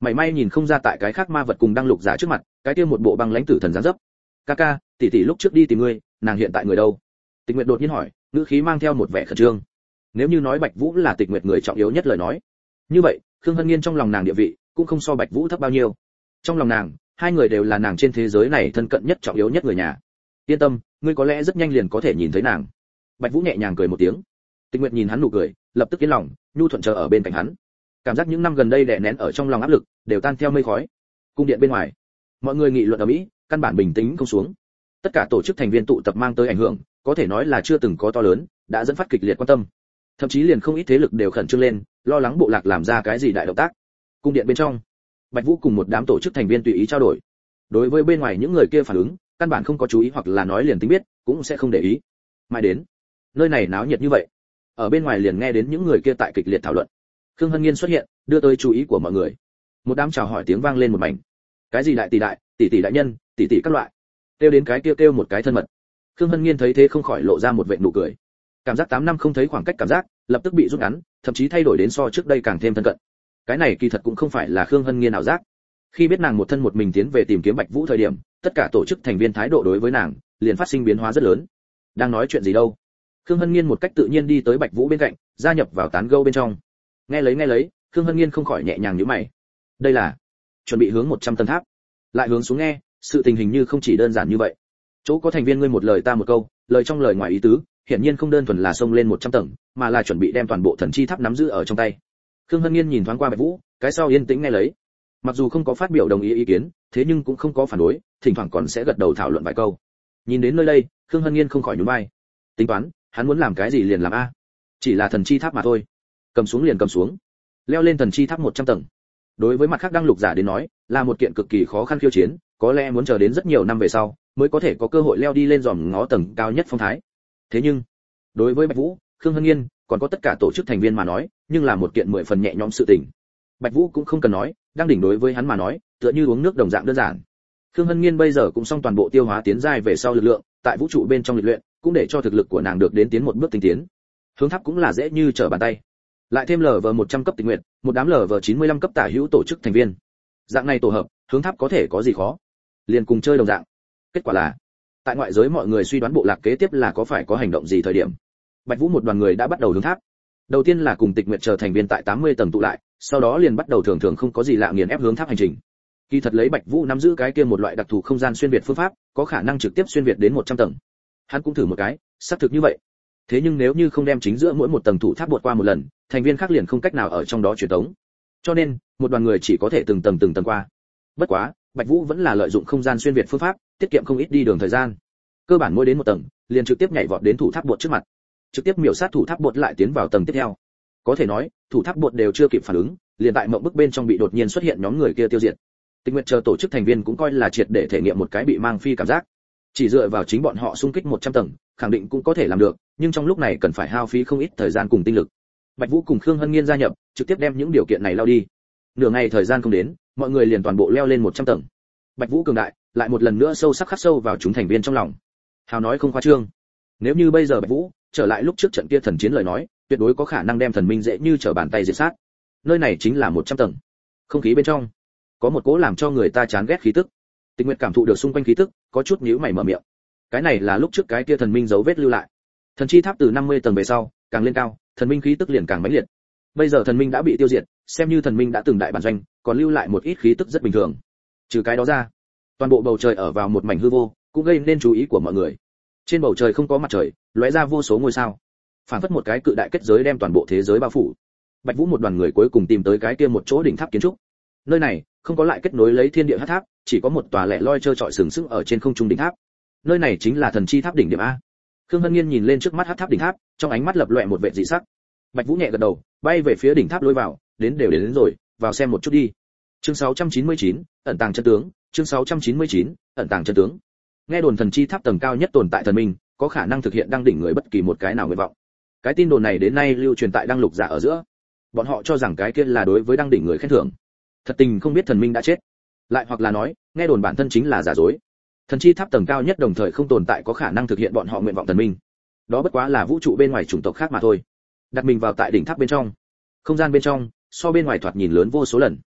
mảy may nhìn không ra tại cái khác ma vật cùng đăng lục giả trước mặt cái kia một bộ băng lãnh tử thần dáng dấp. Ca tỷ tỷ lúc trước đi tìm ngươi, nàng hiện tại người đâu? Tịch Nguyệt đột nhiên hỏi, ngữ khí mang theo một vẻ khẩn trương. Nếu như nói Bạch Vũ là Tịch Nguyệt người trọng yếu nhất lời nói, như vậy Khương Hân Nghiên trong lòng nàng địa vị cũng không so Bạch Vũ thấp bao nhiêu. Trong lòng nàng, hai người đều là nàng trên thế giới này thân cận nhất trọng yếu nhất người nhà. Yên tâm, ngươi có lẽ rất nhanh liền có thể nhìn thấy nàng. Bạch Vũ nhẹ nhàng cười một tiếng. Tịch Nguyệt nhìn hắn nụ cười, lập tức yên lòng, nhu thuận chờ ở bên cạnh hắn. Cảm giác những năm gần đây đè nén ở trong lòng áp lực đều tan theo mây khói. Cung điện bên ngoài, mọi người nghị luận ở mỹ, căn bản bình tĩnh không xuống. Tất cả tổ chức thành viên tụ tập mang tới ảnh hưởng, có thể nói là chưa từng có to lớn, đã dẫn phát kịch liệt quan tâm. Thậm chí liền không ít thế lực đều khẩn trương lên, lo lắng bộ lạc làm ra cái gì đại động tác. Cung điện bên trong, Bạch Vũ cùng một đám tổ chức thành viên tùy ý trao đổi. Đối với bên ngoài những người kia phản ứng, căn bản không có chú ý hoặc là nói liền tính biết, cũng sẽ không để ý. Mãi đến, nơi này náo nhiệt như vậy, ở bên ngoài liền nghe đến những người kia tại kịch liệt thảo luận. Khương Hân Nghiên xuất hiện, đưa tới chú ý của mọi người. Một đám chào hỏi tiếng vang lên một mảnh. Cái gì đại tỷ đại nhân, tỷ tỷ các loại. Kêu đến cái kia kêu một cái thân mật. Khương Hân Nghiên thấy thế không khỏi lộ ra một vệt nụ cười. Cảm giác 8 năm không thấy khoảng cách cảm giác, lập tức bị rút ngắn, thậm chí thay đổi đến so trước đây càng thêm thân cận. Cái này kỳ thật cũng không phải là Khương Hân Nghiên ảo giác. Khi biết nàng một thân một mình tiến về tìm kiếm Bạch Vũ thời điểm, tất cả tổ chức thành viên thái độ đối với nàng liền phát sinh biến hóa rất lớn. Đang nói chuyện gì đâu? Khương Hân Nghiên một cách tự nhiên đi tới Bạch Vũ bên cạnh, gia nhập vào tán gẫu bên trong. Nghe lấy, Khương Hân Nghiên không khỏi nhẹ nhàng nhíu mày. Đây là chuẩn bị hướng 100 tầng tháp. Lại hướng xuống nghe, sự tình hình như không chỉ đơn giản như vậy. Chỗ có thành viên ngươi một lời ta một câu, lời trong lời ngoài ý tứ, hiển nhiên không đơn thuần là xông lên 100 tầng, mà là chuẩn bị đem toàn bộ thần chi tháp nắm giữ ở trong tay. Khương Hân Nghiên nhìn thoáng qua Bạch Vũ, cái sau yên tĩnh nghe lấy. Mặc dù không có phát biểu đồng ý kiến, thế nhưng cũng không có phản đối, thỉnh thoảng còn sẽ gật đầu thảo luận vài câu. Nhìn đến nơi đây, Khương Hân Nghiên không khỏi nhún vai. Tính toán, hắn muốn làm cái gì liền làm a. Chỉ là thần chi tháp mà thôi. Cầm xuống liền cầm xuống. Leo lên thần chi tháp 100 tầng. Đối với mặt khác đăng lục giả đến nói, là một kiện cực kỳ khó khăn khiêu chiến, có lẽ muốn chờ đến rất nhiều năm về sau, mới có thể có cơ hội leo đi lên dòm ngó tầng cao nhất phong thái. Thế nhưng, đối với Bạch Vũ, Khương Hân Nghiên, còn có tất cả tổ chức thành viên mà nói, nhưng là một kiện 10 phần nhẹ nhõm sự tình. Bạch Vũ cũng không cần nói, đang đỉnh đối với hắn mà nói, tựa như uống nước đồng dạng đơn giản. Khương Hân Nghiên bây giờ cũng xong toàn bộ tiêu hóa tiến giai về sau lực lượng, tại vũ trụ bên trong lịch luyện, cũng để cho thực lực của nàng được đến tiến một bước tinh tiến. Hướng tháp cũng là dễ như trở bàn tay. Lại thêm LV100 cấp tình nguyện, một đám LV95 cấp tả hữu tổ chức thành viên. Dạng này tổ hợp, hướng tháp có thể có gì khó? Liền cùng chơi đồng dạng. Kết quả là, tại ngoại giới mọi người suy đoán bộ lạc kế tiếp là có phải có hành động gì thời điểm. Bạch Vũ một đoàn người đã bắt đầu hướng tháp. Đầu tiên là cùng Tịch Nguyệt chờ thành viên tại 80 tầng tụ lại, sau đó liền bắt đầu thường không có gì lạ nghiền ép hướng tháp hành trình. Kỳ thật lấy Bạch Vũ nắm giữ cái kia một loại đặc thù không gian xuyên việt phương pháp, có khả năng trực tiếp xuyên việt đến 100 tầng. Hắn cũng thử một cái, xác thực như vậy. Thế nhưng nếu như không đem chính giữa mỗi một tầng thủ tháp vượt qua một lần, thành viên khác liền không cách nào ở trong đó truyền tống. Cho nên, một đoàn người chỉ có thể từng tầng qua. Bất quá, Bạch Vũ vẫn là lợi dụng không gian xuyên việt phương pháp, tiết kiệm không ít đi đường thời gian. Cơ bản mỗi đến một tầng, liền trực tiếp nhảy vọt đến thủ tháp bột trước mặt, trực tiếp miểu sát thủ tháp bột lại tiến vào tầng tiếp theo. Có thể nói, thủ tháp bột đều chưa kịp phản ứng, liền tại mộng bức bên trong bị đột nhiên xuất hiện nhóm người kia tiêu diệt. Tình nguyện chờ tổ chức thành viên cũng coi là triệt để thể nghiệm một cái bị mang phi cảm giác. Chỉ dựa vào chính bọn họ xung kích 100 tầng, khẳng định cũng có thể làm được, nhưng trong lúc này cần phải hao phí không ít thời gian cùng tinh lực. Bạch Vũ cùng Khương Hân Nghiên gia nhập, trực tiếp đem những điều kiện này lao đi. Nửa ngày thời gian không đến, mọi người liền toàn bộ leo lên 100 tầng. Bạch Vũ cường đại, lại một lần nữa sâu sắc khắc sâu vào chúng thành viên trong lòng. Hào nói không khoa trương. Nếu như bây giờ Bạch Vũ trở lại lúc trước trận kia thần chiến lời nói, tuyệt đối có khả năng đem thần minh dễ như trở bàn tay diệt sát. Nơi này chính là 100 tầng. Không khí bên trong có một cỗ làm cho người ta chán ghét khí tức. Tịch Nguyệt cảm thụ được xung quanh khí tức, có chút nhíu mày mở miệng. Cái này là lúc trước cái kia thần minh dấu vết lưu lại. Thần chi tháp từ 50 tầng về sau, càng lên cao, thần minh khí tức liền càng mãnh liệt. Bây giờ thần minh đã bị tiêu diệt, xem như thần minh đã từng đại bản doanh, còn lưu lại một ít khí tức rất bình thường. Trừ cái đó ra, toàn bộ bầu trời ở vào một mảnh hư vô, cũng gây nên chú ý của mọi người. Trên bầu trời không có mặt trời, lóe ra vô số ngôi sao, phản phất một cái cự đại kết giới đem toàn bộ thế giới bao phủ. Bạch Vũ một đoàn người cuối cùng tìm tới cái kia một chỗ đỉnh tháp kiến trúc. Nơi này không có lại kết nối lấy thiên địa hắc tháp, chỉ có một tòa lẻ loi trơ trọi sừng sững ở trên không trung đỉnh tháp. Nơi này chính là thần chi tháp đỉnh điểm a. Khương Hân Nghiên nhìn lên trước mắt hắc tháp đỉnh tháp, trong ánh mắt lập lòe một vẻ dị sắc. Bạch Vũ nhẹ gật đầu, bay về phía đỉnh tháp lối vào, đến rồi, vào xem một chút đi. Chương 699, ẩn tàng chân tướng, chương 699, ẩn tàng chân tướng. Nghe đồn thần chi tháp tầng cao nhất tồn tại thần minh, có khả năng thực hiện đăng đỉnh người bất kỳ một cái nào nguyện vọng. Cái tin đồn này đến nay lưu truyền tại đăng lục giả ở giữa. Bọn họ cho rằng cái kia là đối với đăng đỉnh người khen thưởng. Thật tình không biết thần minh đã chết. Lại hoặc là nói, nghe đồn bản thân chính là giả dối. Thần chi tháp tầng cao nhất đồng thời không tồn tại có khả năng thực hiện bọn họ nguyện vọng thần minh. Đó bất quá là vũ trụ bên ngoài chủng tộc khác mà thôi. Đặt mình vào tại đỉnh tháp bên trong. Không gian bên trong, so bên ngoài thoạt nhìn lớn vô số lần.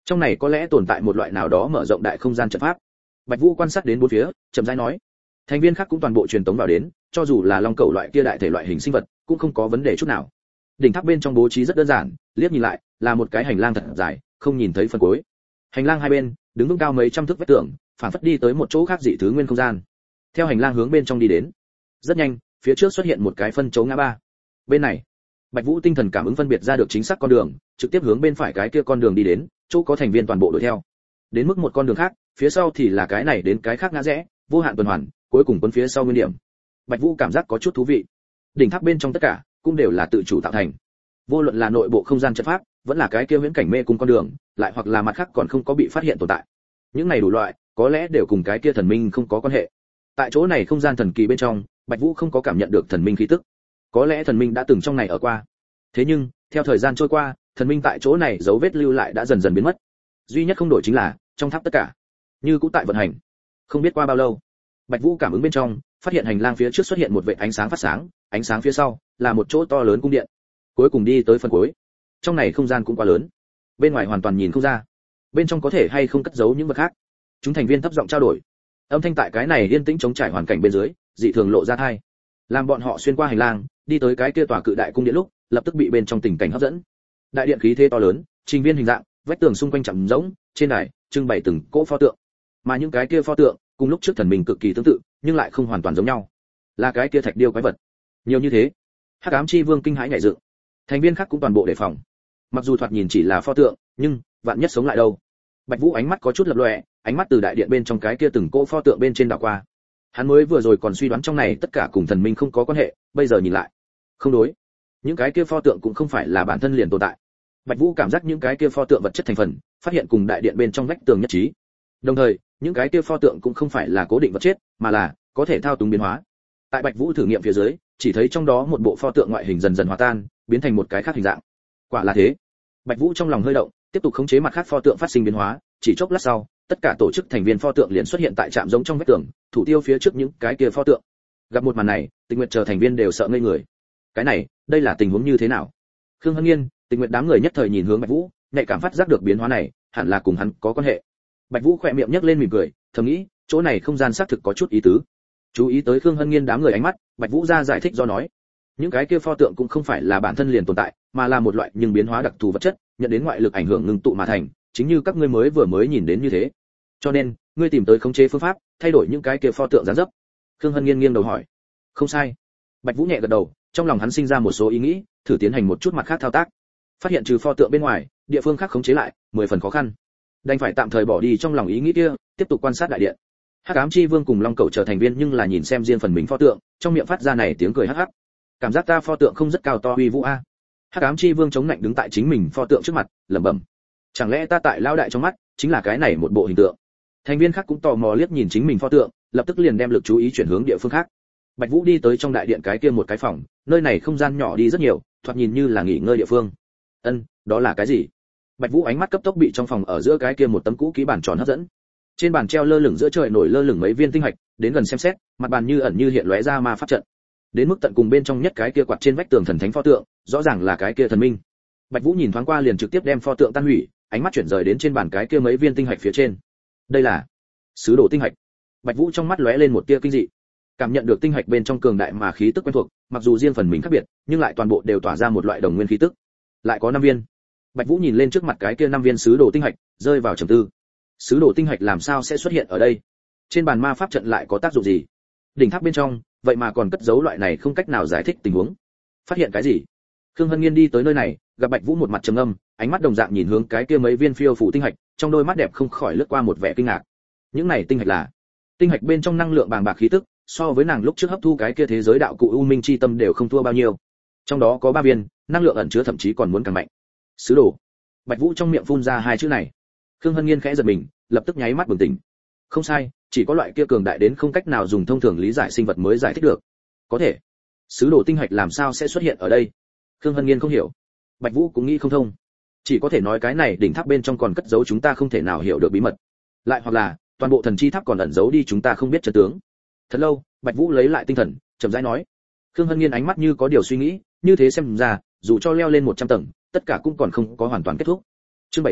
Trong này có lẽ tồn tại một loại nào đó mở rộng đại không gian trận pháp. Bạch Vũ quan sát đến bốn phía, chậm rãi nói. Thành viên khác cũng toàn bộ truyền tống vào đến, cho dù là long cẩu loại kia đại thể loại hình sinh vật, cũng không có vấn đề chút nào. Đỉnh tháp bên trong bố trí rất đơn giản, liếc nhìn lại, là một cái hành lang thật dài, không nhìn thấy phần cuối. Hành lang hai bên, đứng vững cao mấy trăm thước vách tường, phản phất đi tới một chỗ khác dị thứ nguyên không gian. Theo hành lang hướng bên trong đi đến, rất nhanh, phía trước xuất hiện một cái phân chấu ngã ba. Bên này, Bạch Vũ tinh thần cảm ứng phân biệt ra được chính xác con đường, trực tiếp hướng bên phải cái kia con đường đi đến, chỗ có thành viên toàn bộ đuổi theo. Đến mức một con đường khác, phía sau thì là cái này đến cái khác ngã rẽ, vô hạn tuần hoàn, cuối cùng cuốn phía sau nguyên điểm. Bạch Vũ cảm giác có chút thú vị. Đỉnh tháp bên trong tất cả cũng đều là tự chủ tạo thành. Vô luận là nội bộ không gian trận pháp, vẫn là cái kia huyễn cảnh mê cung con đường, lại hoặc là mặt khác còn không có bị phát hiện tồn tại. Những này đủ loại, có lẽ đều cùng cái kia thần minh không có quan hệ. Tại chỗ này không gian thần kỳ bên trong, Bạch Vũ không có cảm nhận được thần minh khí tức. Có lẽ thần minh đã từng trong này ở qua. Thế nhưng, theo thời gian trôi qua, thần minh tại chỗ này dấu vết lưu lại đã dần dần biến mất. Duy nhất không đổi chính là, trong tháp tất cả như cũng tại vận hành. Không biết qua bao lâu, Bạch Vũ cảm ứng bên trong, phát hiện hành lang phía trước xuất hiện một vệt ánh sáng phát sáng, ánh sáng phía sau là một chỗ to lớn cung điện. Cuối cùng đi tới phần cuối. Trong này không gian cũng quá lớn, bên ngoài hoàn toàn nhìn không ra, bên trong có thể hay không cất giấu những vật khác. Chúng thành viên thấp giọng trao đổi. Âm thanh tại cái này yên tĩnh chống trải hoàn cảnh bên dưới, dị thường lộ ra thai. Làm bọn họ xuyên qua hành lang, đi tới cái kia tòa cự đại cung điện lúc, lập tức bị bên trong tình cảnh hấp dẫn. Đại điện khí thế to lớn, trình viên hình dạng, vách tường xung quanh chậm rỗng, trên đài trưng bày từng cỗ pho tượng. Mà những cái kia pho tượng, cùng lúc trước thần mình cực kỳ tương tự, nhưng lại không hoàn toàn giống nhau. Là cái kia thạch điêu quái vật. Nhiều như thế. Hắc ám chi vương kinh hãi nhảy dựng. Thành viên khác cũng toàn bộ đề phòng. Mặc dù thoạt nhìn chỉ là pho tượng, nhưng vạn nhất sống lại đâu. Bạch Vũ ánh mắt có chút lập lòe, ánh mắt từ đại điện bên trong cái kia từng cỗ pho tượng bên trên đảo qua. Hắn mới vừa rồi còn suy đoán trong này tất cả cùng thần minh không có quan hệ, bây giờ nhìn lại, không đối. Những cái kia pho tượng cũng không phải là bản thân liền tồn tại. Bạch Vũ cảm giác những cái kia pho tượng vật chất thành phần, phát hiện cùng đại điện bên trong vách tường nhất trí. Đồng thời, những cái kia pho tượng cũng không phải là cố định vật chất, mà là có thể thao túng biến hóa. Tại Bạch Vũ thử nghiệm phía dưới, chỉ thấy trong đó một bộ pho tượng ngoại hình dần dần hòa tan, biến thành một cái khác hình dạng. Quả là thế. Bạch Vũ trong lòng hơi động, tiếp tục khống chế mặt khác pho tượng phát sinh biến hóa, chỉ chốc lát sau, tất cả tổ chức thành viên pho tượng liền xuất hiện tại trạm giống trong vách tường, thủ tiêu phía trước những cái kia pho tượng. Gặp một màn này, Tình Nguyệt chờ thành viên đều sợ ngây người. Cái này, đây là tình huống như thế nào? Khương Hân Nghiên, Tình Nguyệt đám người nhất thời nhìn hướng Bạch Vũ, nhạy cảm phát giác được biến hóa này, hẳn là cùng hắn có quan hệ. Bạch Vũ khẽ miệng nhếch lên mỉm cười, thầm nghĩ, chỗ này không gian xác thực có chút ý tứ. Chú ý tới Khương Hân Nghiên đám người ánh mắt, Bạch Vũ ra giải thích do nói, những cái kia pho tượng cũng không phải là bản thân liền tồn tại, mà là một loại nhưng biến hóa đặc thù vật chất, nhận đến ngoại lực ảnh hưởng ngưng tụ mà thành, chính như các ngươi mới nhìn đến như thế. Cho nên, ngươi tìm tới khống chế phương pháp, thay đổi những cái kia pho tượng dáng dấp. Khương Hân Nghiên nghiêng đầu hỏi. Không sai. Bạch Vũ nhẹ gật đầu, trong lòng hắn sinh ra một số ý nghĩ, thử tiến hành một chút mặt khác thao tác. Phát hiện trừ pho tượng bên ngoài, địa phương khác khống chế lại, 10 phần khó khăn. Đành phải tạm thời bỏ đi trong lòng ý nghĩ kia, tiếp tục quan sát đại điện. Hắc ám chi vương cùng long cẩu trở thành viên nhưng là nhìn xem riêng phần mình pho tượng, trong miệng phát ra này tiếng cười hắc hắc. Cảm giác ta pho tượng không rất cao to uy vũ a. Hắc ám chi vương chống lạnh đứng tại chính mình pho tượng trước mặt, lẩm bẩm. Chẳng lẽ ta tại lão đại trong mắt, chính là cái này một bộ hình tượng? Thành viên khác cũng tò mò liếc nhìn chính mình pho tượng, lập tức liền đem lực chú ý chuyển hướng địa phương khác. Bạch Vũ đi tới trong đại điện cái kia một cái phòng, nơi này không gian nhỏ đi rất nhiều, thoạt nhìn như là nghỉ ngơi địa phương. Đó là cái gì? Bạch Vũ ánh mắt cấp tốc bị trong phòng ở giữa cái kia một tấm cũ kỹ bàn tròn hấp dẫn. Trên bàn treo lơ lửng giữa trời nổi lơ lửng mấy viên tinh hạch, đến gần xem xét, mặt bàn như ẩn như hiện lóe ra ma pháp trận. Đến mức tận cùng bên trong nhất cái kia quạt trên vách tường thần thánh pho tượng, rõ ràng là cái kia thần minh. Bạch Vũ nhìn thoáng qua liền trực tiếp đem pho tượng tan hủy, ánh mắt chuyển rời đến trên bàn cái kia mấy viên tinh hạch phía trên. Đây là sứ đồ tinh hạch. Bạch Vũ trong mắt lóe lên một tia kinh dị. Cảm nhận được tinh hạch bên trong cường đại mà khí tức quen thuộc, mặc dù riêng phần mình khác biệt, nhưng lại toàn bộ đều tỏa ra một loại đồng nguyên khí tức. Lại có 5 viên. Bạch Vũ nhìn lên trước mặt cái kia 5 viên sứ đồ tinh hạch, rơi vào trầm tư. Sứ đồ tinh hạch làm sao sẽ xuất hiện ở đây? Trên bàn ma pháp trận lại có tác dụng gì? Đỉnh tháp bên trong, vậy mà còn cất giấu loại này không cách nào giải thích tình huống. Phát hiện cái gì? Khương Hân Nghiên đi tới nơi này, gặp Bạch Vũ một mặt trầm ngâm, ánh mắt đồng dạng nhìn hướng cái kia mấy viên phiêu phù tinh hạch, trong đôi mắt đẹp không khỏi lướt qua một vẻ kinh ngạc. Những này tinh hạch là? Tinh hạch bên trong năng lượng bàng bạc khí tức, so với nàng lúc trước hấp thu cái kia thế giới đạo cụ U Minh chi tâm đều không thua bao nhiêu. Trong đó có 3 viên, năng lượng ẩn chứa thậm chí còn muốn càng mạnh. Sứ đồ. Bạch Vũ trong miệng phun ra 2 chữ này. Khương Hân Nghiên khẽ giật mình, lập tức nháy mắt bừng tỉnh. Không sai, chỉ có loại kia cường đại đến không cách nào dùng thông thường lý giải sinh vật mới giải thích được. Có thể, sứ đồ tinh hạch làm sao sẽ xuất hiện ở đây? Khương Hân Nghiên không hiểu. Bạch Vũ cũng nghĩ không thông. Chỉ có thể nói cái này đỉnh tháp bên trong còn cất giấu chúng ta không thể nào hiểu được bí mật. Lại hoặc là, toàn bộ thần chi tháp còn ẩn giấu đi chúng ta không biết chân tướng. Thật lâu, Bạch Vũ lấy lại tinh thần, chậm rãi nói. Khương Hân Nghiên ánh mắt như có điều suy nghĩ, như thế xem ra, dù cho leo lên 100 tầng, tất cả cũng còn không có hoàn toàn kết thúc. Chương 700,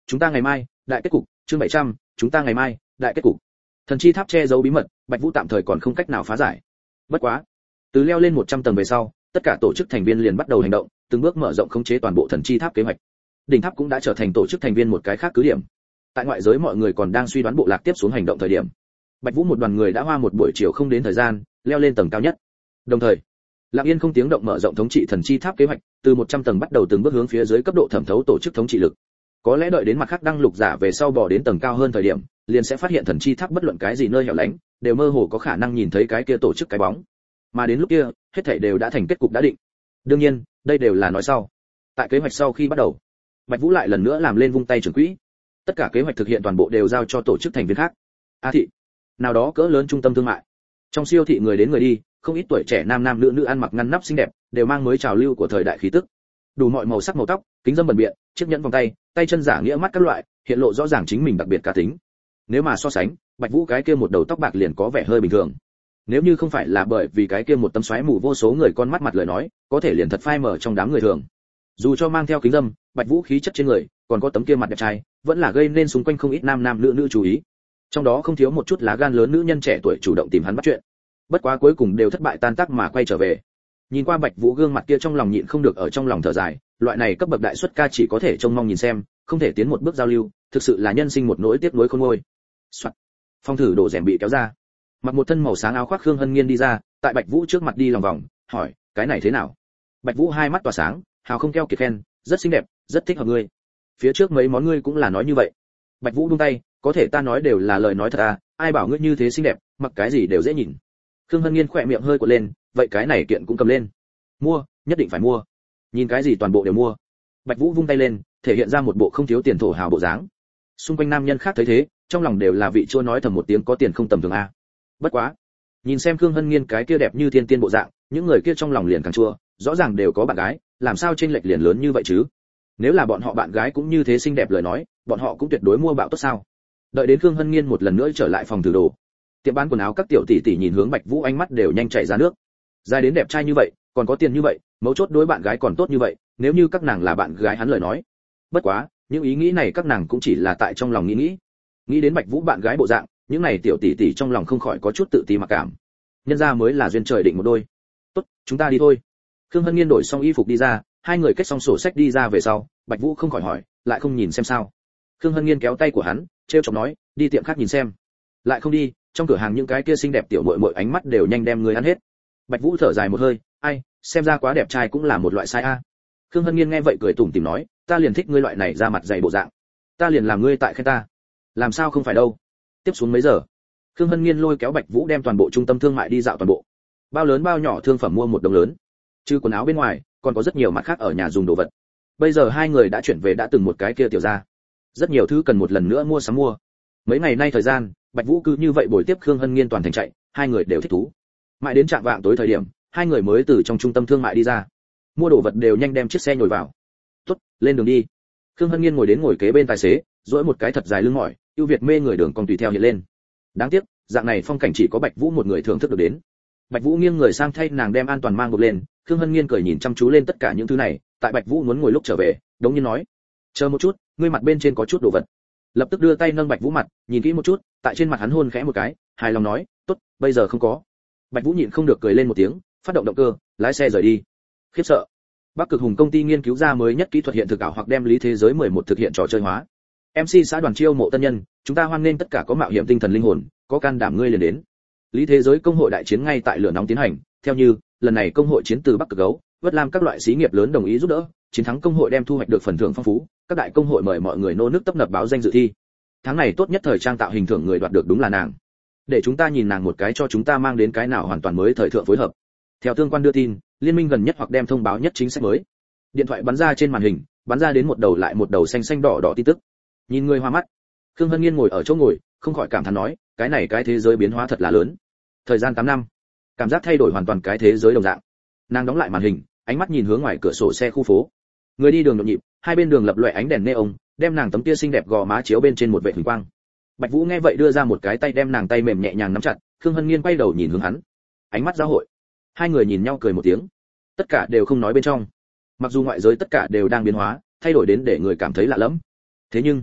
chúng ta ngày mai đại kết cục. Chương 700, chúng ta ngày mai đại kết cục. Thần chi tháp che giấu bí mật, Bạch Vũ tạm thời còn không cách nào phá giải. Bất quá, từ leo lên 100 tầng về sau, tất cả tổ chức thành viên liền bắt đầu hành động, từng bước mở rộng khống chế toàn bộ thần chi tháp kế hoạch. Đỉnh tháp cũng đã trở thành tổ chức thành viên một cái khác cứ điểm. Tại ngoại giới mọi người còn đang suy đoán bộ lạc tiếp xuống hành động thời điểm, Bạch Vũ một đoàn người đã hoa một buổi chiều không đến thời gian, leo lên tầng cao nhất. Đồng thời, lặng yên không tiếng động mở rộng thống trị thần chi tháp kế hoạch, từ 100 tầng bắt đầu từng bước hướng phía dưới cấp độ thẩm thấu tổ chức thống trị lực. Có lẽ đợi đến mặt khác đăng lục giả về sau bỏ đến tầng cao hơn thời điểm, liền sẽ phát hiện thần chi tháp bất luận cái gì nơi hẻo lánh, đều mơ hồ có khả năng nhìn thấy cái kia tổ chức cái bóng. Mà đến lúc kia, hết thảy đều đã thành kết cục đã định. Đương nhiên, đây đều là nói sau. Tại kế hoạch sau khi bắt đầu, Bạch Vũ lại lần nữa làm lên vung tay trưởng quỹ. Tất cả kế hoạch thực hiện toàn bộ đều giao cho tổ chức thành viên khác. A thị, nào đó cỡ lớn trung tâm thương mại. Trong siêu thị người đến người đi, không ít tuổi trẻ nam nam nữ nữ ăn mặc ngăn nắp xinh đẹp, đều mang mới trào lưu của thời đại khí tức. Đủ mọi màu sắc màu tóc, kính dâm bẩn biện, chiếc nhẫn vòng tay, tay chân giả nghĩa mắt các loại, hiện lộ rõ ràng chính mình đặc biệt cá tính. Nếu mà so sánh, Bạch Vũ cái kia một đầu tóc bạc liền có vẻ hơi bình thường. Nếu như không phải là bởi vì cái kia một tấm xoáy mù vô số người con mắt mặt lời nói, có thể liền thật phai mờ trong đám người thường. Dù cho mang theo kính dâm, Bạch Vũ khí chất trên người, còn có tấm kia mặt đẹp trai, vẫn là gây nên xung quanh không ít nam nam nữ nữ chú ý. Trong đó không thiếu một chút lá gan lớn nữ nhân trẻ tuổi chủ động tìm hắn bắt chuyện. Bất quá cuối cùng đều thất bại tan tác mà quay trở về. Nhìn qua Bạch Vũ gương mặt kia trong lòng nhịn không được ở trong lòng thở dài, loại này cấp bậc đại xuất ca chỉ có thể trông mong nhìn xem, không thể tiến một bước giao lưu, thực sự là nhân sinh một nỗi tiếc nuối khôn nguôi. Soạt. Phong thử đổ rèm bị kéo ra. Mặc một thân màu sáng áo khoác Khương Hân Nghiên đi ra, tại Bạch Vũ trước mặt đi lòng vòng, hỏi, cái này thế nào? Bạch Vũ hai mắt tỏa sáng, hào không keo kiệt khen, rất xinh đẹp, rất thích hợp ngươi. Phía trước mấy món ngươi cũng là nói như vậy. Bạch Vũ buông tay, có thể ta nói đều là lời nói thật à, ai bảo ngươi như thế xinh đẹp, mặc cái gì đều dễ nhìn. Khương Hân Nghiên khỏe miệng hơi cuộn lên, vậy cái này kiện cũng cầm lên. Mua, nhất định phải mua. Nhìn cái gì toàn bộ đều mua. Bạch Vũ vung tay lên, thể hiện ra một bộ không thiếu tiền thổ hào bộ dáng. Xung quanh nam nhân khác thấy thế, trong lòng đều là vị chua nói thầm một tiếng có tiền không tầm thường a. Bất quá, nhìn xem Khương Hân Nghiên cái kia đẹp như thiên tiên bộ dạng, những người kia trong lòng liền càng chua, rõ ràng đều có bạn gái, làm sao trên lệch liền lớn như vậy chứ? Nếu là bọn họ bạn gái cũng như thế xinh đẹp lời nói, bọn họ cũng tuyệt đối mua bạo tốt sao? Đợi đến Khương Hân Nghiên một lần nữa trở lại phòng thử đồ, tiệm bán quần áo các tiểu tỷ tỷ nhìn hướng Bạch Vũ ánh mắt đều nhanh chảy ra nước. Dài đến đẹp trai như vậy, còn có tiền như vậy, mấu chốt đối bạn gái còn tốt như vậy, nếu như các nàng là bạn gái hắn lời nói. Bất quá, những ý nghĩ này các nàng cũng chỉ là tại trong lòng nghĩ. Nghĩ đến Bạch Vũ bạn gái bộ dạng, những này tiểu tỷ tỷ trong lòng không khỏi có chút tự ti mặc cảm. Nhân ra mới là duyên trời định một đôi. Tốt, chúng ta đi thôi. Khương Hân Nghiên đổi xong y phục đi ra, hai người kết xong sổ sách đi ra về sau, Bạch Vũ không khỏi hỏi, lại không nhìn xem sao? Khương Hân Nghiên kéo tay của hắn, trêu chọc nói, đi tiệm khác nhìn xem. Lại không đi, trong cửa hàng những cái kia xinh đẹp tiểu muội muội ánh mắt đều nhanh đem người ăn hết. Bạch Vũ thở dài một hơi, ai, xem ra quá đẹp trai cũng là một loại sai a. Khương Hân Nghiên nghe vậy cười tủm tỉm nói, ta liền thích ngươi loại này ra mặt dày bộ dạng. Ta liền làm ngươi tại khen ta. Làm sao không phải đâu. Tiếp xuống mấy giờ? Khương Hân Nghiên lôi kéo Bạch Vũ đem toàn bộ trung tâm thương mại đi dạo toàn bộ. Bao lớn bao nhỏ thương phẩm mua một đống lớn. Trừ quần áo bên ngoài, còn có rất nhiều mặt khác ở nhà dùng đồ vật. Bây giờ hai người đã chuyển về đã từng một cái kia tiểu gia. Rất nhiều thứ cần một lần nữa mua sắm mua. Mấy ngày nay thời gian, Bạch Vũ cứ như vậy bồi tiếp Khương Hân Nghiên toàn thành chạy, hai người đều thích thú. Mãi đến trạng vạng tối thời điểm, hai người mới từ trong trung tâm thương mại đi ra. Mua đồ vật đều nhanh đem chiếc xe nhồi vào. Tốt, lên đường đi. Khương Hân Nghiên ngồi đến ngồi kế bên tài xế, duỗi một cái thật dài lưng mỏi, ưu việt mê người đường còn tùy theo hiện lên. Đáng tiếc, dạng này phong cảnh chỉ có Bạch Vũ một người thưởng thức được đến. Bạch Vũ nghiêng người sang thay nàng đem an toàn mang buộc lên, Khương Hân Nghiên cười nhìn chăm chú lên tất cả những thứ này, tại Bạch Vũ muốn ngồi lúc trở về, đống nhiên nói: "Chờ một chút, ngươi mặt bên trên có chút đồ vật." Lập tức đưa tay nâng Bạch Vũ mặt, nhìn kỹ một chút, tại trên mặt hắn hôn khẽ một cái, hài lòng nói: "Tốt, bây giờ không có." Bạch Vũ nhịn không được cười lên một tiếng, phát động động cơ, lái xe rời đi. Khiếp sợ. Bắc Cực Hùng công ty nghiên cứu ra mới nhất kỹ thuật hiện thực ảo hoặc đem lý thế giới 11 thực hiện trò chơi hóa. MC xã đoàn chiêu mộ tân nhân, chúng ta hoan nghênh tất cả có mạo hiểm tinh thần linh hồn, có can đảm ngươi liền đến. Lý thế giới công hội đại chiến ngay tại lửa nóng tiến hành, theo như, lần này công hội chiến từ Bắc Cực gấu, Vất Lam các loại xí nghiệp lớn đồng ý giúp đỡ, chiến thắng công hội đem thu hoạch được phần thưởng phong phú, các đại công hội mời mọi người nô nước tấp nập báo danh dự thi. Tháng này tốt nhất thời trang tạo hình thưởng người đoạt được đúng là nàng. Để chúng ta nhìn nàng một cái cho chúng ta mang đến cái nào hoàn toàn mới thời thượng phối hợp. Theo tương quan đưa tin, liên minh gần nhất hoặc đem thông báo nhất chính sách mới. Điện thoại bắn ra trên màn hình, bắn ra đến một đầu lại một đầu xanh xanh đỏ đỏ tin tức. Nhìn người hoa mắt. Khương Hân Nghiên ngồi ở chỗ ngồi, không khỏi cảm thán nói, cái này cái thế giới biến hóa thật là lớn. Thời gian 8 năm, cảm giác thay đổi hoàn toàn cái thế giới đồng dạng. Nàng đóng lại màn hình, ánh mắt nhìn hướng ngoài cửa sổ xe khu phố. Người đi đường nhộn nhịp, hai bên đường lập lòe ánh đèn neon, đem nàng tấm kia xinh đẹp gò má chiếu bên trên một vệt huỳnh quang. Bạch Vũ nghe vậy đưa ra một cái tay đem nàng tay mềm nhẹ nhàng nắm chặt, Khương Hân Nghiên quay đầu nhìn hướng hắn. Ánh mắt giao hội. Hai người nhìn nhau cười một tiếng. Tất cả đều không nói bên trong. Mặc dù ngoại giới tất cả đều đang biến hóa, thay đổi đến để người cảm thấy lạ lẫm. Thế nhưng,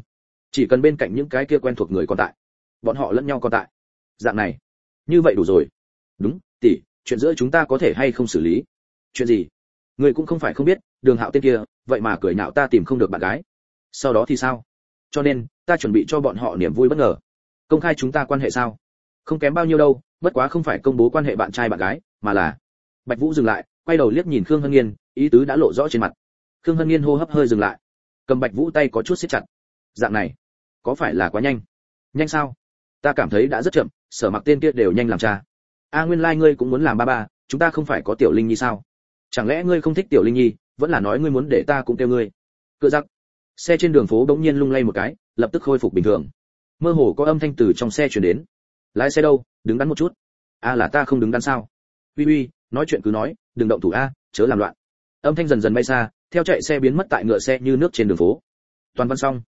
chỉ cần bên cạnh những cái kia quen thuộc người còn tại, bọn họ lẫn nhau còn tại, dạng này như vậy đủ rồi. Đúng, tỷ, chuyện giữa chúng ta có thể hay không xử lý? Chuyện gì? Người cũng không phải không biết, Đường Hạo tên kia vậy mà cười nhạo ta tìm không được bạn gái, sau đó thì sao? Cho nên ta chuẩn bị cho bọn họ niềm vui bất ngờ, công khai chúng ta quan hệ sao? Không kém bao nhiêu đâu, bất quá không phải công bố quan hệ bạn trai bạn gái, mà là... Bạch Vũ dừng lại, quay đầu liếc nhìn Khương Hân Nghiên, ý tứ đã lộ rõ trên mặt. Khương Hân Nghiên hô hấp hơi dừng lại, cầm Bạch Vũ tay có chút siết chặt. Dạng này, có phải là quá nhanh? Nhanh sao? Ta cảm thấy đã rất chậm, Sở Mặc tên kia đều nhanh làm cha. Nguyên lai ngươi cũng muốn làm ba ba, chúng ta không phải có Tiểu Linh Nhi sao? Chẳng lẽ ngươi không thích Tiểu Linh Nhi, vẫn là nói ngươi muốn để ta cũng kêu ngươi? Cự giặc. Xe trên đường phố bỗng nhiên lung lay một cái, lập tức khôi phục bình thường. Mơ hồ có âm thanh từ trong xe truyền đến. Lái xe đâu, đứng đắn một chút. Là ta không đứng đắn sao? Uy uy, nói chuyện cứ nói, đừng động thủ chớ làm loạn. Âm thanh dần dần bay xa, theo chạy xe biến mất tại ngựa xe như nước trên đường phố. Toàn văn xong.